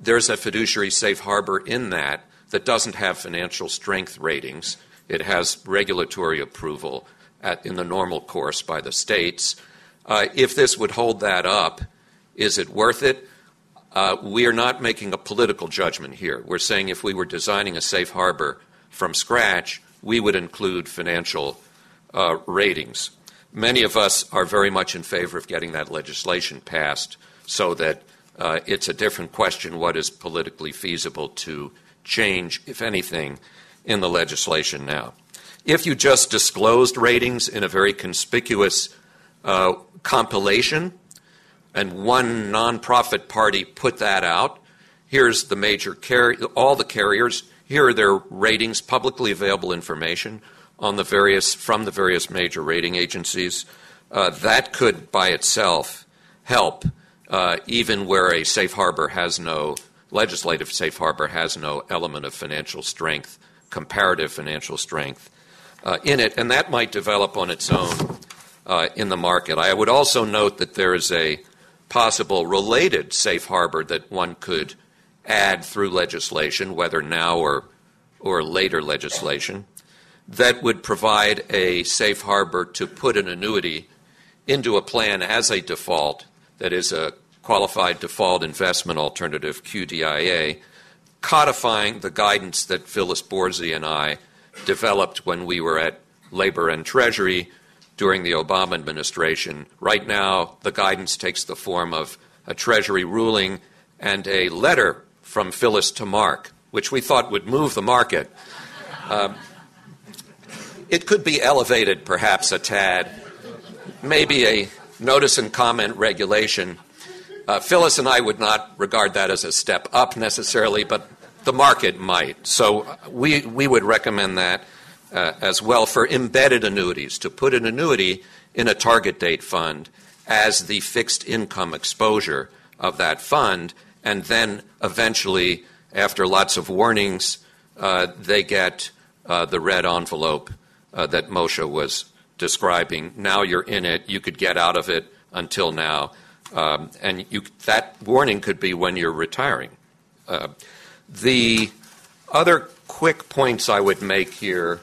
there's a fiduciary safe harbor in that that doesn't have financial strength ratings. It has regulatory approval at, in the normal course by the states. Uh, if this would hold that up, is it worth it? Uh, we are not making a political judgment here. We're saying if we were designing a safe harbor from scratch, we would include financial uh, ratings. Many of us are very much in favor of getting that legislation passed so that uh, it's a different question what is politically feasible to change, if anything, in the legislation now. If you just disclosed ratings in a very conspicuous uh, compilation, and one nonprofit party put that out, here's the major carrier, all the carriers, here are their ratings, publicly available information on the various, from the various major rating agencies. Uh, that could by itself help, uh, even where a safe harbor has no, legislative safe harbor has no element of financial strength, comparative financial strength uh, in it, and that might develop on its own uh, in the market. I would also note that there is a possible related safe harbor that one could add through legislation, whether now or, or later legislation, that would provide a safe harbor to put an annuity into a plan as a default, that is a qualified default investment alternative, Q D I A, codifying the guidance that Phyllis Borsey and I developed when we were at Labor and Treasury during the Obama administration. Right now, the guidance takes the form of a Treasury ruling and a letter from Phyllis to Mark, which we thought would move the market. Um, it could be elevated perhaps a tad, maybe a notice and comment regulation. Uh, Phyllis and I would not regard that as a step up necessarily, but the market might. So we, we would recommend that Uh, as well for embedded annuities, to put an annuity in a target date fund as the fixed income exposure of that fund, and then eventually, after lots of warnings, uh, they get uh, the red envelope uh, that Moshe was describing. Now you're in it. You could get out of it until now. Um, and you, that warning could be when you're retiring. Uh, the other quick points I would make here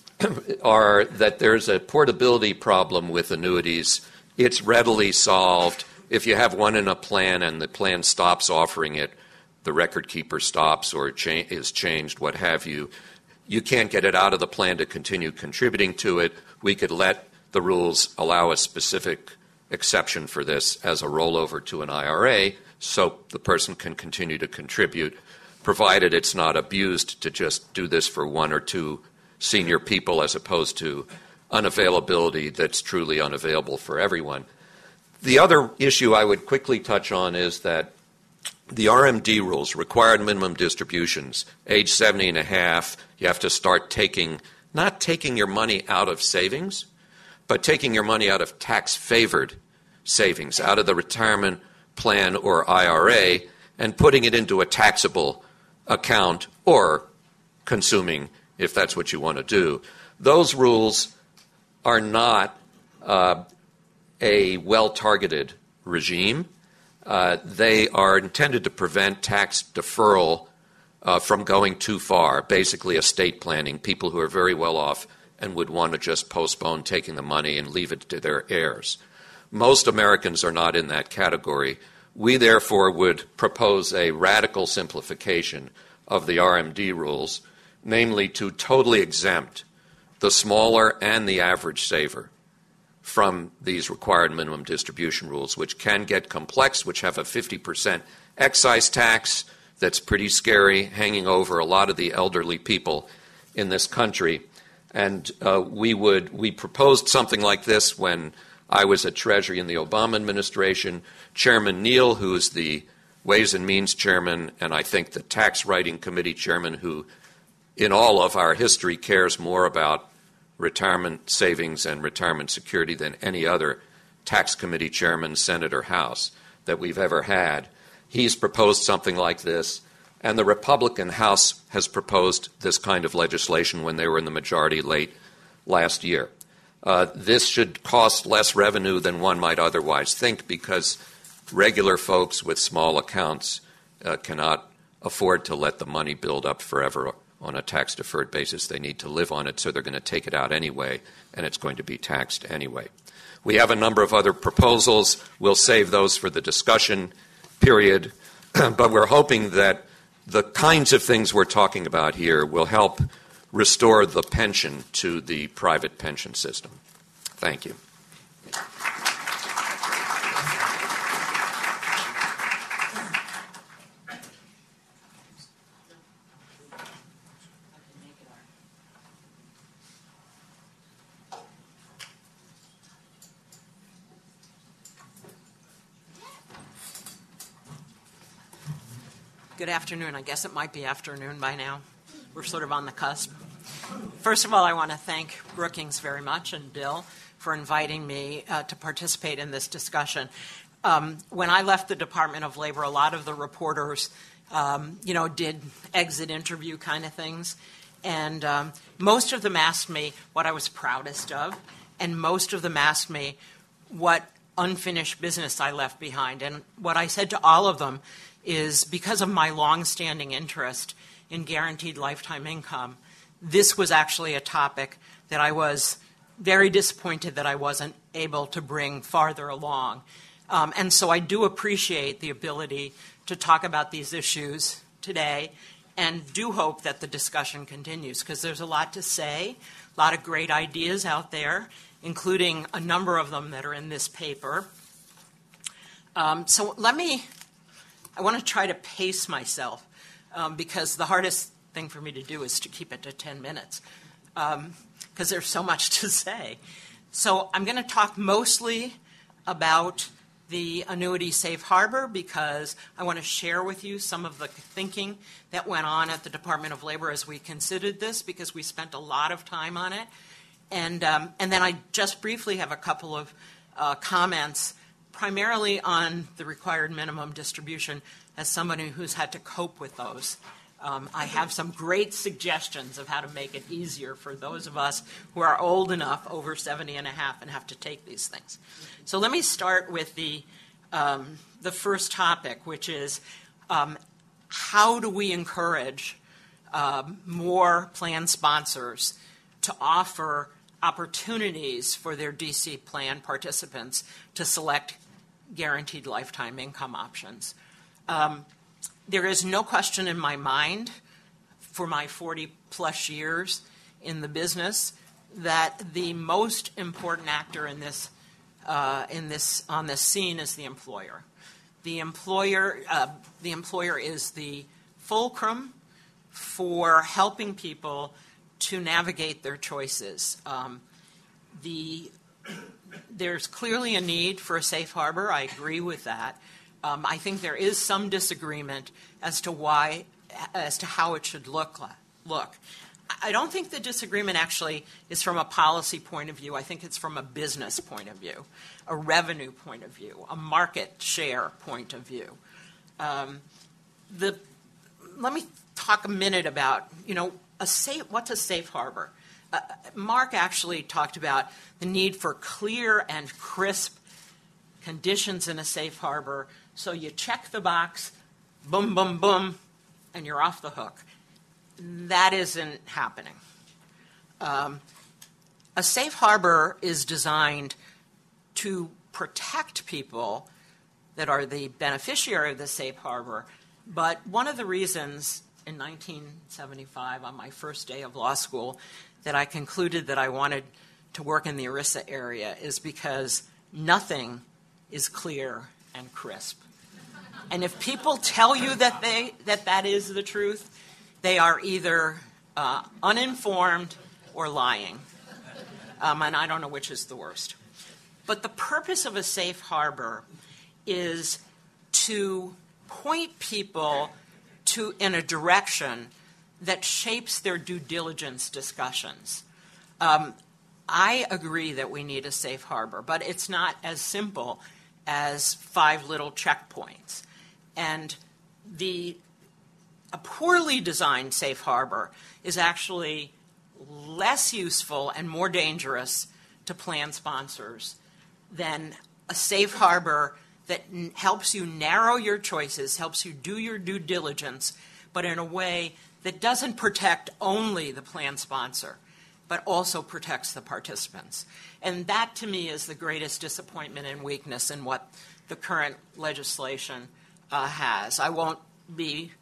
are that there's a portability problem with annuities. It's readily solved. If you have one in a plan and the plan stops offering it, the record keeper stops or cha- is changed, what have you, you can't get it out of the plan to continue contributing to it. We could let the rules allow a specific exception for this as a rollover to an I R A so the person can continue to contribute, provided it's not abused to just do this for one or two senior people as opposed to unavailability that's truly unavailable for everyone. The other issue I would quickly touch on is that the R M D rules, required minimum distributions, age seventy and a half, you have to start taking, not taking your money out of savings, but taking your money out of tax-favored savings, out of the retirement plan or I R A, and putting it into a taxable account or consuming, if that's what you want to do. Those rules are not uh, a well-targeted regime. Uh, they are intended to prevent tax deferral uh, from going too far, basically estate planning, people who are very well off and would want to just postpone taking the money and leave it to their heirs. Most Americans are not in that category. We, therefore, would propose a radical simplification of the R M D rules, namely to totally exempt the smaller and the average saver from these required minimum distribution rules, which can get complex, which have a fifty percent excise tax that's pretty scary, hanging over a lot of the elderly people in this country. And uh, we would we proposed something like this when I was at Treasury in the Obama administration. Chairman Neal, who is the Ways and Means Chairman, and I think the Tax Writing Committee Chairman, who in all of our history cares more about retirement savings and retirement security than any other tax committee chairman, Senate or House that we've ever had. He's proposed something like this, and the Republican House has proposed this kind of legislation when they were in the majority late last year. Uh, this should cost less revenue than one might otherwise think because regular folks with small accounts uh, cannot afford to let the money build up forever on a tax-deferred basis. They need to live on it, so they're going to take it out anyway, and it's going to be taxed anyway. We have a number of other proposals. We'll save those for the discussion period, but we're hoping that the kinds of things we're talking about here will help restore the pension to the private pension system. Thank you. Good afternoon. I guess it might be afternoon by now. We're sort of on the cusp. First of all, I want to thank Brookings very much and Bill for inviting me uh, to participate in this discussion. Um, when I left the Department of Labor, a lot of the reporters, um, you know, did exit interview kind of things. And um, most of them asked me what I was proudest of, and most of them asked me what unfinished business I left behind. And what I said to all of them is, because of my longstanding interest in guaranteed lifetime income, this was actually a topic that I was very disappointed that I wasn't able to bring farther along. Um, and so I do appreciate the ability to talk about these issues today, and do hope that the discussion continues, because there's a lot to say, a lot of great ideas out there, including a number of them that are in this paper. Um, so let me... I want to try to pace myself, um, because the hardest thing for me to do is to keep it to ten minutes, because um, there's so much to say. So I'm going to talk mostly about the annuity safe harbor, because I want to share with you some of the thinking that went on at the Department of Labor as we considered this, because we spent a lot of time on it. And, um, and then I just briefly have a couple of uh, comments primarily on the required minimum distribution as somebody who's had to cope with those. Um, I have some great suggestions of how to make it easier for those of us who are old enough, over seventy and a half, and have to take these things. So let me start with the, um, the first topic, which is um, how do we encourage uh, more plan sponsors to offer opportunities for their D C plan participants to select guaranteed lifetime income options. Um, there is no question in my mind, for my forty plus years in the business, that the most important actor in this, uh, in this, on this scene is the employer. The employer, uh, the employer is the fulcrum for helping people to navigate their choices. Um, the, there's clearly a need for a safe harbor. I agree with that. Um, I think there is some disagreement as to why, as to how it should look. Look, I don't think the disagreement actually is from a policy point of view. I think it's from a business point of view, a revenue point of view, a market share point of view. Um, the let me talk a minute about, you know, a safe, what's a safe harbor? Uh, Mark actually talked about the need for clear and crisp conditions in a safe harbor, so you check the box, boom, boom, boom, and you're off the hook. That isn't happening. Um, a safe harbor is designed to protect people that are the beneficiary of the safe harbor, but one of the reasons in nineteen seventy-five, on my first day of law school, that I concluded that I wanted to work in the ERISA area is because nothing is clear and crisp. And if people tell you that they that that is the truth, they are either uh, uninformed or lying. Um, and I don't know which is the worst. But the purpose of a safe harbor is to point people to in a direction that shapes their due diligence discussions. Um, I agree that we need a safe harbor, but it's not as simple as five little checkpoints. And the a poorly designed safe harbor is actually less useful and more dangerous to plan sponsors than a safe harbor that n- helps you narrow your choices, helps you do your due diligence, but in a way that doesn't protect only the plan sponsor, but also protects the participants. And that, to me, is the greatest disappointment and weakness in what the current legislation uh, has. I won't be,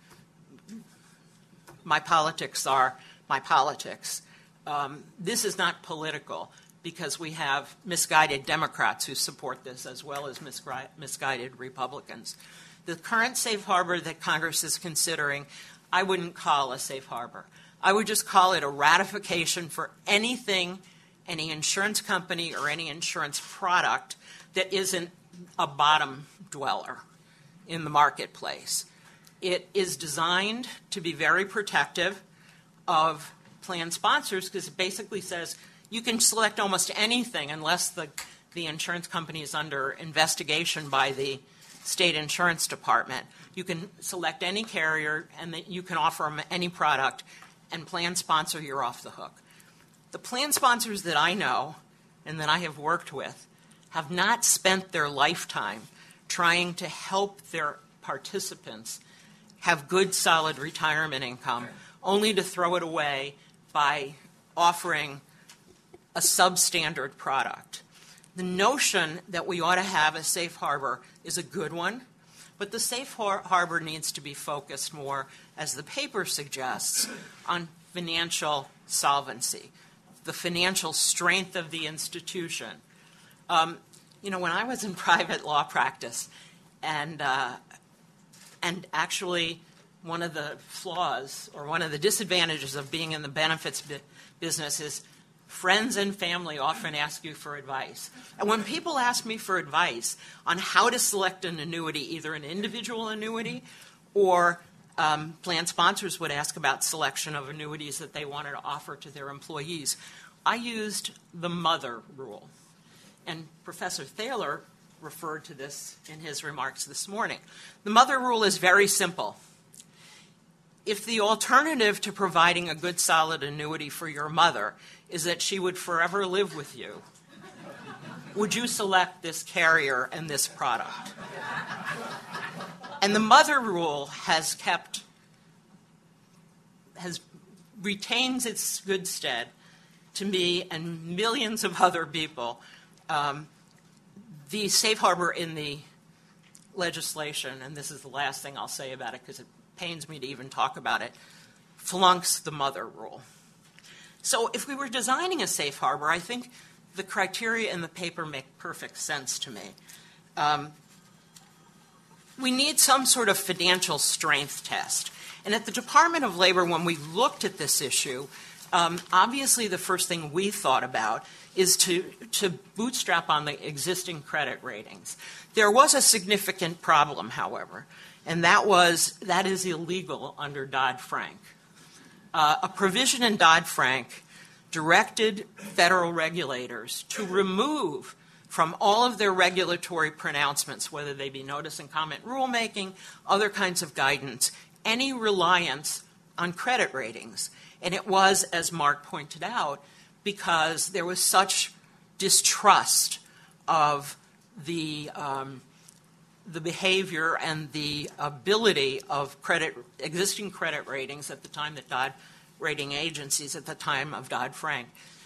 my politics are my politics. Um, this is not political because we have misguided Democrats who support this as well as misgui- misguided Republicans. The current safe harbor that Congress is considering, I wouldn't call a safe harbor. I would just call it a ratification for anything, any insurance company or any insurance product that isn't a bottom dweller in the marketplace. It is designed to be very protective of plan sponsors because it basically says you can select almost anything unless the, the insurance company is under investigation by the state insurance department. You can select any carrier and that you can offer them any product, and plan sponsor, you're off the hook. The plan sponsors that I know and that I have worked with have not spent their lifetime trying to help their participants have good, solid retirement income, only to throw it away by offering a substandard product. The notion that we ought to have a safe harbor is a good one, but the safe har- harbor needs to be focused more, as the paper suggests, on financial solvency, the financial strength of the institution. Um, you know, when I was in private law practice, and uh, and actually one of the flaws or one of the disadvantages of being in the benefits bu- business is friends and family often ask you for advice. And when people ask me for advice on how to select an annuity, either an individual annuity or um, plan sponsors would ask about selection of annuities that they wanted to offer to their employees, I used the mother rule. And Professor Thaler referred to this in his remarks this morning. The mother rule is very simple. If the alternative to providing a good, solid annuity for your mother is that she would forever live with you, would you select this carrier and this product? And the mother rule has kept, has retains its good stead to me and millions of other people. Um, the safe harbor in the legislation, and this is the last thing I'll say about it because it pains me to even talk about it, flunks the mother rule. So if we were designing a safe harbor, I think the criteria in the paper make perfect sense to me. Um, we need some sort of financial strength test. And at the Department of Labor, when we looked at this issue, um, obviously the first thing we thought about is to, to bootstrap on the existing credit ratings. There was a significant problem, however, and that was that is illegal under Dodd-Frank. Uh, a provision in Dodd-Frank directed federal regulators to remove from all of their regulatory pronouncements, whether they be notice and comment rulemaking, other kinds of guidance, any reliance on credit ratings. And it was, as Mark pointed out, because there was such distrust of the um, the behavior and the ability of credit existing credit ratings at the time that Dodd rating agencies at the time of Dodd-Frank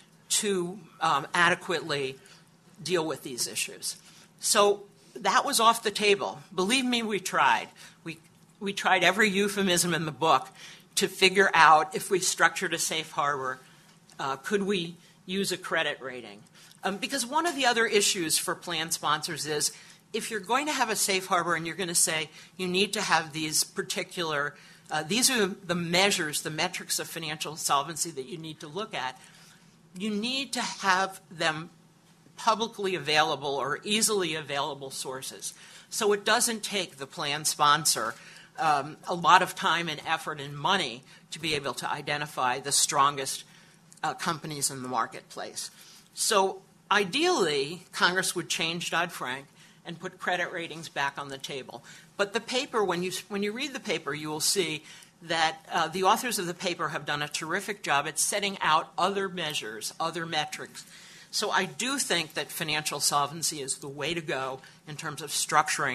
to um, adequately deal with these issues. So that was off the table. Believe me, we tried. We we tried every euphemism in the book to figure out if we structured a safe harbor, uh, could we use a credit rating? Um, because one of the other issues for plan sponsors is if you're going to have a safe harbor and you're going to say you need to have these particular, uh, these are the measures, the metrics of financial solvency that you need to look at, you need to have them publicly available or easily available sources. So it doesn't take the plan sponsor um, a lot of time and effort and money to be able to identify the strongest uh, companies in the marketplace. So ideally, Congress would change Dodd-Frank and put credit ratings back on the table. But the paper, when you, when you read the paper, you will see that uh, the authors of the paper have done a terrific job at setting out other measures, other metrics. So I do think that financial solvency is the way to go in terms of structuring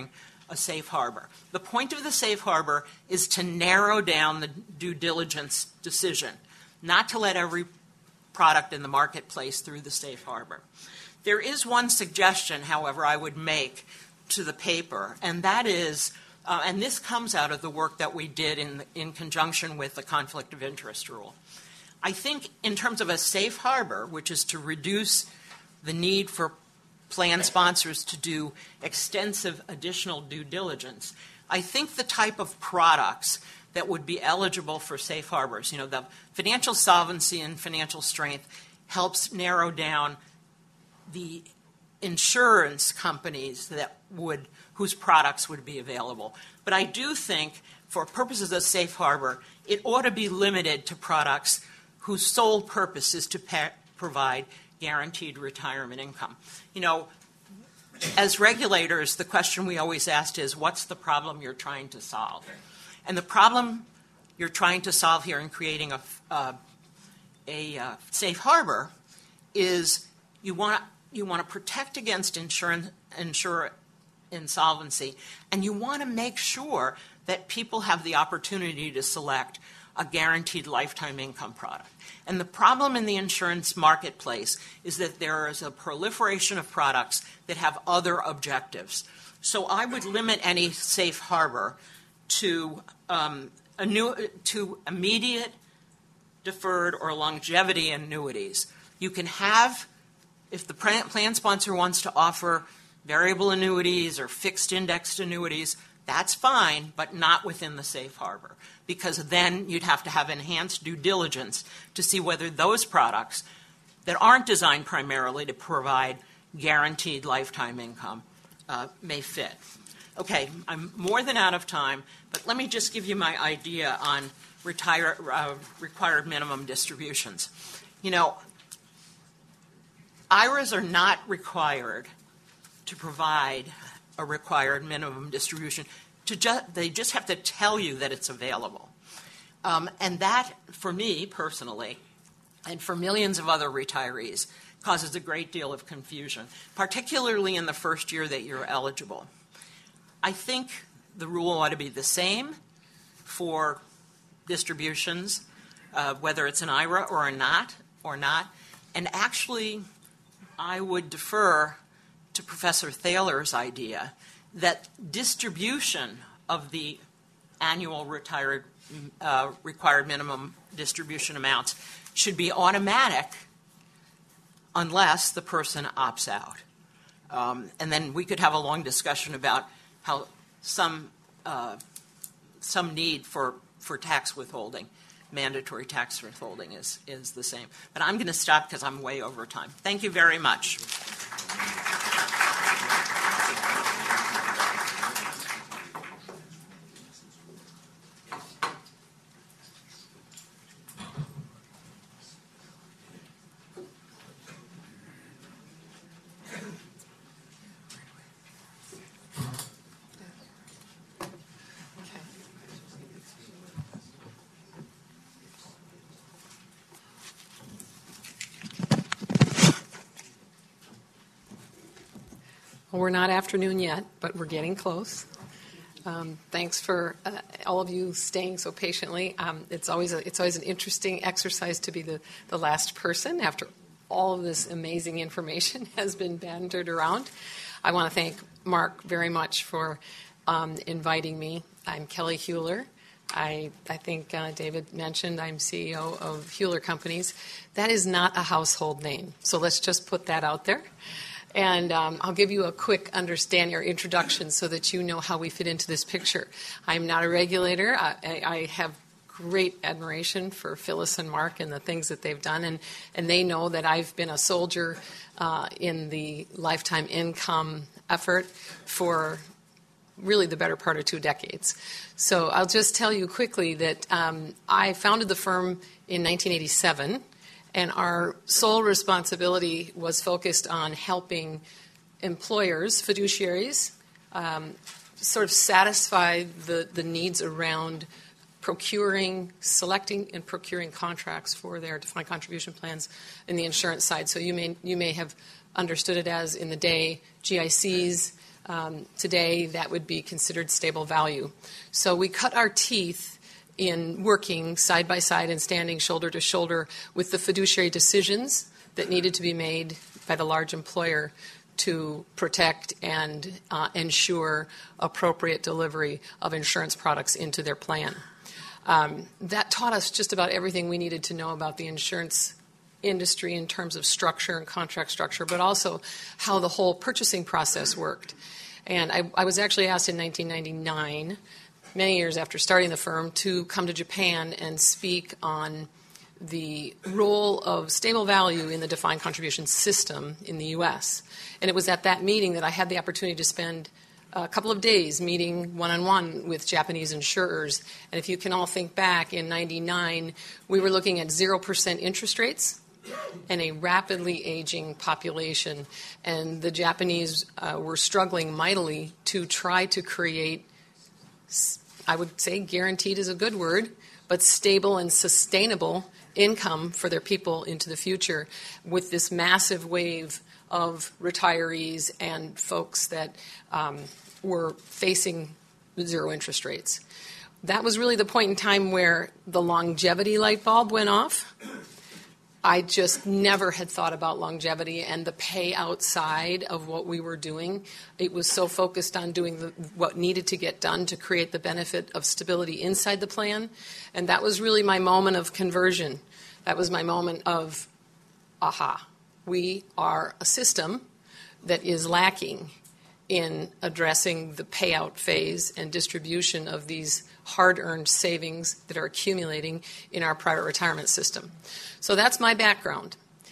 a safe harbor. The point of the safe harbor is to narrow down the due diligence decision, not to let every product in the marketplace through the safe harbor. There is one suggestion, however, I would make to the paper, and that is, uh, and this comes out of the work that we did in, in conjunction with the conflict of interest rule. I think in terms of a safe harbor, which is to reduce the need for plan sponsors to do extensive additional due diligence, I think the type of products that would be eligible for safe harbors, you know, the financial solvency and financial strength helps narrow down the insurance companies that would, whose products would be available. But I do think, for purposes of safe harbor, it ought to be limited to products whose sole purpose is to pa- provide guaranteed retirement income. You know, as regulators, the question we always ask is, what's the problem you're trying to solve? And the problem you're trying to solve here in creating a, uh, a uh, safe harbor is you want you want to protect against insurance, insurer insolvency, and you want to make sure that people have the opportunity to select a guaranteed lifetime income product. And the problem in the insurance marketplace is that there is a proliferation of products that have other objectives. So I would limit any safe harbor to um, annu- to immediate, deferred, or longevity annuities. You can have, if the plan sponsor wants to offer variable annuities or fixed indexed annuities, that's fine, but not within the safe harbor, because then you'd have to have enhanced due diligence to see whether those products that aren't designed primarily to provide guaranteed lifetime income uh, may fit. Okay, I'm more than out of time, but let me just give you my idea on retire, uh, required minimum distributions. You know, I R As are not required to provide a required minimum distribution. To ju- they just have to tell you that it's available. Um, and that, for me personally, and for millions of other retirees, causes a great deal of confusion, particularly in the first year that you're eligible. I think the rule ought to be the same for distributions, uh, whether it's an I R A or not, or not. And actually, I would defer to Professor Thaler's idea that distribution of the annual retired uh, required minimum distribution amounts should be automatic unless the person opts out. Um, and then we could have a long discussion about how some uh, some need for, for tax withholding, mandatory tax withholding is, is the same. But I'm going to stop because I'm way over time. Thank you very much. Well, we're not afternoon yet, but we're getting close. Um, thanks for uh, all of you staying so patiently. Um, it's always a, it's always an interesting exercise to be the, the last person after all of this amazing information has been bantered around. I want to thank Mark very much for um, inviting me. I'm Kelly Hueller. I, I think uh, David mentioned I'm C E O of Hueller Companies. That is not a household name, so let's just put that out there. And um, I'll give you a quick understanding or introduction so that you know how we fit into this picture. I'm not a regulator. I, I have great admiration for Phyllis and Mark and the things that they've done, and, and they know that I've been a soldier uh, in the lifetime income effort for really the better part of two decades. So I'll just tell you quickly that um, I founded the firm in nineteen eighty-seven, and our sole responsibility was focused on helping employers, fiduciaries, um, sort of satisfy the, the needs around procuring, selecting and procuring contracts for their defined contribution plans in the insurance side. So you may you may have understood it as in the day G I Cs, Um, today, that would be considered stable value. So we cut our teeth in working side by side and standing shoulder to shoulder with the fiduciary decisions that needed to be made by the large employer to protect and uh, ensure appropriate delivery of insurance products into their plan. Um, that taught us just about everything we needed to know about the insurance industry in terms of structure and contract structure, but also how the whole purchasing process worked. And I, I was actually asked in nineteen ninety-nine, many years after starting the firm, to come to Japan and speak on the role of stable value in the defined contribution system in the U S. And it was at that meeting that I had the opportunity to spend a couple of days meeting one-on-one with Japanese insurers. And if you can all think back, in ninety-nine, we were looking at zero percent interest rates and a rapidly aging population. And the Japanese uh, were struggling mightily to try to create, I would say guaranteed is a good word, but stable and sustainable income for their people into the future with this massive wave of retirees and folks that um, were facing zero interest rates. That was really the point in time where the longevity light bulb went off. I just never had thought about longevity and the payout side of what we were doing. It was so focused on doing the, what needed to get done to create the benefit of stability inside the plan. And that was really my moment of conversion. That was my moment of, aha, we are a system that is lacking in addressing the payout phase and distribution of these hard-earned savings that are accumulating in our private retirement system. So that's my background.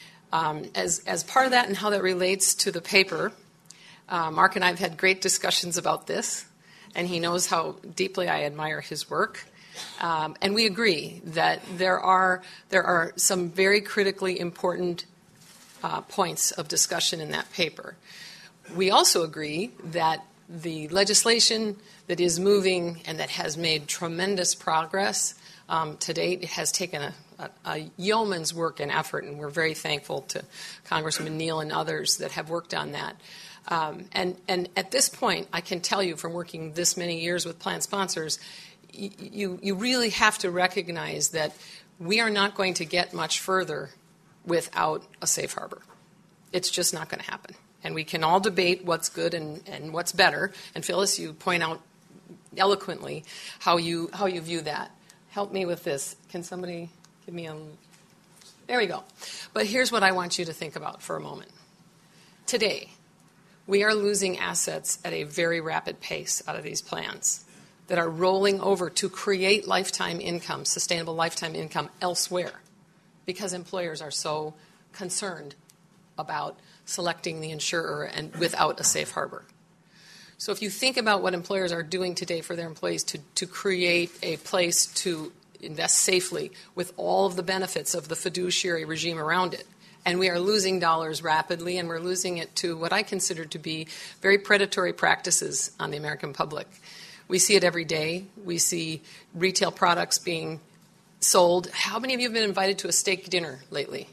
Um, as, as part of that and how that relates to the paper, uh, Mark and I have had great discussions about this, and he knows how deeply I admire his work. Um, and we agree that there are, there are some very critically important uh, points of discussion in that paper. We also agree that the legislation that is moving and that has made tremendous progress um, to date has taken a, a, a yeoman's work and effort, and we're very thankful to Congressman Neal and others that have worked on that. Um, and, and at this point, I can tell you from working this many years with plan sponsors, y- you, you really have to recognize that we are not going to get much further without a safe harbor. It's just not going to happen. And we can all debate what's good and, and what's better. And Phyllis, you point out eloquently how you how you view that. Help me with this. Can somebody give me a... There we go. But here's what I want you to think about for a moment. Today, we are losing assets at a very rapid pace out of these plans that are rolling over to create lifetime income, sustainable lifetime income elsewhere, because employers are so concerned about selecting the insurer and without a safe harbor. So if you think about what employers are doing today for their employees to, to create a place to invest safely with all of the benefits of the fiduciary regime around it, and we are losing dollars rapidly, and we're losing it to what I consider to be very predatory practices on the American public. We see it every day. We see retail products being sold. How many of you have been invited to a steak dinner lately?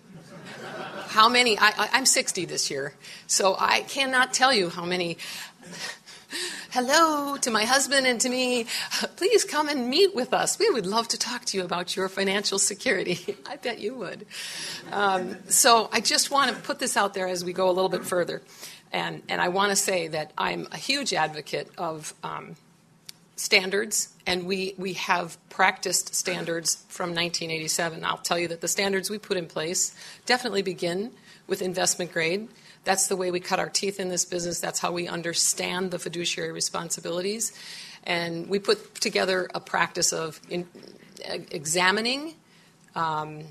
How many? I, I, I'm sixty this year, so I cannot tell you how many. Hello to my husband and to me. Please come and meet with us. We would love to talk to you about your financial security. I bet you would. Um, so I just want to put this out there as we go a little bit further. And, and I want to say that I'm a huge advocate of um, standards, and we, we have practiced standards from nineteen eighty-seven. I'll tell you that the standards we put in place definitely begin with investment grade. That's the way we cut our teeth in this business. That's how we understand the fiduciary responsibilities. And we put together a practice of in, uh, examining um,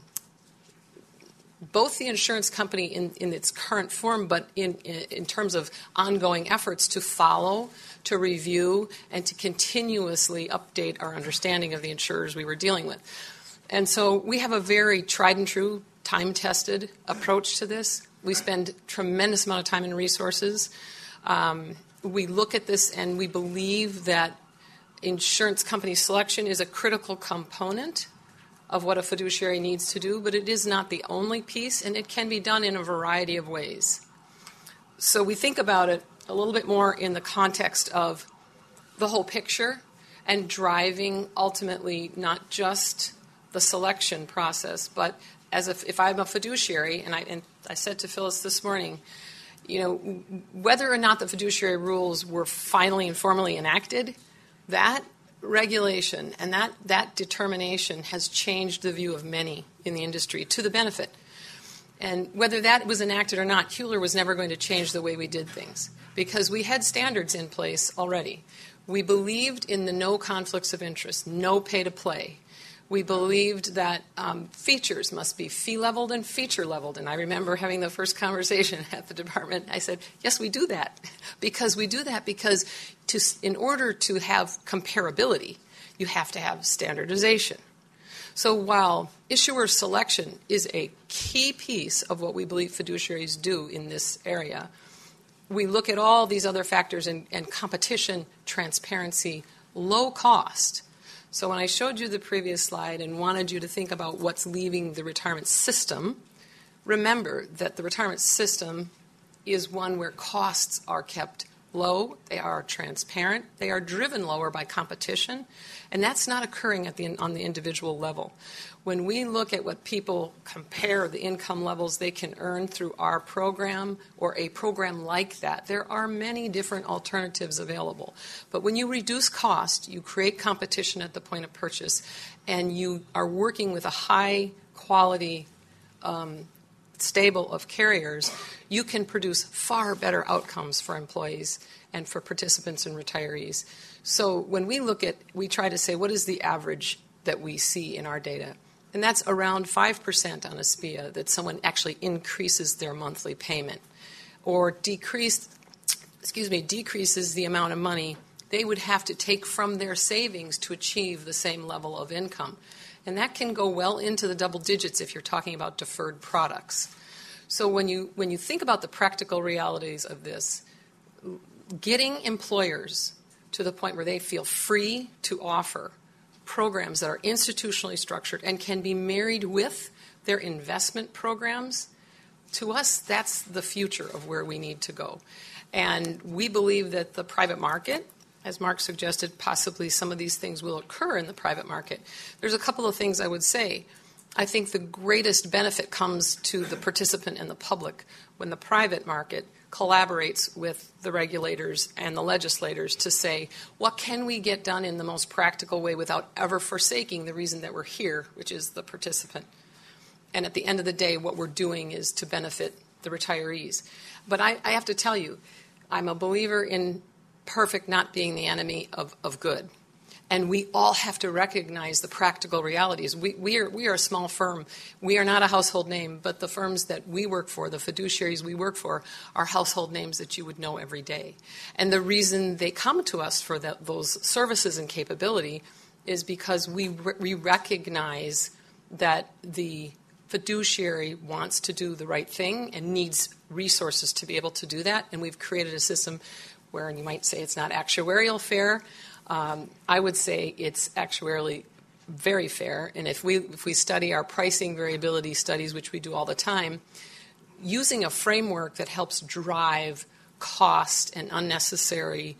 both the insurance company in, in its current form, but in, in, in terms of ongoing efforts to follow, to review, and to continuously update our understanding of the insurers we were dealing with. And so we have a very tried and true, time-tested approach to this. We spend tremendous amount of time and resources. Um, we look at this and we believe that insurance company selection is a critical component of what a fiduciary needs to do, but it is not the only piece, and it can be done in a variety of ways. So we think about it a little bit more in the context of the whole picture and driving ultimately not just the selection process, but as if, if I'm a fiduciary, and I, and I said to Phyllis this morning, you know, whether or not the fiduciary rules were finally and formally enacted, that regulation and that, that determination has changed the view of many in the industry to the benefit. And whether that was enacted or not, Hewler was never going to change the way we did things because we had standards in place already. We believed in the no conflicts of interest, no pay to play. We believed that um, features must be fee-leveled and feature-leveled. And I remember having the first conversation at the department. I said, yes, we do that. because we do that because to, in order to have comparability, you have to have standardization. So while issuer selection is a key piece of what we believe fiduciaries do in this area, we look at all these other factors and, and competition, transparency, low cost. So when I showed you the previous slide and wanted you to think about what's leaving the retirement system, remember that the retirement system is one where costs are kept low, they are transparent, they are driven lower by competition, and that's not occurring at the, on the individual level. When we look at what people compare the income levels they can earn through our program or a program like that, there are many different alternatives available. But when you reduce cost, you create competition at the point of purchase, and you are working with a high quality um, stable of carriers, you can produce far better outcomes for employees and for participants and retirees. So when we look at, we try to say, what is the average that we see in our data? And that's around five percent on a S P I A that someone actually increases their monthly payment or decrease, excuse me, decreases the amount of money they would have to take from their savings to achieve the same level of income. And that can go well into the double digits if you're talking about deferred products. So when you when you think about the practical realities of this, getting employers to the point where they feel free to offer programs that are institutionally structured and can be married with their investment programs, to us, that's the future of where we need to go. And we believe that the private market, as Mark suggested, possibly some of these things will occur in the private market. There's a couple of things I would say. I think the greatest benefit comes to the participant and the public when the private market collaborates with the regulators and the legislators to say, what can we get done in the most practical way without ever forsaking the reason that we're here, which is the participant. And at the end of the day, what we're doing is to benefit the retirees. But I, I have to tell you, I'm a believer in perfect not being the enemy of, of good. And we all have to recognize the practical realities. We, we, are, we are a small firm. We are not a household name, but the firms that we work for, the fiduciaries we work for, are household names that you would know every day. And the reason they come to us for that, those services and capability is because we, re- we recognize that the fiduciary wants to do the right thing and needs resources to be able to do that. And we've created a system where, and you might say it's not actuarial fair, Um, I would say it's actuarially very fair. And if we if we study our pricing variability studies, which we do all the time, using a framework that helps drive cost and unnecessary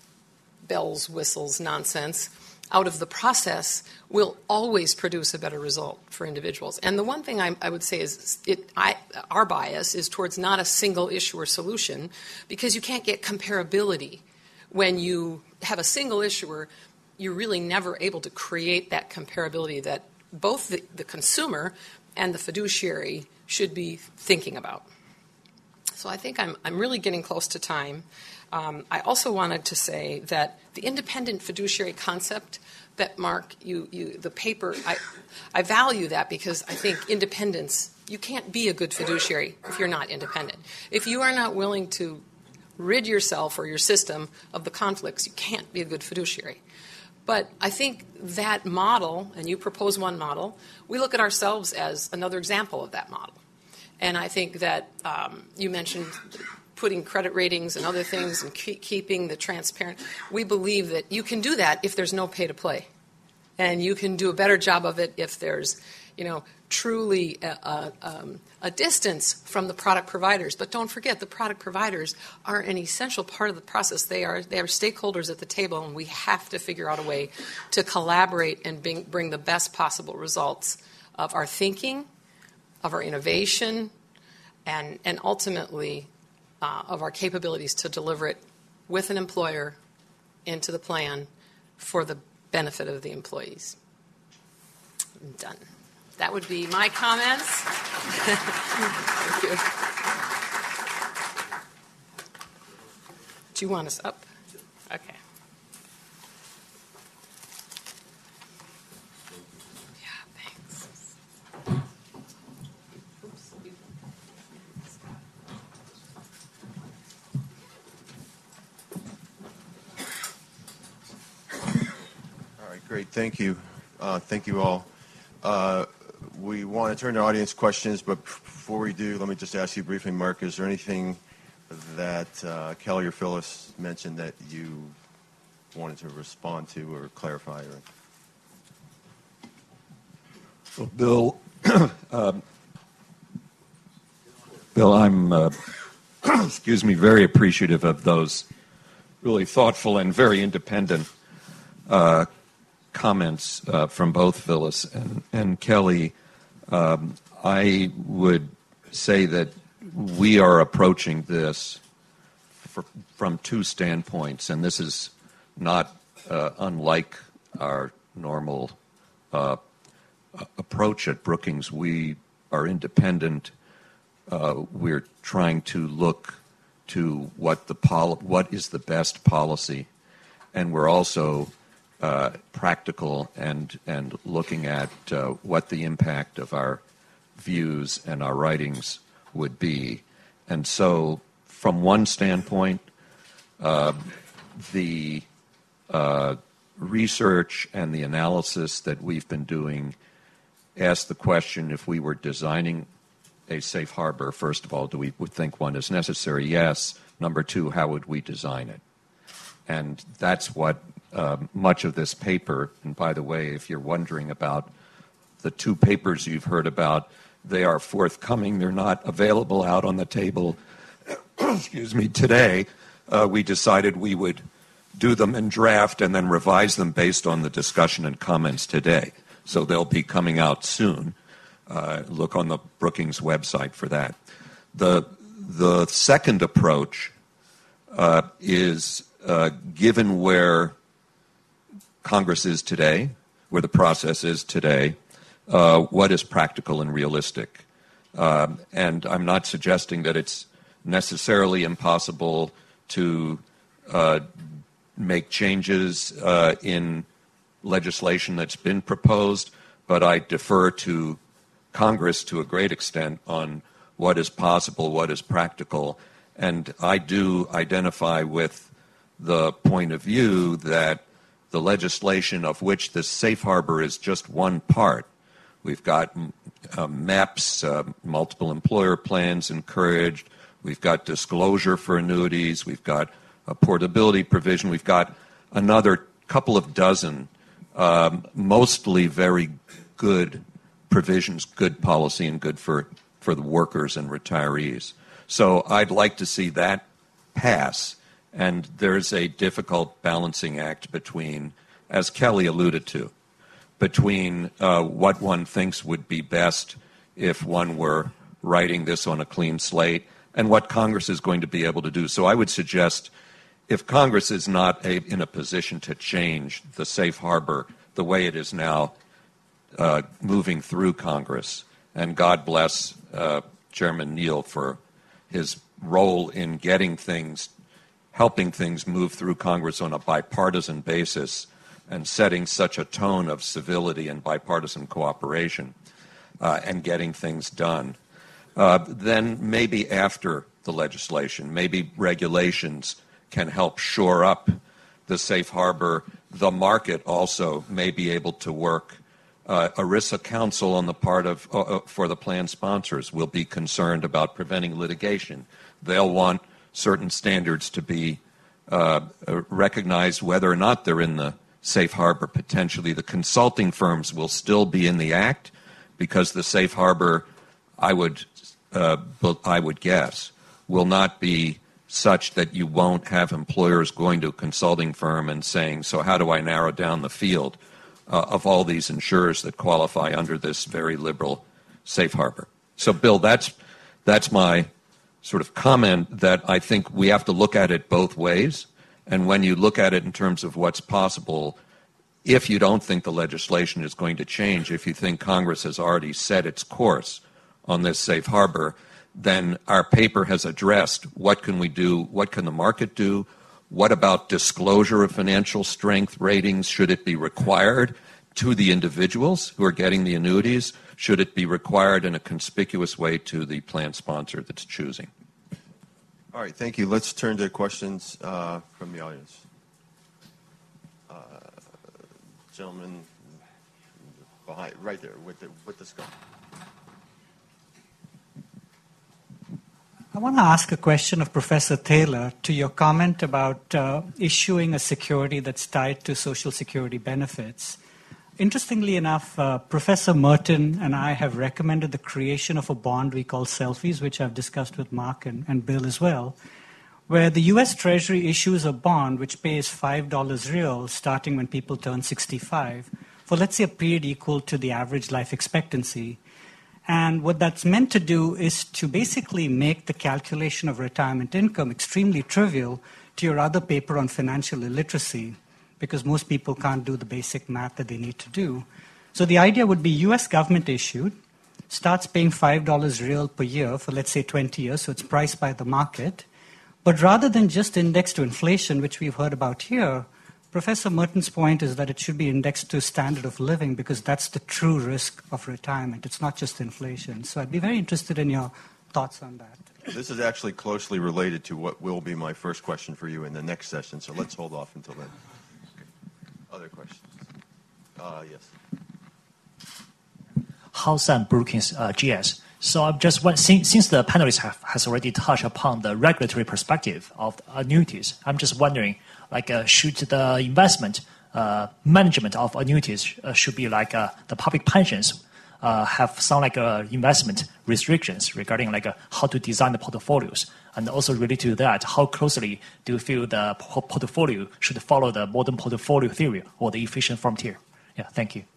bells, whistles, nonsense out of the process will always produce a better result for individuals. And the one thing I, I would say is it, I, our bias is towards not a single issuer solution because you can't get comparability. When you have a single issuer, you're really never able to create that comparability that both the, the consumer and the fiduciary should be thinking about. So I think I'm, I'm really getting close to time. Um, I also wanted to say that the independent fiduciary concept that, Mark, you, you the paper, I, I value that because I think independence, you can't be a good fiduciary if you're not independent. If you are not willing to rid yourself or your system of the conflicts, you can't be a good fiduciary. But I think that model, and you propose one model, we look at ourselves as another example of that model. And I think that um, you mentioned putting credit ratings and other things and keep, keeping the transparent. We believe that you can do that if there's no pay to play. And you can do a better job of it if there's, you know, truly a, a, um, a distance from the product providers. But don't forget, the product providers are an essential part of the process. They are they are stakeholders at the table, and we have to figure out a way to collaborate and bring, bring the best possible results of our thinking, of our innovation, and, and ultimately uh, of our capabilities to deliver it with an employer into the plan for the benefit of the employees. I'm done. That would be my comments. Thank you. Do you want us up? Okay. Yeah, thanks. All right, great. Thank you. Uh, thank you all. Uh, we want to turn to audience questions, but before we do, let me just ask you briefly, Mark, is there anything that uh, Kelly or Phyllis mentioned that you wanted to respond to or clarify? Or... Well, Bill, um, Bill, I'm, uh, excuse me, very appreciative of those really thoughtful and very independent uh, comments uh, from both Phyllis and, and Kelly. Um, I would say that we are approaching this for, from two standpoints, and this is not uh, unlike our normal uh, approach at Brookings. We are independent. Uh, we're trying to look to what the pol- what is the best policy, and we're also uh, practical and and looking at uh, what the impact of our views and our writings would be. And so, from one standpoint, uh, the uh, research and the analysis that we've been doing ask the question: if we were designing a safe harbor, first of all, do we think one is necessary? Yes. Number two, how would we design it? And that's what uh, much of this paper, and by the way, if you're wondering about the two papers you've heard about, they are forthcoming. They're not available out on the table, excuse me, today. Uh, we decided we would do them in draft and then revise them based on the discussion and comments today. So they'll be coming out soon. Uh, look on the Brookings website for that. The the second approach uh, is uh, given where Congress is today, where the process is today, uh, what is practical and realistic. Um, and I'm not suggesting that it's necessarily impossible to uh, make changes uh, in legislation that's been proposed, but I defer to Congress to a great extent on what is possible, what is practical. And I do identify with the point of view that the legislation of which this safe harbor is just one part. We've got uh, M E P S, uh, multiple employer plans encouraged. We've got disclosure for annuities. We've got a portability provision. We've got another couple of dozen, um, mostly very good provisions, good policy, and good for, for the workers and retirees. So I'd like to see that pass. And there's a difficult balancing act between, as Kelly alluded to, between uh, what one thinks would be best if one were writing this on a clean slate and what Congress is going to be able to do. So I would suggest if Congress is not a, in a position to change the safe harbor the way it is now, Uh, moving through Congress, and God bless uh, Chairman Neal for his role in getting things, helping things move through Congress on a bipartisan basis and setting such a tone of civility and bipartisan cooperation uh, and getting things done. Uh, then maybe after the legislation, maybe regulations can help shore up the safe harbor. The market also may be able to work. Uh, ERISA counsel on the part of uh, for the plan sponsors will be concerned about preventing litigation. They'll want certain standards to be uh, recognized whether or not they're in the safe harbor potentially. The consulting firms will still be in the act because the safe harbor, I would, uh, I would guess, will not be such that you won't have employers going to a consulting firm and saying, so how do I narrow down the field uh, of all these insurers that qualify under this very liberal safe harbor? So, Bill, that's that's my sort of comment that I think we have to look at it both ways. And when you look at it in terms of what's possible, if you don't think the legislation is going to change, if you think Congress has already set its course on this safe harbor, then our paper has addressed what can we do, what can the market do, what about disclosure of financial strength ratings? Should it be required to the individuals who are getting the annuities? Should it be required in a conspicuous way to the plan sponsor that's choosing? All right, thank you. Let's turn to questions uh, from the audience. Uh, gentleman behind, right there with the, with the scarf. I want to ask a question of Professor Taylor to your comment about uh, issuing a security that's tied to Social Security benefits. Interestingly enough, uh, Professor Merton and I have recommended the creation of a bond we call Selfies, which I've discussed with Mark and, and Bill as well, where the U S Treasury issues a bond which pays five dollars real starting when people turn sixty-five for, let's say, a period equal to the average life expectancy. And what that's meant to do is to basically make the calculation of retirement income extremely trivial to your other paper on financial illiteracy, because most people can't do the basic math that they need to do. So the idea would be U S government issued, starts paying five dollars real per year for, let's say, twenty years, so it's priced by the market. But rather than just indexed to inflation, which we've heard about here, Professor Merton's point is that it should be indexed to standard of living because that's the true risk of retirement. It's not just inflation. So I'd be very interested in your thoughts on that. This is actually closely related to what will be my first question for you in the next session, so let's hold off until then. Other questions? Uh, yes. Hao San, Brookings uh, G S. So I'm just want, since, since the panelists have has already touched upon the regulatory perspective of annuities, I'm just wondering, like, uh, should the investment uh, management of annuities uh, should be like uh, the public pensions uh, have some like uh, investment restrictions regarding like uh, how to design the portfolios, and also related to that, how closely do you feel the portfolio should follow the modern portfolio theory or the efficient frontier? Yeah, thank you.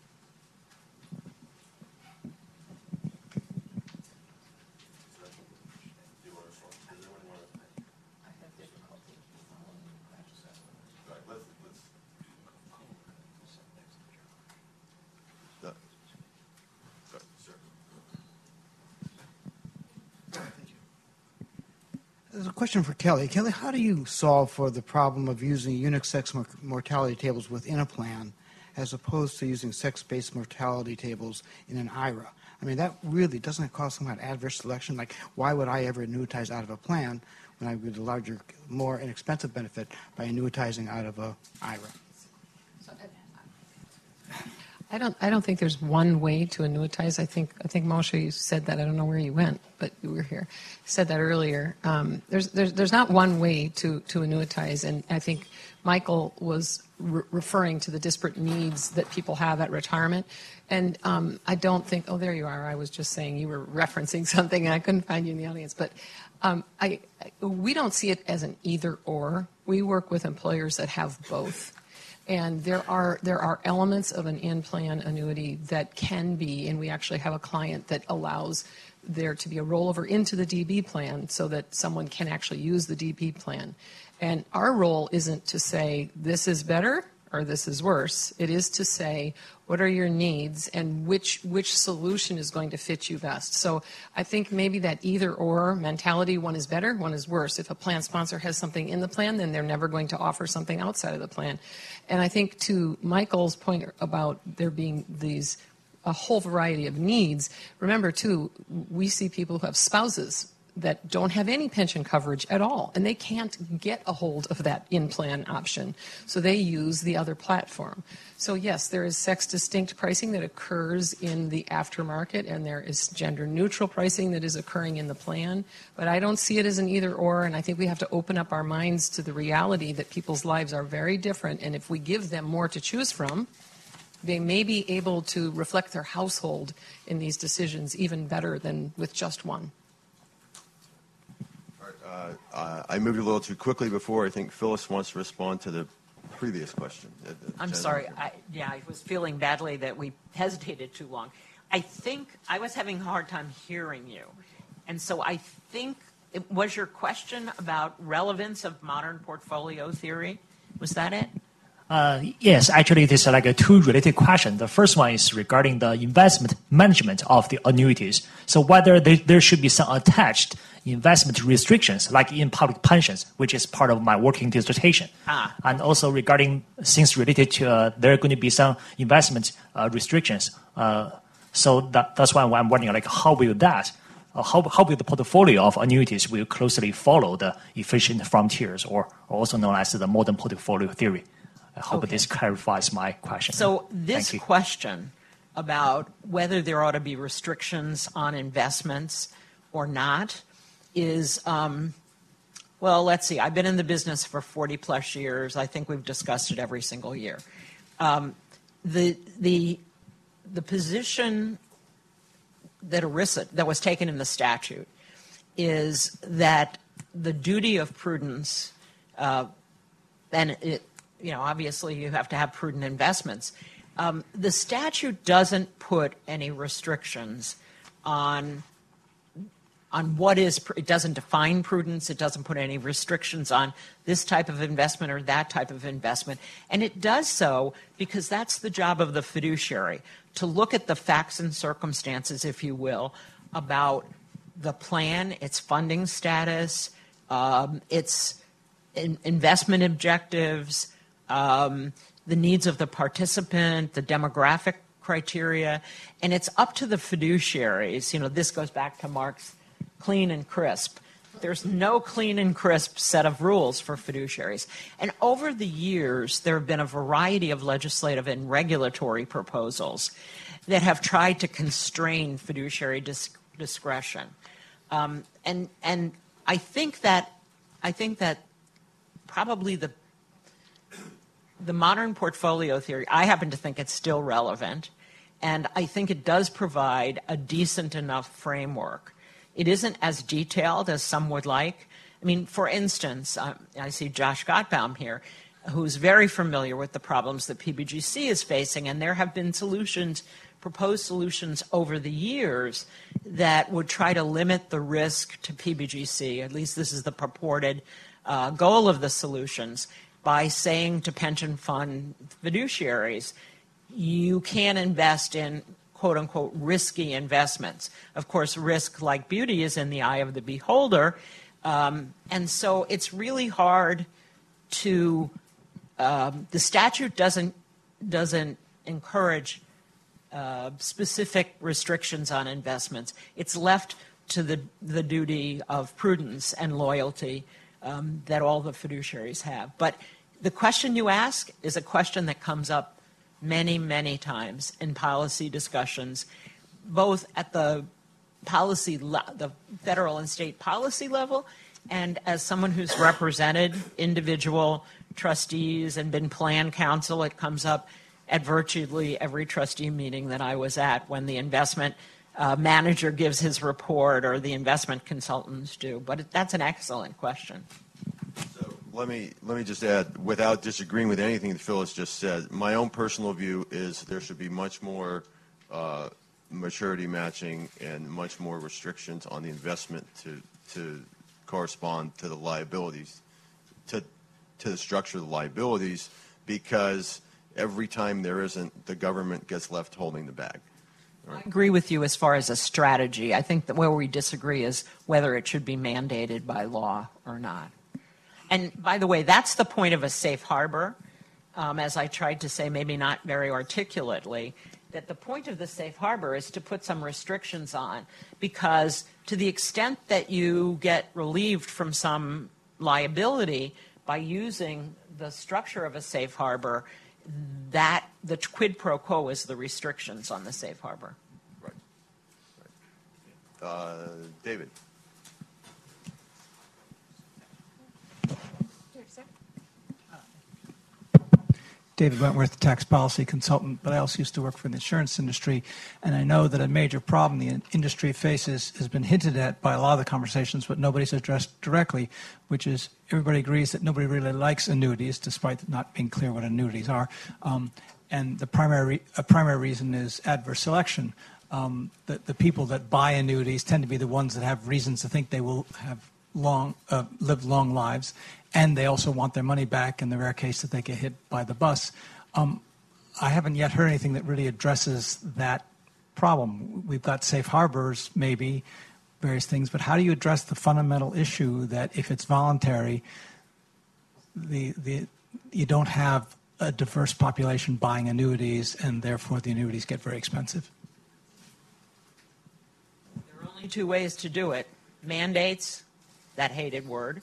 There's a question for Kelly. Kelly, how do you solve for the problem of using unisex mortality tables within a plan as opposed to using sex-based mortality tables in an I R A? I mean, that really doesn't cause some kind of adverse selection. Like, why would I ever annuitize out of a plan when I get a larger, more inexpensive benefit by annuitizing out of a I R A? I don't. I don't think there's one way to annuitize. I think. I think Moshe, you said that. I don't know where you went, but you were here. You said that earlier. Um, there's. There's. There's not one way to to annuitize, and I think Michael was re- referring to the disparate needs that people have at retirement, and um, I don't think. Oh, there you are. I was just saying you were referencing something, and I couldn't find you in the audience, but. Um, I, we don't see it as an either or. We work with employers that have both. And there are there are elements of an in-plan annuity that can be, and we actually have a client that allows there to be a rollover into the D B plan so that someone can actually use the D B plan. And our role isn't to say this is better or this is worse. It is to say what are your needs and which which solution is going to fit you best. So I think maybe that either or mentality, one is better, one is worse. If a plan sponsor has something in the plan, then they're never going to offer something outside of the plan. And I think to Michael's point about there being these a whole variety of needs, remember too, we see people who have spouses that don't have any pension coverage at all, and they can't get a hold of that in-plan option. So they use the other platform. So yes, there is sex-distinct pricing that occurs in the aftermarket, and there is gender-neutral pricing that is occurring in the plan. But I don't see it as an either-or, and I think we have to open up our minds to the reality that people's lives are very different, and if we give them more to choose from, they may be able to reflect their household in these decisions even better than with just one. Uh, uh, I moved a little too quickly before. I think Phyllis wants to respond to the previous question. Uh, I'm sorry. I, yeah, I was feeling badly that we hesitated too long. I think I was having a hard time hearing you. And so I think, it, was your question about relevance of modern portfolio theory? Was that it? Uh, yes, actually, it is like a two related questions. The first one is regarding the investment management of the annuities. So whether they, there should be some attached investment restrictions, like in public pensions, which is part of my working dissertation. Ah. And also regarding things related to uh, there are going to be some investment uh, restrictions. Uh, so that, that's why I'm wondering, like, how will that, uh, how, how will the portfolio of annuities will closely follow the efficient frontiers, or, or also known as the modern portfolio theory? I hope Okay. this clarifies my question. So this Thank you. question about whether there ought to be restrictions on investments or not is, um, well, let's see. I've been in the business for forty plus years. I think we've discussed it every single year. Um, the the the position that ERISA that was taken in the statute is that the duty of prudence, uh, and it. You know, obviously you have to have prudent investments. Um, the statute doesn't put any restrictions on on what is, it doesn't define prudence. It doesn't put any restrictions on this type of investment or that type of investment. And it does so because that's the job of the fiduciary, to look at the facts and circumstances, if you will, about the plan, its funding status, um, its in, investment objectives, Um, the needs of the participant, the demographic criteria, and it's up to the fiduciaries. You know, this goes back to Mark's clean and crisp. There's no clean and crisp set of rules for fiduciaries. And over the years, there have been a variety of legislative and regulatory proposals that have tried to constrain fiduciary dis- discretion. Um, and and I think that I think that probably the The modern portfolio theory, I happen to think it's still relevant, and I think it does provide a decent enough framework. It isn't as detailed as some would like. I mean, for instance, um, I see Josh Gottbaum here, who's very familiar with the problems that P B G C is facing, and there have been solutions, proposed solutions over the years that would try to limit the risk to P B G C. At least this is the purported uh, goal of the solutions, by saying to pension fund fiduciaries, you can't invest in quote unquote risky investments. Of course, risk, like beauty, is in the eye of the beholder. Um, and so it's really hard to, um, the statute doesn't, doesn't encourage uh, specific restrictions on investments. It's left to the, the duty of prudence and loyalty um, that all the fiduciaries have. But the question you ask is a question that comes up many, many times in policy discussions, both at the policy, le- the federal and state policy level, and as someone who's represented individual trustees and been plan counsel, it comes up at virtually every trustee meeting that I was at when the investment uh, manager gives his report or the investment consultants do. But it, that's an excellent question. Let me let me just add, without disagreeing with anything that Phyllis just said, my own personal view is there should be much more uh, maturity matching and much more restrictions on the investment to to correspond to the liabilities, to to the structure of the liabilities, because every time there isn't, the government gets left holding the bag. Right. I agree with you as far as a strategy. I think that where we disagree is whether it should be mandated by law or not. And by the way, that's the point of a safe harbor, um, as I tried to say, maybe not very articulately, that the point of the safe harbor is to put some restrictions on, because to the extent that you get relieved from some liability by using the structure of a safe harbor, that the quid pro quo is the restrictions on the safe harbor. Right. Right. Uh, David. David Wentworth, tax policy consultant, but I also used to work for the insurance industry, and I know that a major problem the industry faces has been hinted at by a lot of the conversations, but nobody's addressed directly, which is everybody agrees that nobody really likes annuities, despite not being clear what annuities are. Um, and the primary a primary reason is adverse selection. Um, the, the people that buy annuities tend to be the ones that have reasons to think they will have long uh, live long lives, and they also want their money back in the rare case that they get hit by the bus. Um, I haven't yet heard anything that really addresses that problem. We've got safe harbors, maybe, various things, but how do you address the fundamental issue that if it's voluntary, the the you don't have a diverse population buying annuities, and therefore the annuities get very expensive? There are only two ways to do it: mandates, that hated word,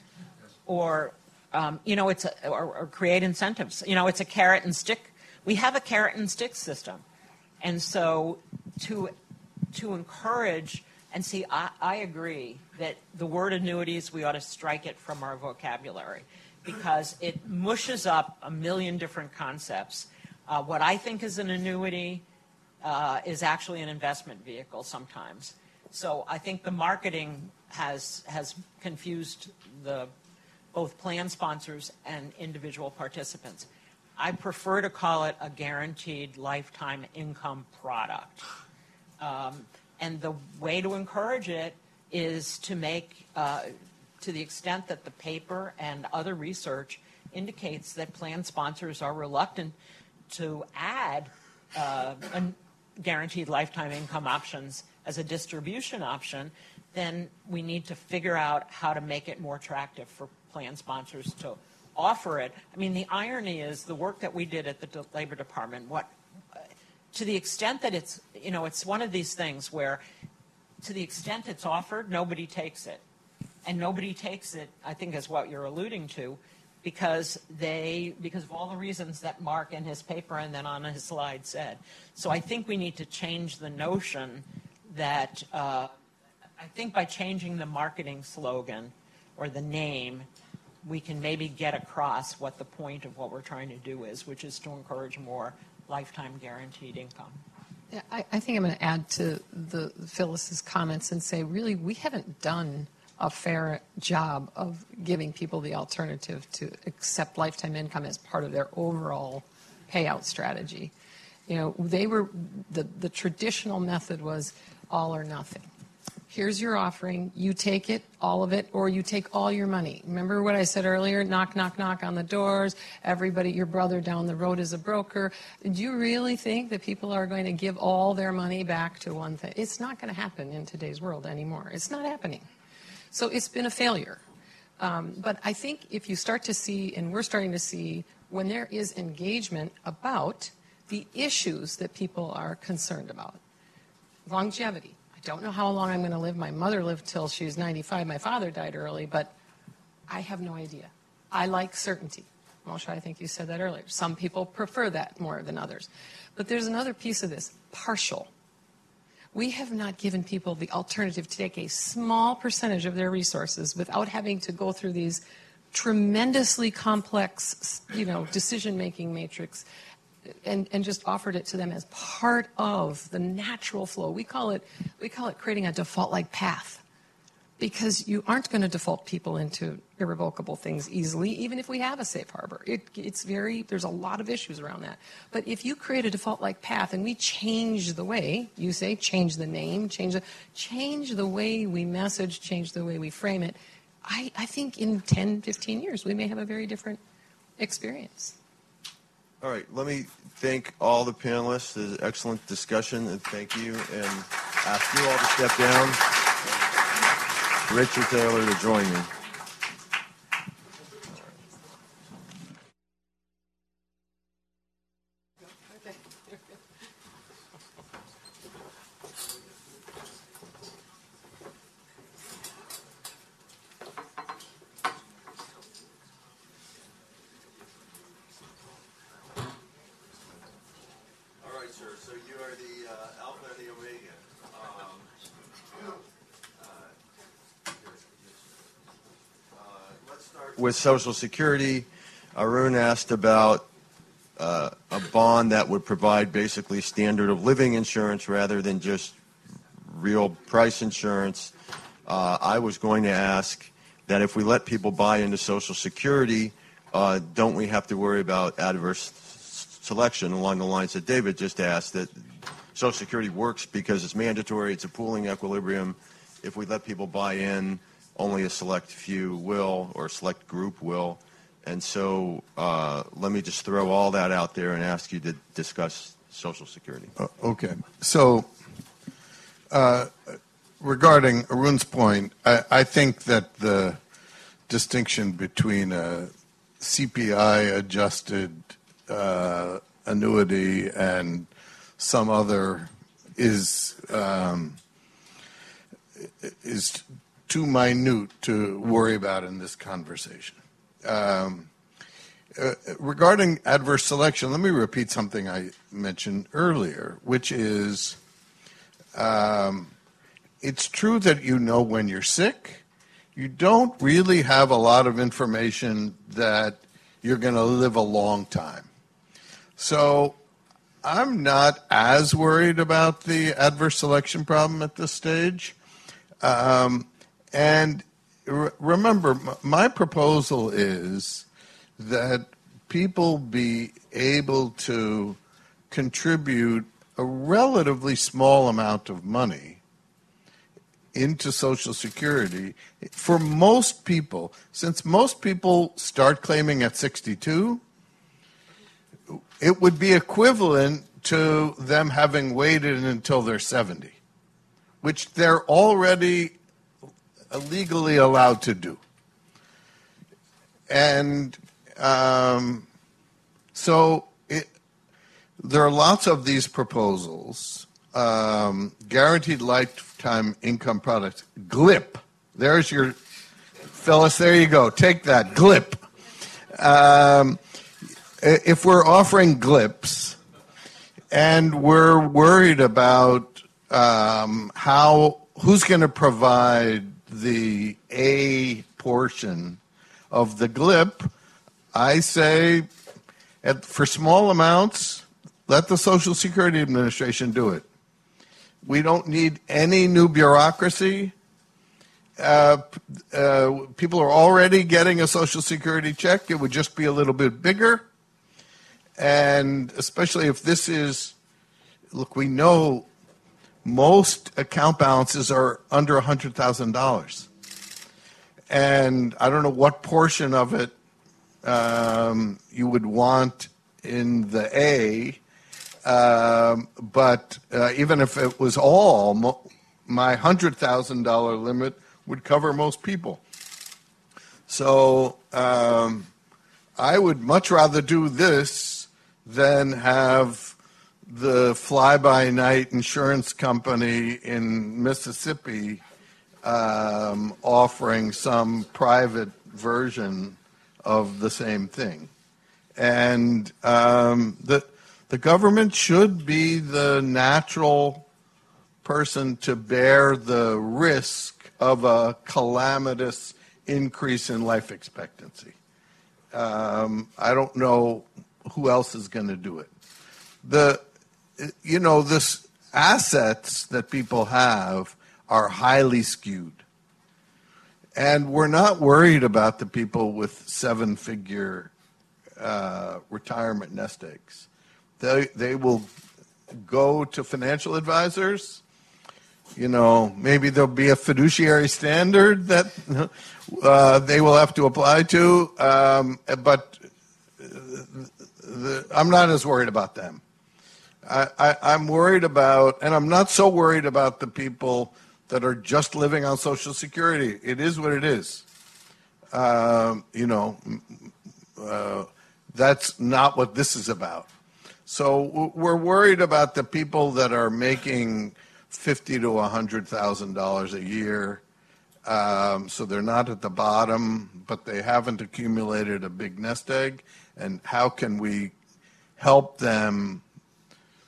or um, you know, it's a, or, or create incentives. You know, it's a carrot and stick. We have a carrot and stick system, and so to to encourage and see, I, I agree that the word annuities, we ought to strike it from our vocabulary, because it mushes up a million different concepts. Uh, what I think is an annuity uh, is actually an investment vehicle sometimes. So I think the marketing has has confused the both plan sponsors and individual participants. I prefer to call it a guaranteed lifetime income product. Um, and the way to encourage it is to make, uh, to the extent that the paper and other research indicates that plan sponsors are reluctant to add uh, a guaranteed lifetime income options as a distribution option, then we need to figure out how to make it more attractive for plan sponsors to offer it. I mean, the irony is the work that we did at the Labor Department, what, to the extent that it's, you know, it's one of these things where to the extent it's offered, nobody takes it. And nobody takes it, I think, is what you're alluding to, because they, because of all the reasons that Mark in his paper and then on his slide said. So I think we need to change the notion that, uh, I think by changing the marketing slogan or the name, we can maybe get across what the point of what we're trying to do is, which is to encourage more lifetime guaranteed income. Yeah, I, I think I'm going to add to the Phyllis's comments and say, really, we haven't done a fair job of giving people the alternative to accept lifetime income as part of their overall payout strategy. You know, they were, the, the traditional method was all or nothing. Here's your offering, you take it, all of it, or you take all your money. Remember what I said earlier? Knock, knock, knock on the doors. Everybody, your brother down the road is a broker. Do you really think that people are going to give all their money back to one thing? It's not going to happen in today's world anymore. It's not happening. So it's been a failure. Um, but I think if you start to see, and we're starting to see, when there is engagement about the issues that people are concerned about, longevity. I don't know how long I'm going to live. My mother lived till she was ninety-five. My father died early, but I have no idea. I like certainty. Moshe, I think you said that earlier. Some people prefer that more than others. But there's another piece of this, partial. We have not given people the alternative to take a small percentage of their resources without having to go through these tremendously complex, you know, decision-making matrix, and, and just offered it to them as part of the natural flow. We call it, we call it creating a default-like path, because you aren't going to default people into irrevocable things easily, even if we have a safe harbor. It, it's very, there's a lot of issues around that. But if you create a default-like path and we change the way, you say change the name, change the, change the way we message, change the way we frame it, I, I think in ten, fifteen years we may have a very different experience. All right, let me thank all the panelists. There's an excellent discussion, and thank you. And ask you all to step down. Richard Taylor to join me. sir. So you are the uh, alpha and the omega. Um, uh, uh, let's start with Social Security. Arun asked about uh, a bond that would provide basically standard of living insurance rather than just real price insurance. Uh, I was going to ask that if we let people buy into Social Security, uh, don't we have to worry about adverse selection along the lines that David just asked, that Social Security works because it's mandatory, it's a pooling equilibrium. If we let people buy in, only a select few will, or a select group will. And so uh, let me just throw all that out there and ask you to discuss Social Security. Uh, okay. So uh, regarding Arun's point, I, I think that the distinction between a C P I-adjusted uh, annuity and some other is um, is too minute to worry about in this conversation. Um, uh, regarding adverse selection, let me repeat something I mentioned earlier, which is um, it's true that you know when you're sick. You don't really have a lot of information that you're going to live a long time. So I'm not as worried about the adverse selection problem at this stage. Um, and re- remember, m- my proposal is that people be able to contribute a relatively small amount of money into Social Security. For most people, since most people start claiming at sixty-two, it would be equivalent to them having waited until they're seventy, which they're already legally allowed to do. And um, so it, there are lots of these proposals. Um, guaranteed lifetime income products, GLIP. There's your, Phyllis, there you go. Take that, GLIP. Um, if we're offering GLIPs and we're worried about um, how, who's going to provide the A portion of the GLIP, I say at, for small amounts, let the Social Security Administration do it. We don't need any new bureaucracy. Uh, uh, people are already getting a Social Security check. It would just be a little bit bigger. And especially if this is, look, we know most account balances are under one hundred thousand dollars. And I don't know what portion of it um, you would want in the A. Um, but uh, even if it was all, mo- my one hundred thousand dollars limit would cover most people. So um, I would much rather do this than have the fly-by-night insurance company in Mississippi um, offering some private version of the same thing. And um, the The government should be the natural person to bear the risk of a calamitous increase in life expectancy. Um, I don't know who else is going to do it. The, you know, this assets that people have are highly skewed. And we're not worried about the people with seven-figure uh, retirement nest eggs. They they will go to financial advisors. You know, maybe there'll be a fiduciary standard that uh, they will have to apply to. Um, but the, I'm not as worried about them. I, I, I'm worried about, and I'm not so worried about the people that are just living on Social Security. It is what it is. Um, you know, uh, that's not what this is about. So we're worried about the people that are making fifty to a hundred thousand dollars a year. Um, so they're not at the bottom, but they haven't accumulated a big nest egg. And how can we help them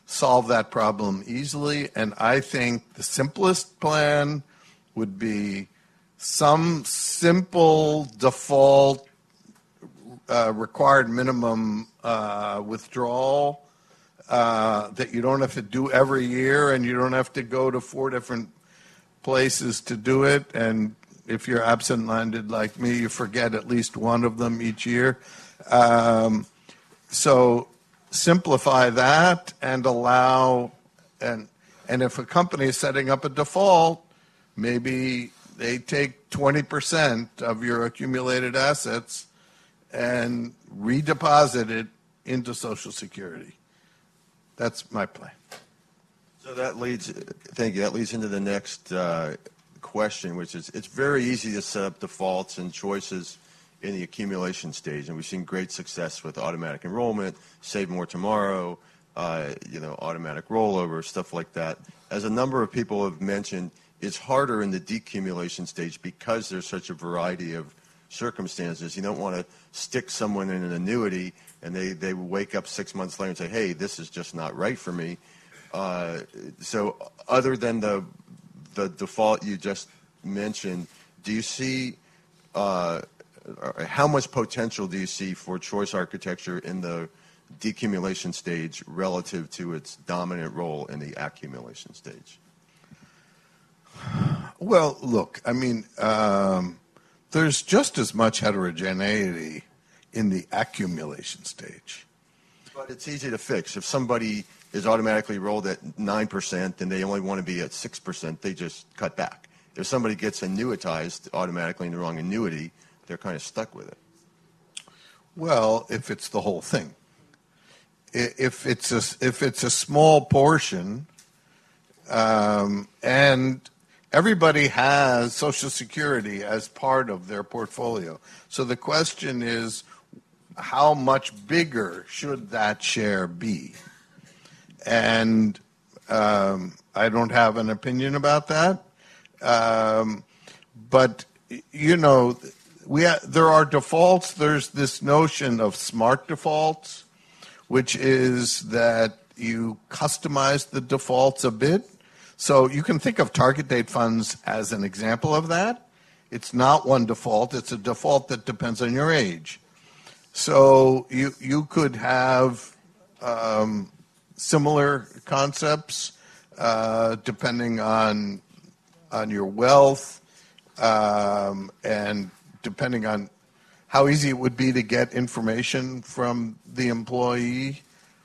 solve that problem easily. And I think the simplest plan would be some simple default uh, required minimum uh, withdrawal uh, that you don't have to do every year, and you don't have to go to four different places to do it. And if you're absent-minded like me, you forget at least one of them each year. Um, so simplify that and allow, and and if a company is setting up a default, maybe they take twenty percent of your accumulated assets and redeposit it into Social Security. That's my plan. So that leads, thank you, that leads into the next uh, question, which is, it's very easy to set up defaults and choices in the accumulation stage, and we've seen great success with automatic enrollment, Save More Tomorrow, uh, you know, automatic rollover, stuff like that. As a number of people have mentioned, it's harder in the decumulation stage because there's such a variety of circumstances. You don't want to stick someone in an annuity and they, they wake up six months later and say, hey, this is just not right for me. Uh, so other than the the default you just mentioned, do you see uh, how much potential do you see for choice architecture in the decumulation stage relative to its dominant role in the accumulation stage? Well, look, I mean, um, there's just as much heterogeneity in the accumulation stage. But it's easy to fix. If somebody is automatically rolled at nine percent and they only want to be at six percent, they just cut back. If somebody gets annuitized automatically in the wrong annuity, they're kind of stuck with it. Well, if it's the whole thing. If it's a, if it's a small portion, um, and everybody has Social Security as part of their portfolio. So the question is, how much bigger should that share be? And um, I don't have an opinion about that. Um, but, you know, we ha- there are defaults. There's this notion of smart defaults, which is that you customize the defaults a bit. So you can think of target date funds as an example of that. It's not one default. It's a default that depends on your age. So you you could have um, similar concepts uh, depending on on your wealth um, and depending on how easy it would be to get information from the employee.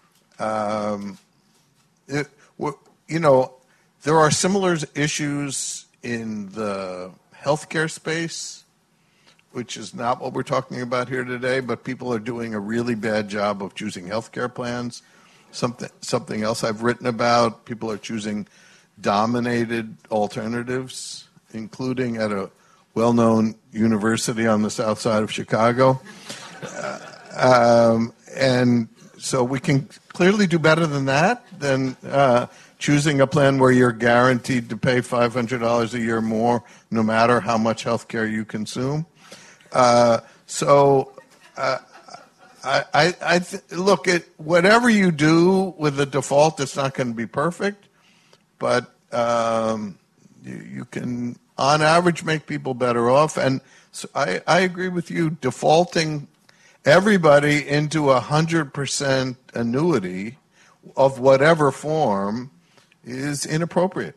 Um, it, you know, there are similar issues in the healthcare space, which is not what we're talking about here today, but people are doing a really bad job of choosing healthcare plans. Something, something else I've written about, people are choosing dominated alternatives, including at a well-known university on the south side of Chicago. Uh, um, and so we can clearly do better than that, than uh, choosing a plan where you're guaranteed to pay five hundred dollars a year more no matter how much health care you consume. Uh, so uh, I, I, I th- look at whatever you do with the default, it's not going to be perfect, but um, you, you can, on average, make people better off. And so I, I agree with you. Defaulting everybody into a hundred percent annuity of whatever form is inappropriate.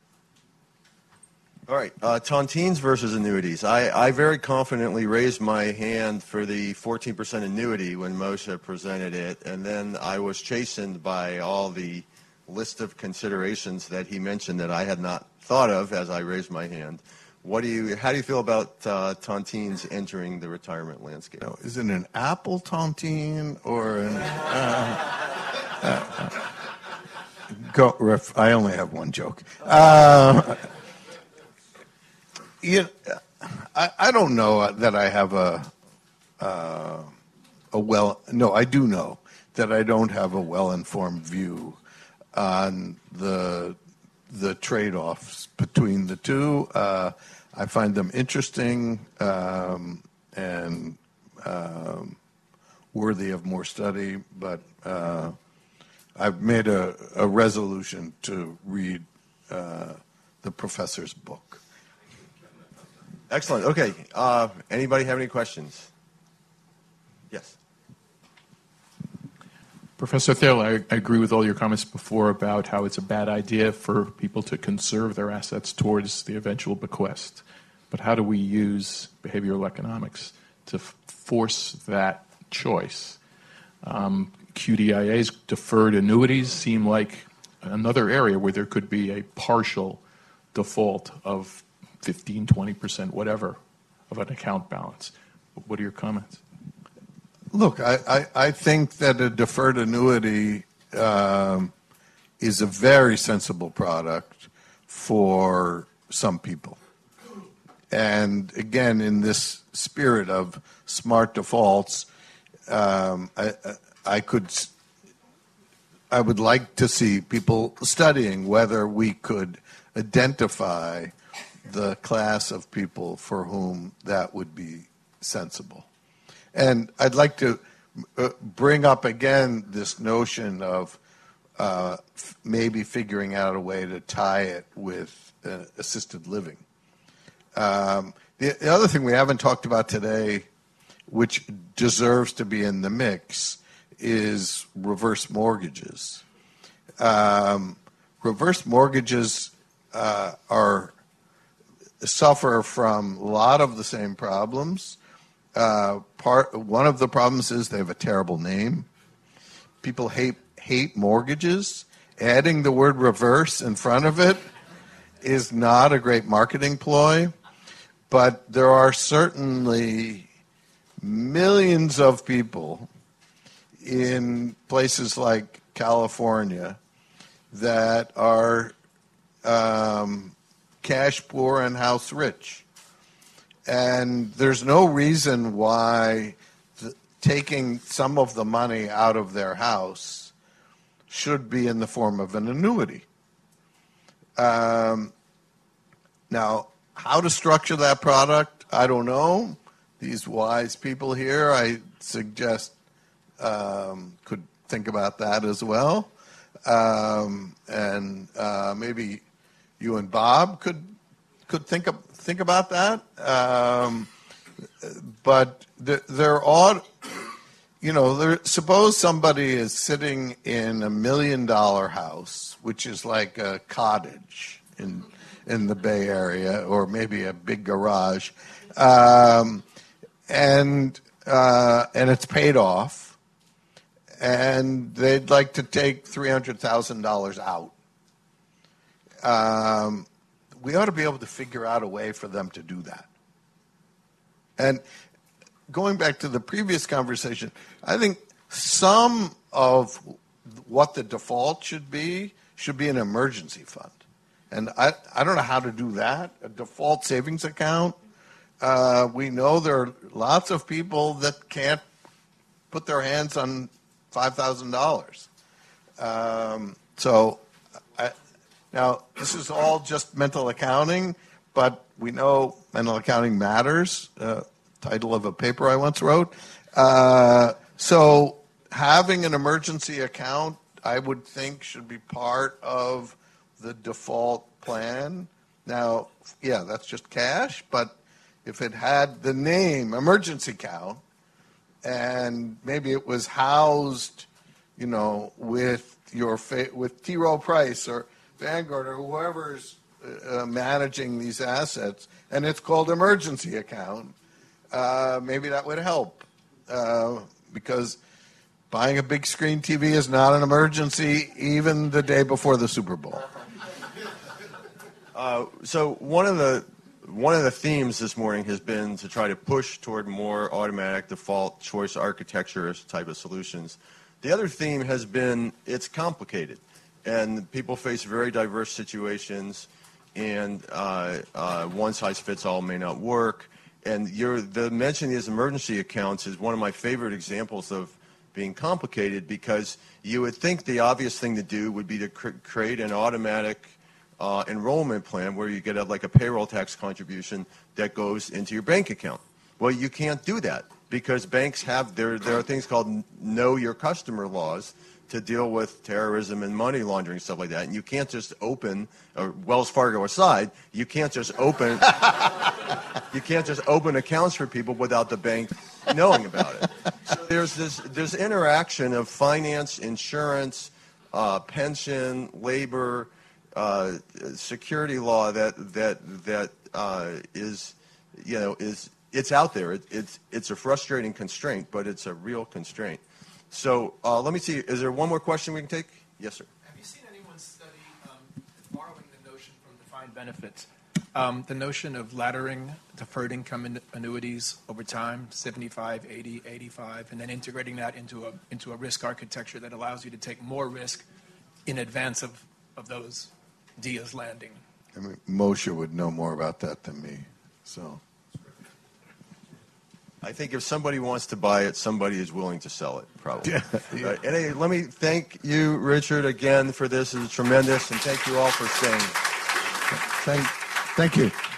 All right, uh, tontines versus annuities. I, I very confidently raised my hand for the fourteen percent annuity when Moshe presented it, and then I was chastened by all the list of considerations that he mentioned that I had not thought of as I raised my hand. What do you? How do you feel about uh, tontines entering the retirement landscape? No, is it an apple tontine or an? Uh, uh, go, ref, I only have one joke. Uh, You, I, I don't know that I have a uh, a well. No, I do know that I don't have a well-informed view on the the trade-offs between the two. Uh, I find them interesting um, and um, worthy of more study, but uh, I've made a, a resolution to read uh, the professor's book. Excellent. Okay. Uh, anybody have any questions? Yes. Professor Thaler, I, I agree with all your comments before about how it's a bad idea for people to conserve their assets towards the eventual bequest. But how do we use behavioral economics to f- force that choice? Um, Q D I As, deferred annuities, seem like another area where there could be a partial default of fifteen, twenty percent, whatever, of an account balance. What are your comments? Look, I, I, I think that a deferred annuity um, is a very sensible product for some people. And again, in this spirit of smart defaults, um, I, I could, I would like to see people studying whether we could identify the class of people for whom that would be sensible. And I'd like to uh, bring up again this notion of uh, f- maybe figuring out a way to tie it with uh, assisted living. Um, the, the other thing we haven't talked about today, which deserves to be in the mix, is reverse mortgages. Um, reverse mortgages uh, are suffer from a lot of the same problems. Uh, part one of the problems is they have a terrible name. People hate hate mortgages. Adding the word reverse in front of it is not a great marketing ploy. But there are certainly millions of people in places like California that are um, cash poor and house rich. And there's no reason why th- taking some of the money out of their house should be in the form of an annuity. Um, now, how to structure that product, I don't know. These wise people here, I suggest, um, could think about that as well. Um, and uh, maybe you and Bob could could think of, think about that. Um, but th- there ought, you know, there, suppose somebody is sitting in a million dollar house, which is like a cottage in in the Bay Area, or maybe a big garage, um, and uh, and it's paid off, and they'd like to take three hundred thousand dollars out. Um, we ought to be able to figure out a way for them to do that. And going back to the previous conversation, I think some of what the default should be should be an emergency fund. And I, I don't know how to do that. A default savings account. Uh, we know there are lots of people that can't put their hands on five thousand dollars. Um, so I, now, this is all just mental accounting, but we know mental accounting matters. Uh, title of a paper I once wrote. Uh, so having an emergency account, I would think, should be part of the default plan. Now, yeah, that's just cash, but if it had the name emergency account and maybe it was housed, you know, with your fa- with T. Rowe Price or Vanguard or whoever's uh, managing these assets, and it's called emergency account, uh, maybe that would help uh, because buying a big screen T V is not an emergency even the day before the Super Bowl. Uh, so one of the one of the themes this morning has been to try to push toward more automatic default choice architecture type of solutions. The other theme has been it's complicated, and people face very diverse situations, and uh, uh, one size fits all may not work. And you're, the mention of these emergency accounts is one of my favorite examples of being complicated, because you would think the obvious thing to do would be to cr- create an automatic Uh, enrollment plan where you get a, like a payroll tax contribution that goes into your bank account. Well, you can't do that because banks have there there are things called know your customer laws to deal with terrorism and money laundering, stuff like that. And you can't just open, or Wells Fargo aside, you can't just open, you can't just open accounts for people without the bank knowing about it. So there's this there's interaction of finance, insurance, uh, pension, labor, uh, security law that that that uh, is, you know, is it's out there. It, it's it's a frustrating constraint, but it's a real constraint. So uh, let me see. Is there one more question we can take? Yes, sir. Have you seen anyone study, um, borrowing the notion from defined benefits, um, the notion of laddering deferred income in annuities over time, seventy-five, eighty, eighty-five, and then integrating that into a into a risk architecture that allows you to take more risk in advance of, of those D As landing? I mean, Moshe would know more about that than me. So. I think if somebody wants to buy it, somebody is willing to sell it, probably. Yeah, yeah. Right. And hey, let me thank you, Richard, again for this. It's tremendous, and thank you all for staying. Thank, thank you.